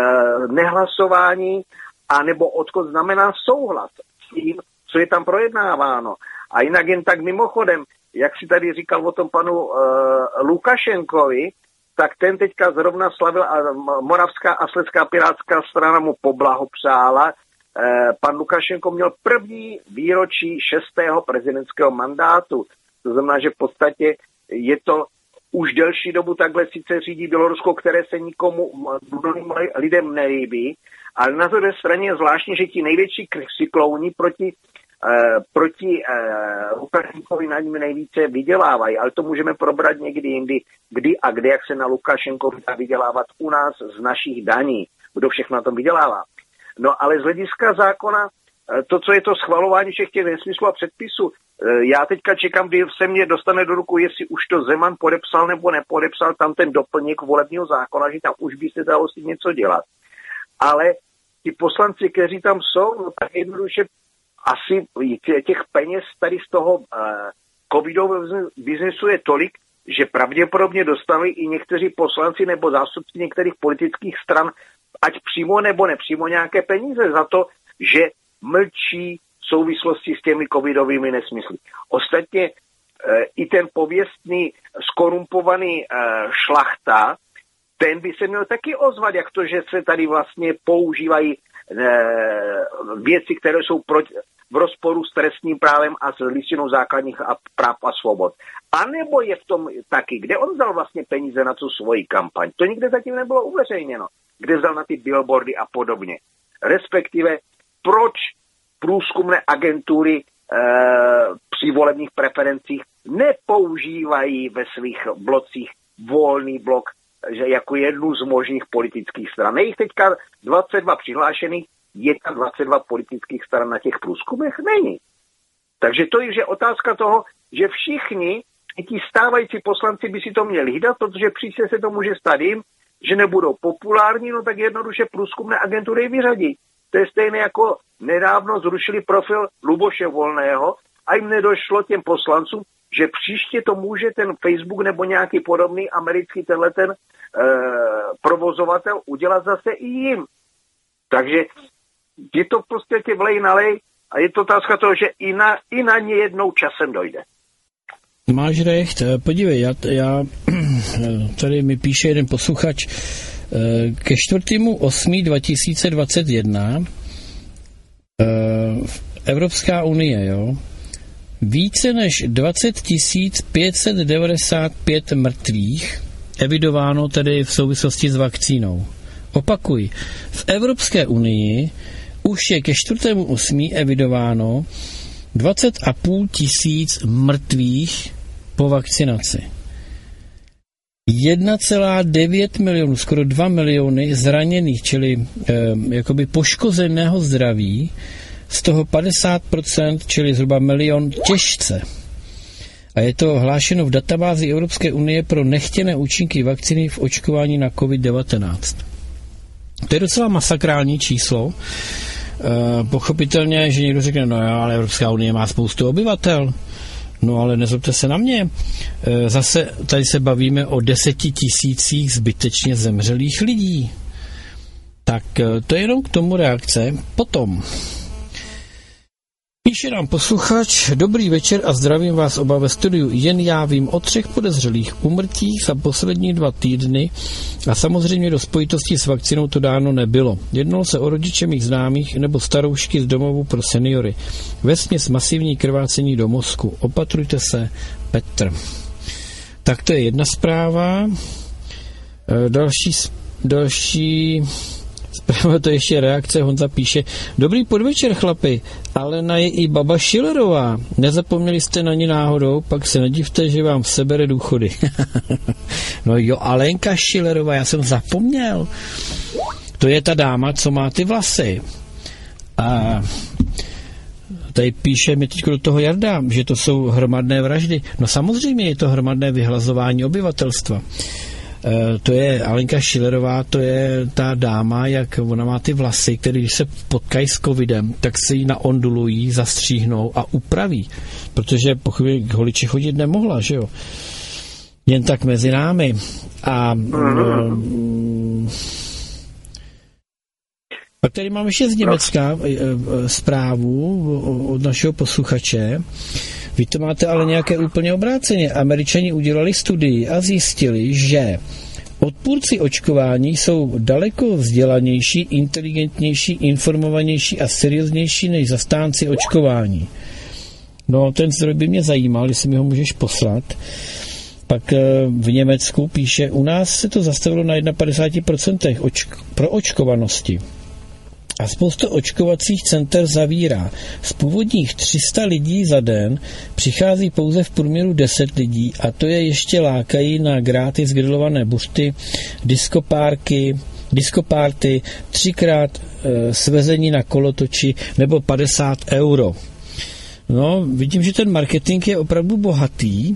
nehlasování a nebo odchod znamená souhlas s tím, co je tam projednáváno. A jinak jen tak mimochodem, jak si tady říkal o tom panu e, Lukašenkovi, tak ten teďka zrovna slavil a Moravská a Slezská pirátská strana mu poblahopřála. E, pan Lukašenko měl první výročí šestého prezidentského mandátu. To znamená, že v podstatě je to už delší dobu takhle sice řídí Bělorusko, které se nikomu lidem nelíbí, ale na druhé straně je zvláštní, že ti největší křiklouni proti, eh, proti eh, Lukašenkovi na ním nejvíce vydělávají. Ale to můžeme probrat někdy jindy, kdy a kde, jak se na Lukašenkovi dá vydělávat u nás z našich daní. Kdo všechno na tom vydělává. No ale z hlediska zákona, to, co je to schvalování všech těch nesmyslů a předpisů, já teďka čekám, kdy se mě dostane do ruku, jestli už to Zeman podepsal nebo nepodepsal tam ten doplněk volebního zákona, že tam už by se dalo si něco dělat. Ale ti poslanci, kteří tam jsou, no tak jednoduše asi těch peněz tady z toho uh, covidového biznesu je tolik, že pravděpodobně dostali i někteří poslanci nebo zástupci některých politických stran, ať přímo nebo nepřímo nějaké peníze za to, že mlčí v souvislosti s těmi covidovými nesmysly. Ostatně e, i ten pověstný skorumpovaný e, šlachta, ten by se měl taky ozvat, jak to, že se tady vlastně používají e, věci, které jsou proti, v rozporu s trestním právem a s listinou základních a práv a svobod. A nebo je v tom taky, kde on vzal vlastně peníze na tu svoji kampaň. To nikde zatím nebylo uveřejněno. Kde vzal na ty billboardy a podobně. Respektive proč průzkumné agentury e, při volebních preferencích nepoužívají ve svých blocích volný blok, že jako jednu z možných politických stran. Je jich teďka dvacet dva přihlášených, je tam dvacet dva politických stran na těch průzkumech? Není. Takže to je že otázka toho, že všichni, i ti stávající poslanci by si to měli hlídat, protože příště se to může stát jim, že nebudou populární, no tak jednoduše průzkumné agentury vyřadí. To je stejné jako nedávno zrušili profil Luboše Volného a jim nedošlo těm poslancům, že příště to může ten Facebook nebo nějaký podobný americký tenhle ten e, provozovatel udělat zase i jim. Takže je to prostě tě vlej nalej a je to otázka toho, že i na, i na ně jednou časem dojde. Máš recht, podívej, já, já tady mi píše jeden posluchač, ke čtvrtému osmého dva tisíce dvacet jedna Evropská unie, jo, více než dvacet tisíc pět set devadesát pět mrtvých evidováno tedy v souvislosti s vakcínou. Opakuj, v Evropské unii už je ke čtvrtému osmého evidováno dvacet a půl tisíc mrtvých po vakcinaci. jedna celá devět milionů, skoro dva miliony zraněných, čili eh, jakoby poškozeného zdraví, z toho padesát procent, čili zhruba milion těžce. A je to hlášeno v databázi Evropské unie pro nechtěné účinky vakcíny v očkování na covid devatenáct. To je docela masakrální číslo. E, pochopitelně, že někdo řekne, no jo, ale Evropská unie má spoustu obyvatel. No ale nezlobte se na mě. E, zase tady se bavíme o deseti tisících zbytečně zemřelých lidí. Tak e, to je jenom k tomu reakce. Potom píše nám posluchač, dobrý večer a zdravím vás oba ve studiu. Jen já vím o třech podezřelých úmrtích za poslední dva týdny a samozřejmě do spojitosti s vakcinou to dáno nebylo. Jednalo se o rodiče mých známých nebo staroušky z domovu pro seniory. Vesměs masivní krvácení do mozku. Opatrujte se, Petr. Tak to je jedna zpráva. Další, další Zpráva to ještě reakce, Honza píše, dobrý podvečer chlapi, Alena je i baba Schillerová, nezapomněli jste na ní náhodou, pak se nedivte, že vám sebere důchody. No jo, Alenka Schillerová, já jsem zapomněl. To je ta dáma, co má ty vlasy. A tady píše mi teď do toho Jarda, že to jsou hromadné vraždy. No samozřejmě je to hromadné vyhlazování obyvatelstva. E, to je Alenka Schillerová, to je ta dáma, jak ona má ty vlasy, které když se potkají s covidem, tak se jí naondulují, zastříhnou a upraví. Protože po chvíli k holiči chodit nemohla, že jo? Jen tak mezi námi. A mm, pak tady mám ještě z Německa zprávu od našeho posluchače. Vy to máte ale nějaké úplně obráceně. Američani udělali studii a zjistili, že odpůrci očkování jsou daleko vzdělanější, inteligentnější, informovanější a serióznější než zastánci očkování. No, ten zdroj by mě zajímal, jestli mi ho můžeš poslat. Pak v Německu píše, u nás se to zastavilo na padesát jedna procent očk- proočkovanosti. A spousta očkovacích center zavírá. Z původních tři sta lidí za den přichází pouze v průměru deset lidí a to je ještě lákají na gratis grilované buřty, diskopárky, diskopárty, třikrát e, svezení na kolotoči nebo padesát euro. No, vidím, že ten marketing je opravdu bohatý.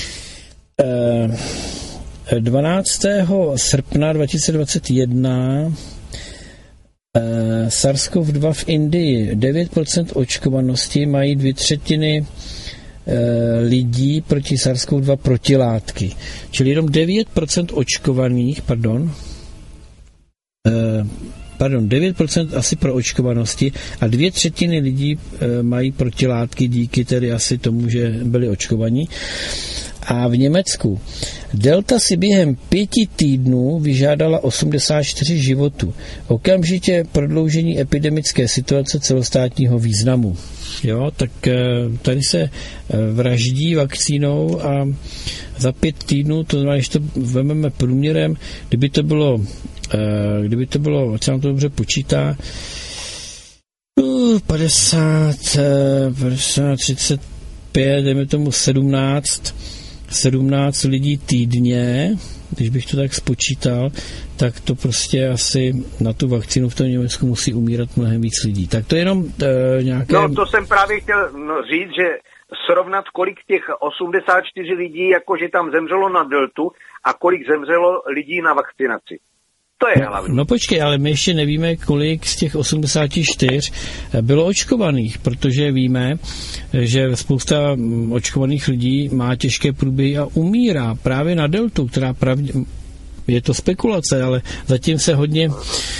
E, dvanáctého srpna dva tisíce dvacet jedna SARS-C o V dva v Indii, devět procent očkovanosti, mají dvě třetiny lidí proti SARS-C o V dva protilátky. Čili jenom devět procent očkovaných, pardon, pardon, devět procent asi pro očkovanosti a dvě třetiny lidí mají protilátky díky tedy asi tomu, že byli očkovaní. A v Německu Delta si během pěti týdnů vyžádala osmdesát čtyři životů. Okamžitě prodloužení epidemické situace celostátního významu. Jo, tak tady se vraždí vakcínou a za pět týdnů, to znamená, když to vezmeme průměrem, kdyby to bylo, kdyby to bylo, ať se nám to dobře počítá, padesát, padesát, třicet pět, dejme tomu sedmnáct, sedmnáct lidí týdně, když bych to tak spočítal, tak to prostě asi na tu vakcínu v tom Německu musí umírat mnohem víc lidí. Tak to je jenom uh, nějaké... No to jsem právě chtěl no, říct, že srovnat, kolik těch osmdesát čtyři lidí, jakože tam zemřelo na deltu a kolik zemřelo lidí na vakcinaci. To je hlavní. No počkej, ale my ještě nevíme, kolik z těch osmdesát čtyři bylo očkovaných, protože víme, že spousta očkovaných lidí má těžké průběhy a umírá právě na deltu, která pravdě... je to spekulace, ale zatím se hodně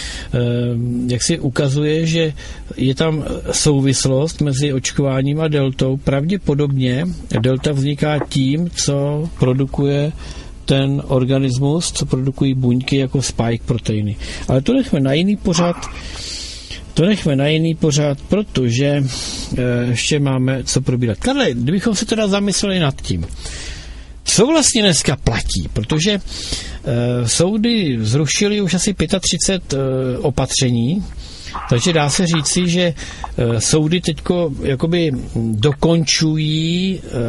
jak si ukazuje, že je tam souvislost mezi očkováním a deltou. Pravděpodobně delta vzniká tím, co produkuje ten organismus, co produkují buňky jako spike proteiny. Ale to nechme na jiný pořad, to nechme na jiný pořad, protože e, ještě máme co probírat. Karle, kdybychom se teda zamysleli nad tím, co vlastně dneska platí, protože e, soudy zrušily už asi třicet pět e, opatření, takže dá se říci, že e, soudy teďko jakoby dokončují e,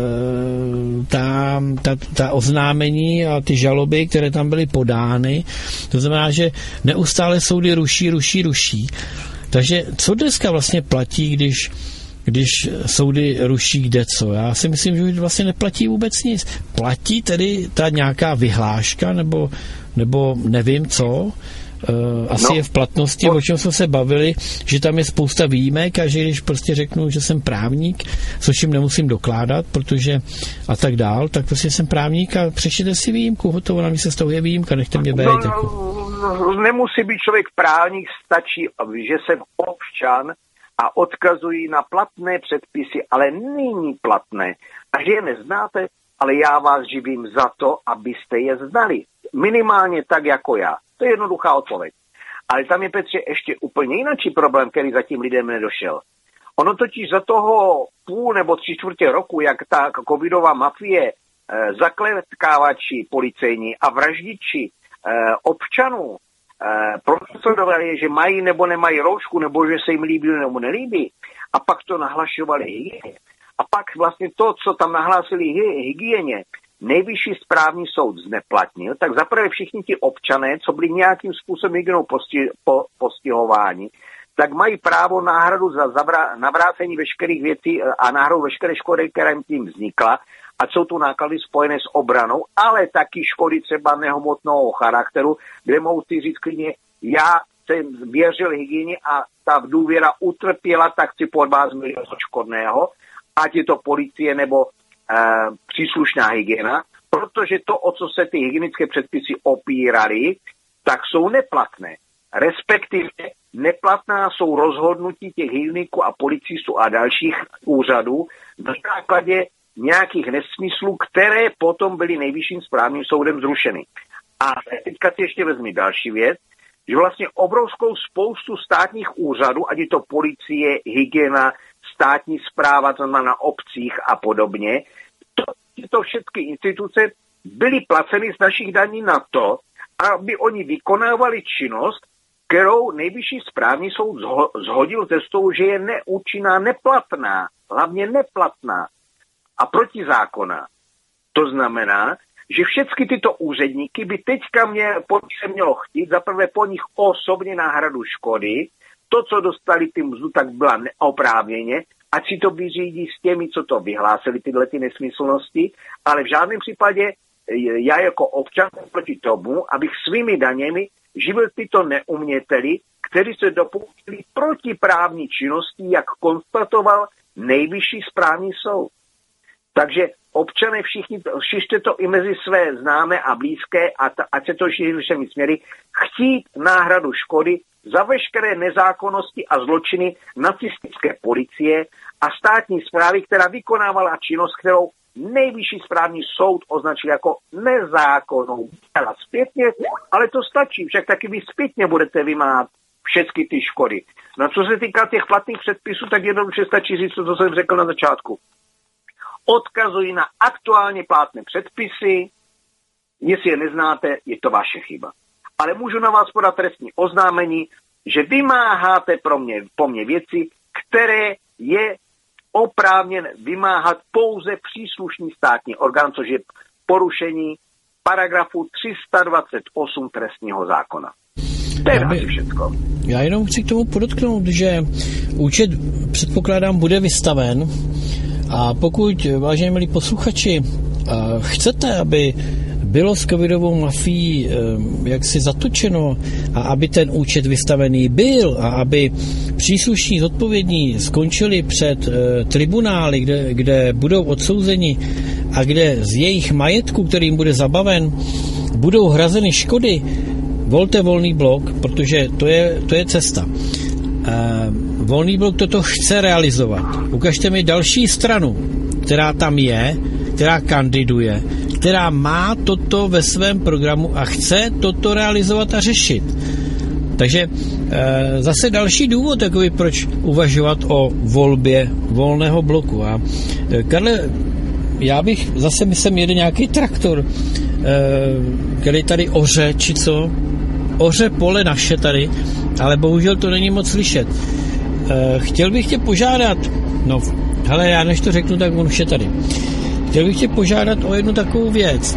ta, ta, ta oznámení a ty žaloby, které tam byly podány. To znamená, že neustále soudy ruší, ruší, ruší. Takže co dneska vlastně platí, když, když soudy ruší kde co? Já si myslím, že už vlastně neplatí vůbec nic. Platí tedy ta nějaká vyhláška nebo, nebo nevím co, Uh, asi no, je v platnosti, po... o čem jsme se bavili, že tam je spousta výjimek a že když prostě řeknu, že jsem právník, což jim nemusím dokládat, protože a tak dál, tak prostě jsem právník a přečtěte si výjimku, hotovo, na mě se z toho je výjimka, nechte mě být. No, jako. no, nemusí být člověk právník, stačí, že jsem občan a odkazují na platné předpisy, ale nyní platné. A že je neznáte, ale já vás živím za to, abyste je znali. Minimálně tak jako já. To je jednoduchá odpověď. Ale tam je, Petře, ještě úplně jiný problém, který zatím lidem nedošel. Ono totiž za toho půl nebo tři čtvrtě roku, jak ta covidová mafie, eh, zakletkávači policejní a vraždiči eh, občanů procesovali, že mají nebo nemají roušku, nebo že se jim líbí nebo nelíbí, a pak to nahlašovali hygieně. A pak vlastně to, co tam nahlásili hygieně, Nejvyšší správní soud zneplatnil, tak zaprvé všichni ti občané, co byli nějakým způsobem hygienou posti, po, postihováni, tak mají právo náhradu za zavrá, navrácení veškerých věcí a náhradu veškeré škody, která jim tím vznikla, a jsou tu náklady spojené s obranou, ale taky škody třeba nehmotného charakteru, kde mohou si říct klidně, já jsem věřil hygieně a ta důvěra utrpěla, tak chci po vás milion odškodného, ať je to policie nebo e, příslušná hygiena, protože to, o co se ty hygienické předpisy opíraly, tak jsou neplatné. Respektive neplatná jsou rozhodnutí těch hygieniků a policistů a dalších úřadů na základě nějakých nesmyslů, které potom byly Nejvyšším správním soudem zrušeny. A teďka si ještě vezmi další věc, že vlastně obrovskou spoustu státních úřadů, ať je to policie, hygiena, státní správa, to znamená na obcích a podobně, to, tyto všechny instituce byly placeny z našich daní na to, aby oni vykonávali činnost, kterou Nejvyšší správní soud zhodil ze stolu, že je neúčinná, neplatná, hlavně neplatná a protizákonná. To znamená, že všechny tyto úředníky by teďka mě, po se mělo chtít, zaprvé po nich osobně náhradu škody, to, co dostali ty mzdu, tak byla neoprávněně, ať si to vyřídí s těmi, co to vyhlásili, tyhle ty nesmyslnosti, ale v žádném případě já jako občan proti tomu, abych svými daněmi živil tyto neuměteli, kteří se dopustili protiprávní činnosti, jak konstatoval Nejvyšší správní soud. Takže občané všichni, šište to i mezi své známé a blízké, a ta, ať se to šíří všemi směry, chtít náhradu škody za veškeré nezákonnosti a zločiny nacistické policie a státní správy, která vykonávala činnost, kterou Nejvyšší správní soud označil jako nezákonnou. Ale zpětně, ale to stačí, však taky vy zpětně budete vymáhat všechny ty škody. No co se týká těch platných předpisů, tak jednoduše stačí říct, co jsem řekl na začátku. Odkazují na aktuálně platné předpisy, jestli je neznáte, je to vaše chyba. Ale můžu na vás podat trestní oznámení, že vymáháte pro mě, po mně věci, které je oprávněn vymáhat pouze příslušný státní orgán, což je porušení paragrafu tři sta dvacet osm trestního zákona. To je by, všechno. Já jenom chci k tomu podotknout, že účet, předpokládám, bude vystaven, a pokud, vážení milí posluchači, chcete, aby bylo s covidovou mafií jaksi zatočeno a aby ten účet vystavený byl a aby příslušní zodpovědní skončili před tribunály, kde, kde budou odsouzeni a kde z jejich majetku, kterým bude zabaven, budou hrazeny škody, volte Volný blok, protože to je, to je cesta. Volný blok toto chce realizovat. Ukažte mi další stranu, která tam je, která kandiduje, která má toto ve svém programu a chce toto realizovat a řešit. Takže e, zase další důvod, takový, proč uvažovat o volbě Volného bloku. A e, Karle, já bych zase myslím jede nějaký traktor, e, který tady oře, či co? Oře pole naše tady, ale bohužel to není moc slyšet. E, chtěl bych tě požádat, no, hele, já než to řeknu, tak on už je tady. Chtěl bych tě požádat o jednu takovou věc.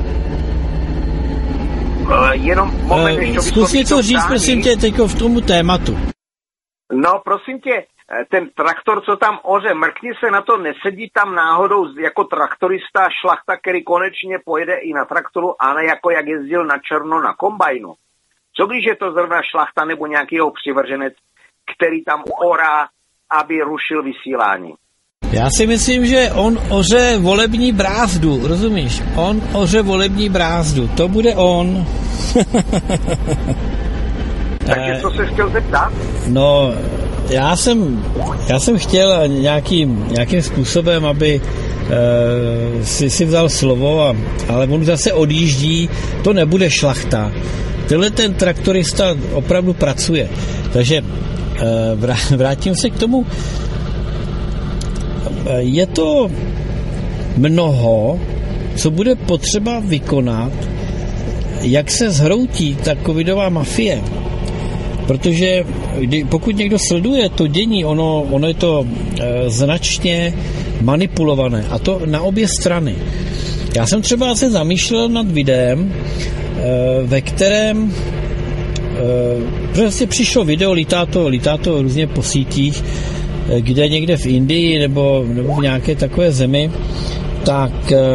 Uh, jenom moment, než to Zkus něco říct, stání. Prosím tě, teďko v tomu tématu. No, prosím tě, ten traktor, co tam oře, mrkni se na to, nesedí tam náhodou jako traktorista šlachta, který konečně pojede i na traktoru, a ne jako jak jezdil na černo na kombajnu. Co když je to zrovna šlachta nebo nějaký jeho přivrženec, který tam orá, aby rušil vysílání? Já si myslím, že on oře volební brázdu, rozumíš? On oře volební brázdu, to bude on. Takže co se chtěl zeptat? No, já jsem, já jsem chtěl nějakým, nějakým způsobem, aby e, si, si vzal slovo, a, ale on zase odjíždí, to nebude šlachta. Tenhle ten traktorista opravdu pracuje. Takže e, vrátím se k tomu. Je to mnoho, co bude potřeba vykonat jak se zhroutí ta covidová mafie, protože pokud někdo sleduje to dění, ono, ono je to e, značně manipulované, a to na obě strany. Já jsem třeba se zamýšlel nad videem, e, ve kterém e, prostě přišlo video, lítá to, lítá to různě po sítích, e, kde někde v Indii nebo, nebo v nějaké takové zemi, tak e,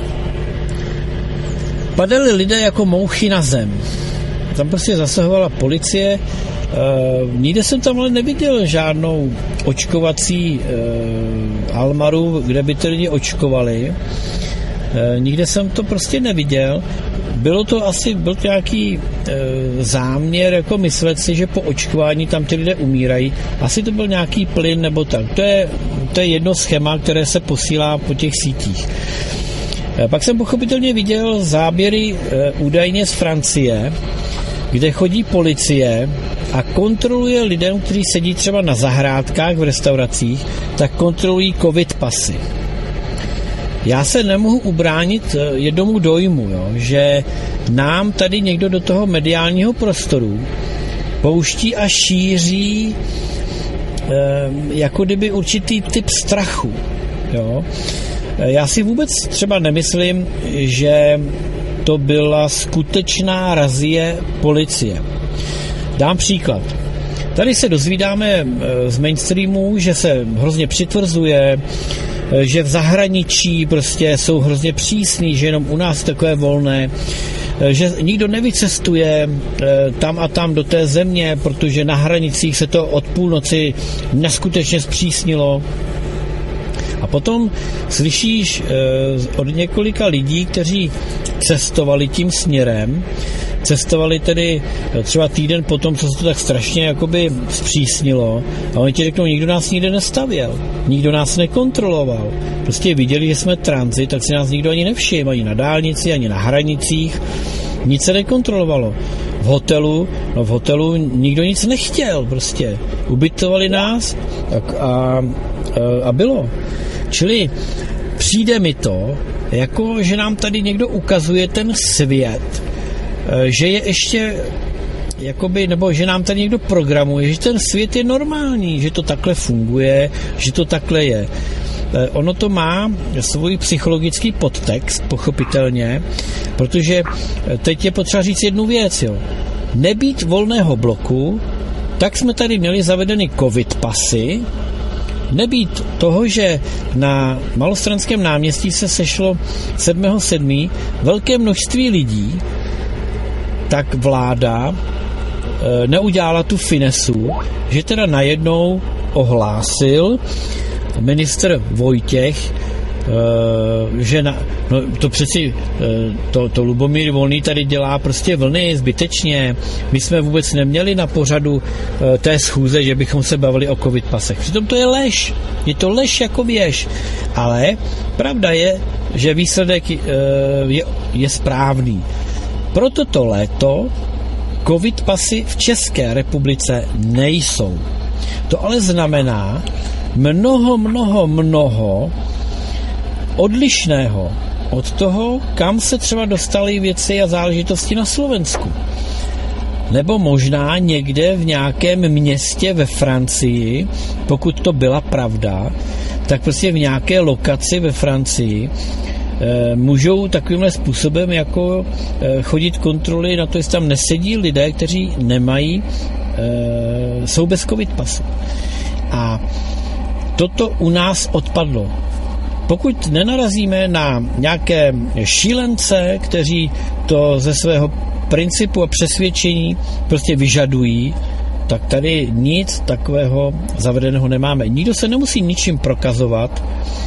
padali lidé jako mouchy na zem. Tam prostě zasahovala policie. Uh, nikde jsem tam ale neviděl žádnou očkovací uh, almaru, kde by ty lidi očkovali. Uh, nikde jsem to prostě neviděl. Bylo to asi, byl to nějaký uh, záměr, jako myslet si, že po očkování tam ty lidé umírají. Asi to byl nějaký plyn nebo tak. To je, to je jedno schéma, které se posílá po těch sítích. Uh, pak jsem pochopitelně viděl záběry uh, údajně z Francie, kde chodí policie a kontroluje lidem, kteří sedí třeba na zahrádkách v restauracích, tak kontrolují covid pasy. Já se nemohu ubránit jednomu dojmu, jo, že nám tady někdo do toho mediálního prostoru pouští a šíří eh, jako kdyby určitý typ strachu. Jo. Já si vůbec třeba nemyslím, že to byla skutečná razie policie. Dám příklad. Tady se dozvídáme z mainstreamu, že se hrozně přitvrzuje, že v zahraničí prostě jsou hrozně přísní, že jenom u nás takové volné, že nikdo nevycestuje tam a tam do té země, protože na hranicích se to od půlnoci neskutečně zpřísnilo. A potom slyšíš od několika lidí, kteří cestovali tím směrem, cestovali tedy třeba týden potom, co se to tak strašně jakoby zpřísnilo, a oni ti řeknou, nikdo nás nikde nestavěl, nikdo nás nekontroloval. Prostě viděli, že jsme tranzit, tak si nás nikdo ani nevšiml, ani na dálnici, ani na hranicích, nic se nekontrolovalo. V hotelu, no v hotelu nikdo nic nechtěl, prostě. Ubytovali nás a, a, a bylo. Čili přijde mi to, jako že nám tady někdo ukazuje ten svět, že je ještě jakoby, nebo že nám tady někdo programuje, že ten svět je normální, že to takhle funguje, že to takhle je. Ono to má svůj psychologický podtext, pochopitelně, protože teď je potřeba říct jednu věc, jo. Nebýt volného bloku, tak jsme tady měli zavedeny covid pasy, nebýt toho, že na Malostranském náměstí se sešlo sedmého sedmého velké množství lidí, tak vláda e, neudělala tu finesu, že teda najednou ohlásil ministr Vojtěch, e, že na, no to přeci e, to, to Lubomír Volný tady dělá prostě vlny zbytečně. My jsme vůbec neměli na pořadu e, té schůze, že bychom se bavili o covid pasech. Přitom to je lež. Je to lež jako věž. Ale pravda je, že výsledek e, je, je správný. Pro toto léto covid pasy v České republice nejsou. To ale znamená mnoho, mnoho, mnoho odlišného od toho, kam se třeba dostaly věci a záležitosti na Slovensku. Nebo možná někde v nějakém městě ve Francii, pokud to byla pravda, tak prostě v nějaké lokaci ve Francii můžou takovýmhle způsobem jako chodit kontroly na to, jestli tam nesedí lidé, kteří nemají, jsou bez covid pasu. A toto u nás odpadlo. Pokud nenarazíme na nějaké šílence, kteří to ze svého principu a přesvědčení prostě vyžadují, tak tady nic takového zavedeného nemáme. Nikdo se nemusí ničím prokazovat,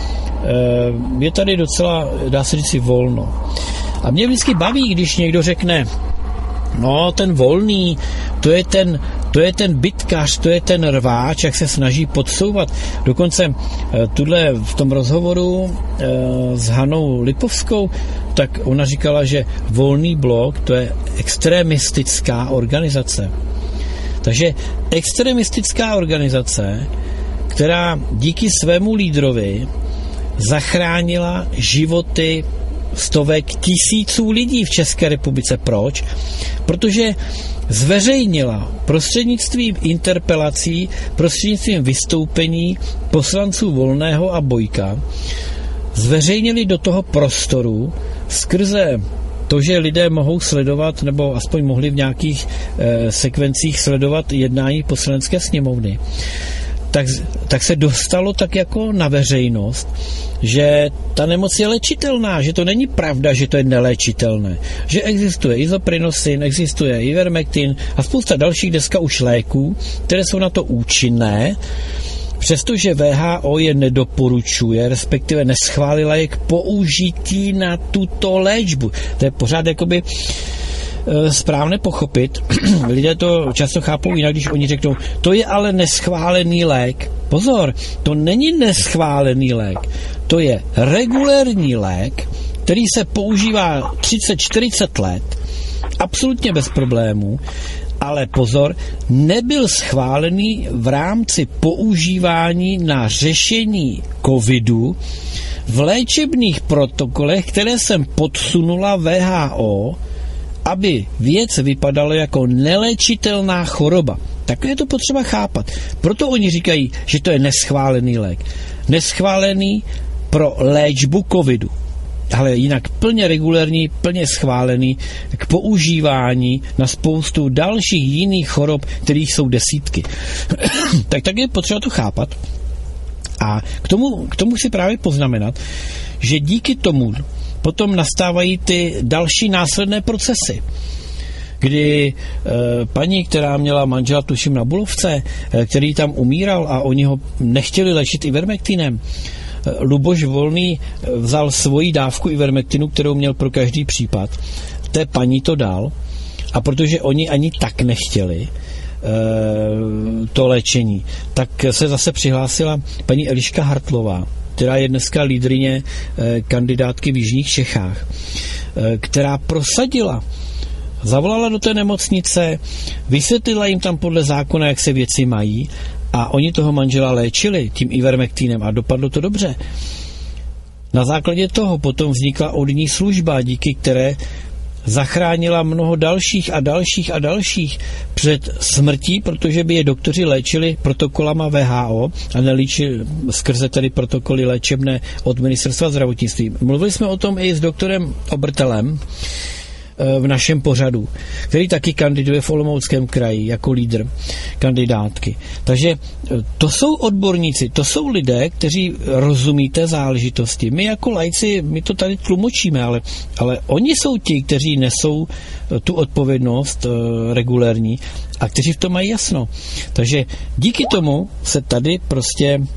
je tady docela, dá se říct, volno. A mě vždycky baví, když někdo řekne, no ten Volný, to je ten, to je ten bitkař, to je ten rváč, jak se snaží podsouvat. Dokonce tuhle v tom rozhovoru s Hanou Lipovskou, tak ona říkala, že Volný blok, to je extremistická organizace. Takže extremistická organizace, která díky svému lídrovi zachránila životy stovek tisíců lidí v České republice. Proč? Protože zveřejnila prostřednictvím interpelací, prostřednictvím vystoupení poslanců Volného a Bojka, zveřejnili do toho prostoru skrze to, že lidé mohou sledovat, nebo aspoň mohli v nějakých eh, sekvencích sledovat jednání poslanecké sněmovny, tak, tak se dostalo tak jako na veřejnost, že ta nemoc je léčitelná, že to není pravda, že to je neléčitelné, že existuje isoprinosin, existuje ivermectin a spousta dalších dneska už léků, které jsou na to účinné, přestože W H O je nedoporučuje, respektive neschválila je k použití na tuto léčbu. To je pořád jakoby e, správné pochopit. Lidé to často chápou jinak, když oni řeknou, to je ale neschválený lék. Pozor, to není neschválený lék. To je regulérní lék, který se používá třicet čtyřicet let, absolutně bez problémů, ale pozor, nebyl schválený v rámci používání na řešení covidu v léčebných protokolech, které jsem podsunula W H O, aby věc vypadala jako neléčitelná choroba. Tak je to potřeba chápat. Proto oni říkají, že to je neschválený lék. Neschválený pro léčbu covidu. Ale jinak plně regulérní, plně schválený k používání na spoustu dalších jiných chorob, kterých jsou desítky. tak tak je potřeba to chápat. A k tomu, k tomu si právě poznamenat, že díky tomu potom nastávají ty další následné procesy, kdy e, paní, která měla manžela, tuším, na Bulovce, e, který tam umíral a oni ho nechtěli léčit ivermectinem, Luboš Volný vzal svoji dávku ivermectinu, kterou měl pro každý případ. Té paní to dal a protože oni ani tak nechtěli e, to léčení, tak se zase přihlásila paní Eliška Hartlová, která je dneska lídryně e, kandidátky v jižních Čechách, e, která prosadila, zavolala do té nemocnice, vysvětlila jim tam podle zákona, jak se věci mají, a oni toho manžela léčili tím ivermectinem a dopadlo to dobře. Na základě toho potom vznikla odní služba, díky které zachránila mnoho dalších a dalších a dalších před smrtí, protože by je doktoři léčili protokolama W H O a nelíčili skrze tedy protokoly léčebné od ministerstva zdravotnictví. Mluvili jsme o tom i s doktorem Obertelem v našem pořadu, který taky kandiduje v Olomouckém kraji jako lídr kandidátky. Takže to jsou odborníci, to jsou lidé, kteří rozumí té záležitosti. My jako laici, my to tady tlumočíme, ale, ale oni jsou ti, kteří nesou tu odpovědnost uh, regulérní a kteří v tom mají jasno. Takže díky tomu se tady prostě uh,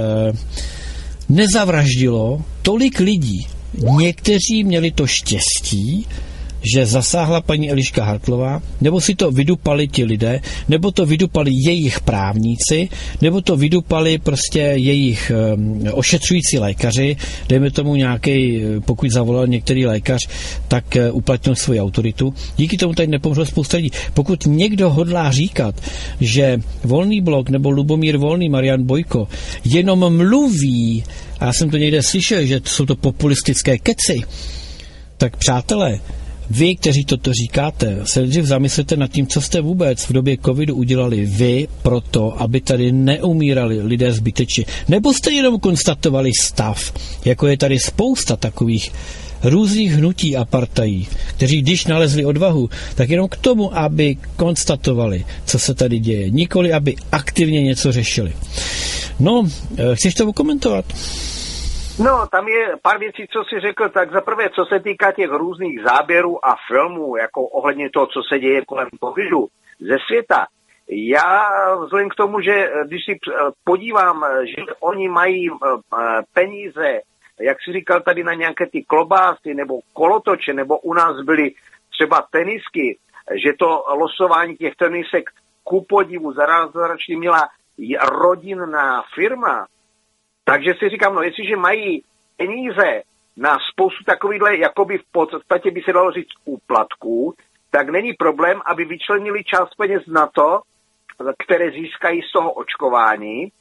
nezavraždilo tolik lidí. Někteří měli to štěstí, že zasáhla paní Eliška Hartlová, nebo si to vydupali ti lidé, nebo to vydupali jejich právníci, nebo to vydupali prostě jejich um, ošetřující lékaři, dejme tomu nějaký, pokud zavolal některý lékař, tak uh, uplatnil svoji autoritu. Díky tomu tady nepomřelo spousta lidí. Pokud někdo hodlá říkat, že Volný blok nebo Lubomír Volný, Marian Bojko jenom mluví, a já jsem to někde slyšel, že jsou to populistické keci, tak přátelé, vy, kteří toto říkáte, se nejdřív zamyslete nad tím, co jste vůbec v době covidu udělali vy proto, aby tady neumírali lidé zbytečně. Nebo jste jenom konstatovali stav, jako je tady spousta takových různých hnutí a partají, kteří když nalezli odvahu, tak jenom k tomu, aby konstatovali, co se tady děje. Nikoli, aby aktivně něco řešili. No, chceš to komentovat? No, tam je pár věcí, co jsi řekl, tak za prvé, co se týká těch různých záběrů a filmů, jako ohledně toho, co se děje kolem covidu ze světa. Já vzhledem k tomu, že když si podívám, že oni mají peníze, jak jsi říkal tady na nějaké ty klobásy nebo kolotoče, nebo u nás byly třeba tenisky, že to losování těch tenisek ku podivu zázračně měla rodinná firma. Takže si říkám, no jestliže mají peníze na spoustu takovýchhle, jakoby v podstatě by se dalo říct úplatků, tak není problém, aby vyčlenili část peněz na to, které získají z toho očkování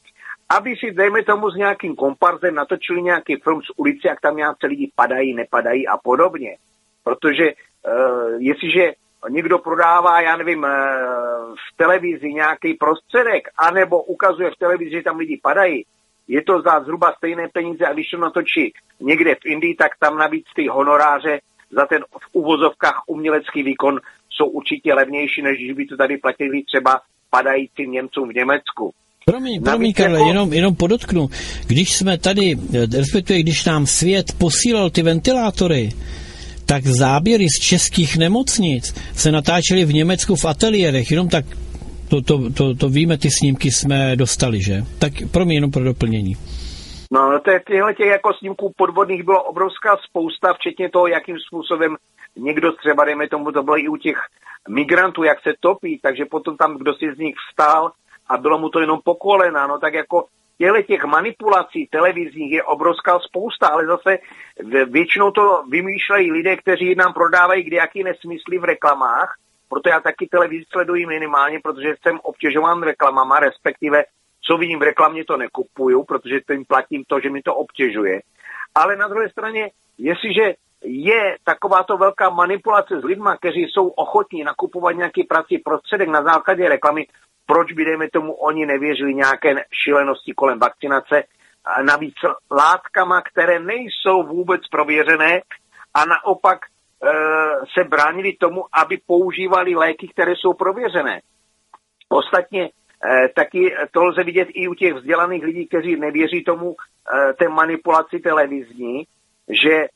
aby si, dejme tomu, s nějakým komparzem natočili nějaký film z ulice, jak tam nějaké lidi padají, nepadají a podobně. Protože uh, jestliže někdo prodává, já nevím, uh, v televizi nějaký prostředek, anebo ukazuje v televizi, že tam lidi padají, je to za zhruba stejné peníze a když to natočí někde v Indii, tak tam navíc ty honoráře za ten v uvozovkách umělecký výkon jsou určitě levnější, než když by to tady platili třeba padajícím Němcům v Německu. Promiň, promiň, Karle, jako... jenom, jenom podotknu. Když jsme tady, respektive když nám svět posílal ty ventilátory, tak záběry z českých nemocnic se natáčely v Německu v ateliérech, jenom tak to, to, to, to víme, ty snímky jsme dostali, že? Tak promiň, jenom pro doplnění. No, těchto těch jako snímků podvodných bylo obrovská spousta, včetně toho, jakým způsobem někdo třeba, dejme tomu, to bylo i u těch migrantů, jak se topí, takže potom tam kdo si z nich vstál a bylo mu to jenom po kolena, no tak jako těchto těch manipulací televizních je obrovská spousta, ale zase většinou to vymýšlejí lidé, kteří nám prodávají kdejaký nesmysly v reklamách, proto já taky televizi sleduji minimálně, protože jsem obtěžován reklamama, respektive co vidím v reklamě, to nekupuju, protože tím platím to, že mi to obtěžuje. Ale na druhé straně, jestliže je takováto velká manipulace s lidma, kteří jsou ochotní nakupovat nějaký prací prostředek na základě reklamy, proč by, dejme tomu, oni nevěřili nějaké šílenosti kolem vakcinace, a navíc látkama, které nejsou vůbec prověřené a naopak e, se bránili tomu, aby používali léky, které jsou prověřené. Ostatně e, taky to lze vidět i u těch vzdělaných lidí, kteří nevěří tomu e, té manipulaci televizní, že e,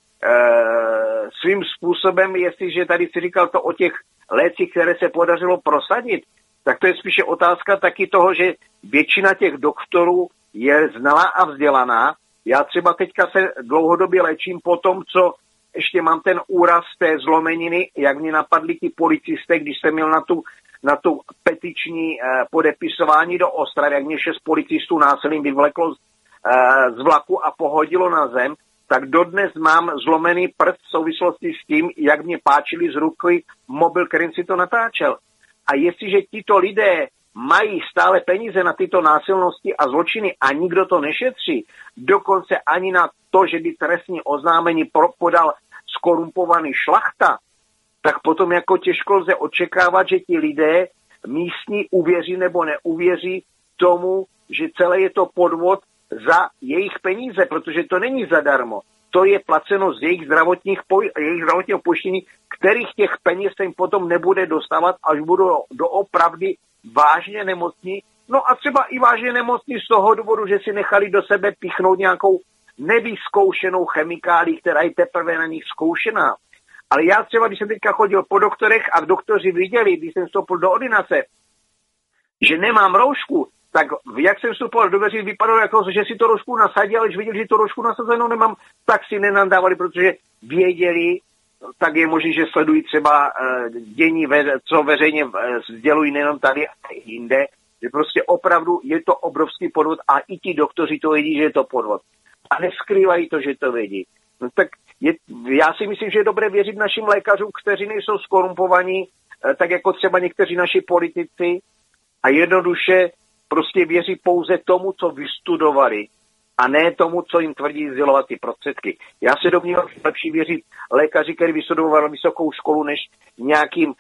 svým způsobem, jestliže tady si říkal to o těch lécích, které se podařilo prosadit, tak to je spíše otázka taky toho, že většina těch doktorů je znalá a vzdělaná. Já třeba teďka se dlouhodobě léčím po tom, co ještě mám ten úraz té zlomeniny, jak mě napadli ti policisté, když jsem měl na tu, na tu petiční eh, podepisování do Ostravy, jak mě šest policistů násilím vyvleklo z, eh, z vlaku a pohodilo na zem, tak dodnes mám zlomený prst v souvislosti s tím, jak mě páčili z ruky mobil, kterým si to natáčel. A jestliže tito lidé mají stále peníze na tyto násilnosti a zločiny a nikdo to nešetří, dokonce ani na to, že by trestní oznámení podal skorumpovaný šlachta, tak potom jako těžko lze očekávat, že ti lidé místní uvěří nebo neuvěří tomu, že celé je to podvod za jejich peníze, protože to není zadarmo. To je placeno z jejich, zdravotních poj- jejich zdravotního pojištění, kterých těch peněz se jim potom nebude dostávat, až budou doopravdy vážně nemocní. No a třeba i vážně nemocní z toho důvodu, že si nechali do sebe pichnout nějakou nevyzkoušenou chemikálii, která je teprve na nich zkoušená. Ale já třeba, když jsem teďka chodil po doktorech a doktoři viděli, když jsem vstoupil do ordinace, že nemám roušku, tak jak jsem vstupoval do dveří, vypadalo jako, že si to roušku nasadil, ale když viděli, že to roušku nasazenou nemám, tak si nenadávali, protože věděli, tak je možné, že sledují třeba uh, dění, ve, co veřejně uh, sdělují nejenom tady, ale i jinde, že prostě opravdu je to obrovský podvod a i ti doktoři to vědí, že je to podvod. A neskrývají to, že to vědí. No tak je, já si myslím, že je dobré věřit našim lékařům, kteří nejsou skorumpovaní, uh, tak jako třeba někteří naši politici a jednoduše prostě věří pouze tomu, co vystudovali a ne tomu, co jim tvrdí sdělovat ty prostředky. Já se domnívám, že lepší věřit lékaři, který vystudovali vysokou školu, než nějakým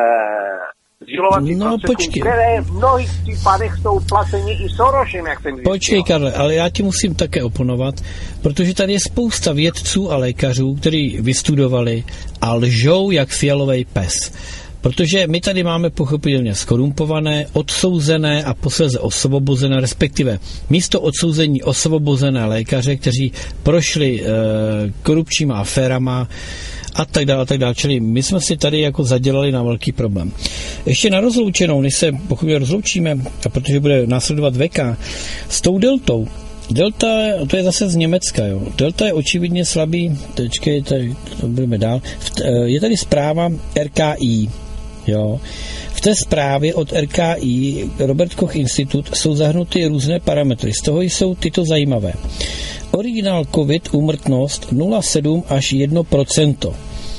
uh, sdělovacím no, prostředkům, které v mnohých případech jsou placeni i Sorosem, jak jsem zjistil. Počkej, Karle, ale já ti musím také oponovat, protože tady je spousta vědců a lékařů, kteří vystudovali a lžou jak fialový pes. Protože my tady máme pochopitelně skorumpované, odsouzené a posléze osvobozené, respektive místo odsouzení osvobozené lékaře, kteří prošli e, korupčníma aférama a tak dále, a tak dále. Čili my jsme si tady jako zadělali na velký problém. Ještě na rozloučenou, než se pochopitelně rozloučíme, a protože bude následovat Veka, s tou deltou. Delta, to je zase z Německa, jo. Delta je očividně slabý, počkej, tady to budeme dál. Je tady zpráva R K I, jo. V té zprávě od R K I, Robert Koch Institut, jsou zahrnuty různé parametry. Z toho jsou tyto zajímavé. Originál COVID, úmrtnost nula celá sedm až jedno procento.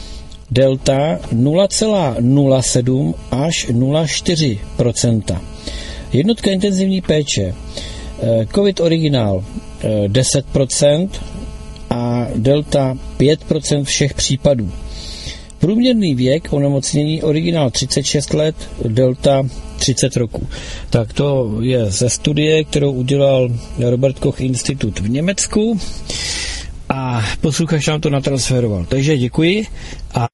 Delta nula celá nula sedm až nula celá čtyři procenta. Jednotka intenzivní péče COVID originál deset procent a delta pět procent všech případů. Průměrný věk onemocnění originál třicet šest let, delta třicet roků. Tak to je ze studie, kterou udělal Robert Koch Institut v Německu a posluchač nám to natransferoval. Takže děkuji a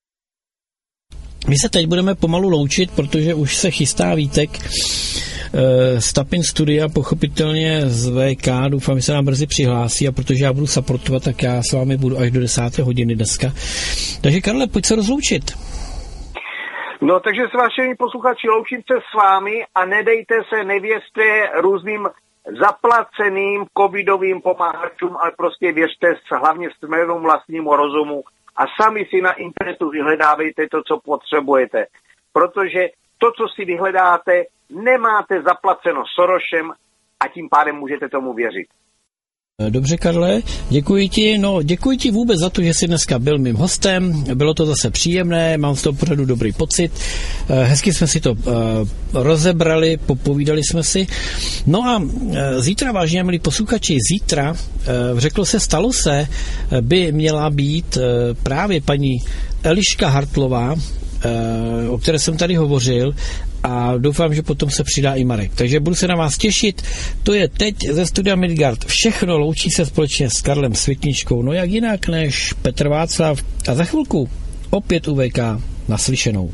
my se teď budeme pomalu loučit, protože už se chystá Vítek z Tapin Studia, pochopitelně z V K, doufám, že se nám brzy přihlásí a protože já budu supportovat, tak já s vámi budu až do desáté hodiny dneska. Takže Karle, pojď se rozloučit. No, takže s vašimi posluchači loučím se s vámi a nedejte se, nevěřte různým zaplaceným covidovým pomáhačům, ale prostě věřte hlavně svému vlastnímu rozumu a sami si na internetu vyhledávejte to, co potřebujete. Protože to, co si vyhledáte, nemáte zaplaceno Sorosem a tím pádem můžete tomu věřit. Dobře, Karle, děkuji ti. No, děkuji ti vůbec za to, že jsi dneska byl mým hostem. Bylo to zase příjemné, mám z toho pořadu dobrý pocit. Hezky jsme si to uh, rozebrali, popovídali jsme si. No a uh, zítra, vážně milí posluchači, zítra, uh, řeklo se, stalo se, by měla být uh, právě paní Eliška Hartlová, o které jsem tady hovořil a doufám, že potom se přidá i Marek. Takže budu se na vás těšit. To je teď ze studia Midgard všechno, loučí se společně s Karlem Světničkou, no jak jinak než Petr Václav a za chvilku opět u V K naslyšenou.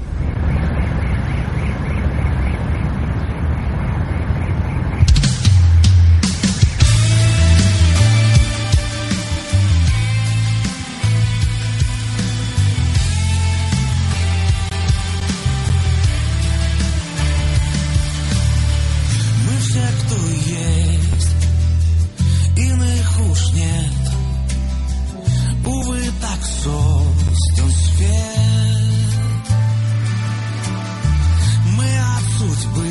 Судьбы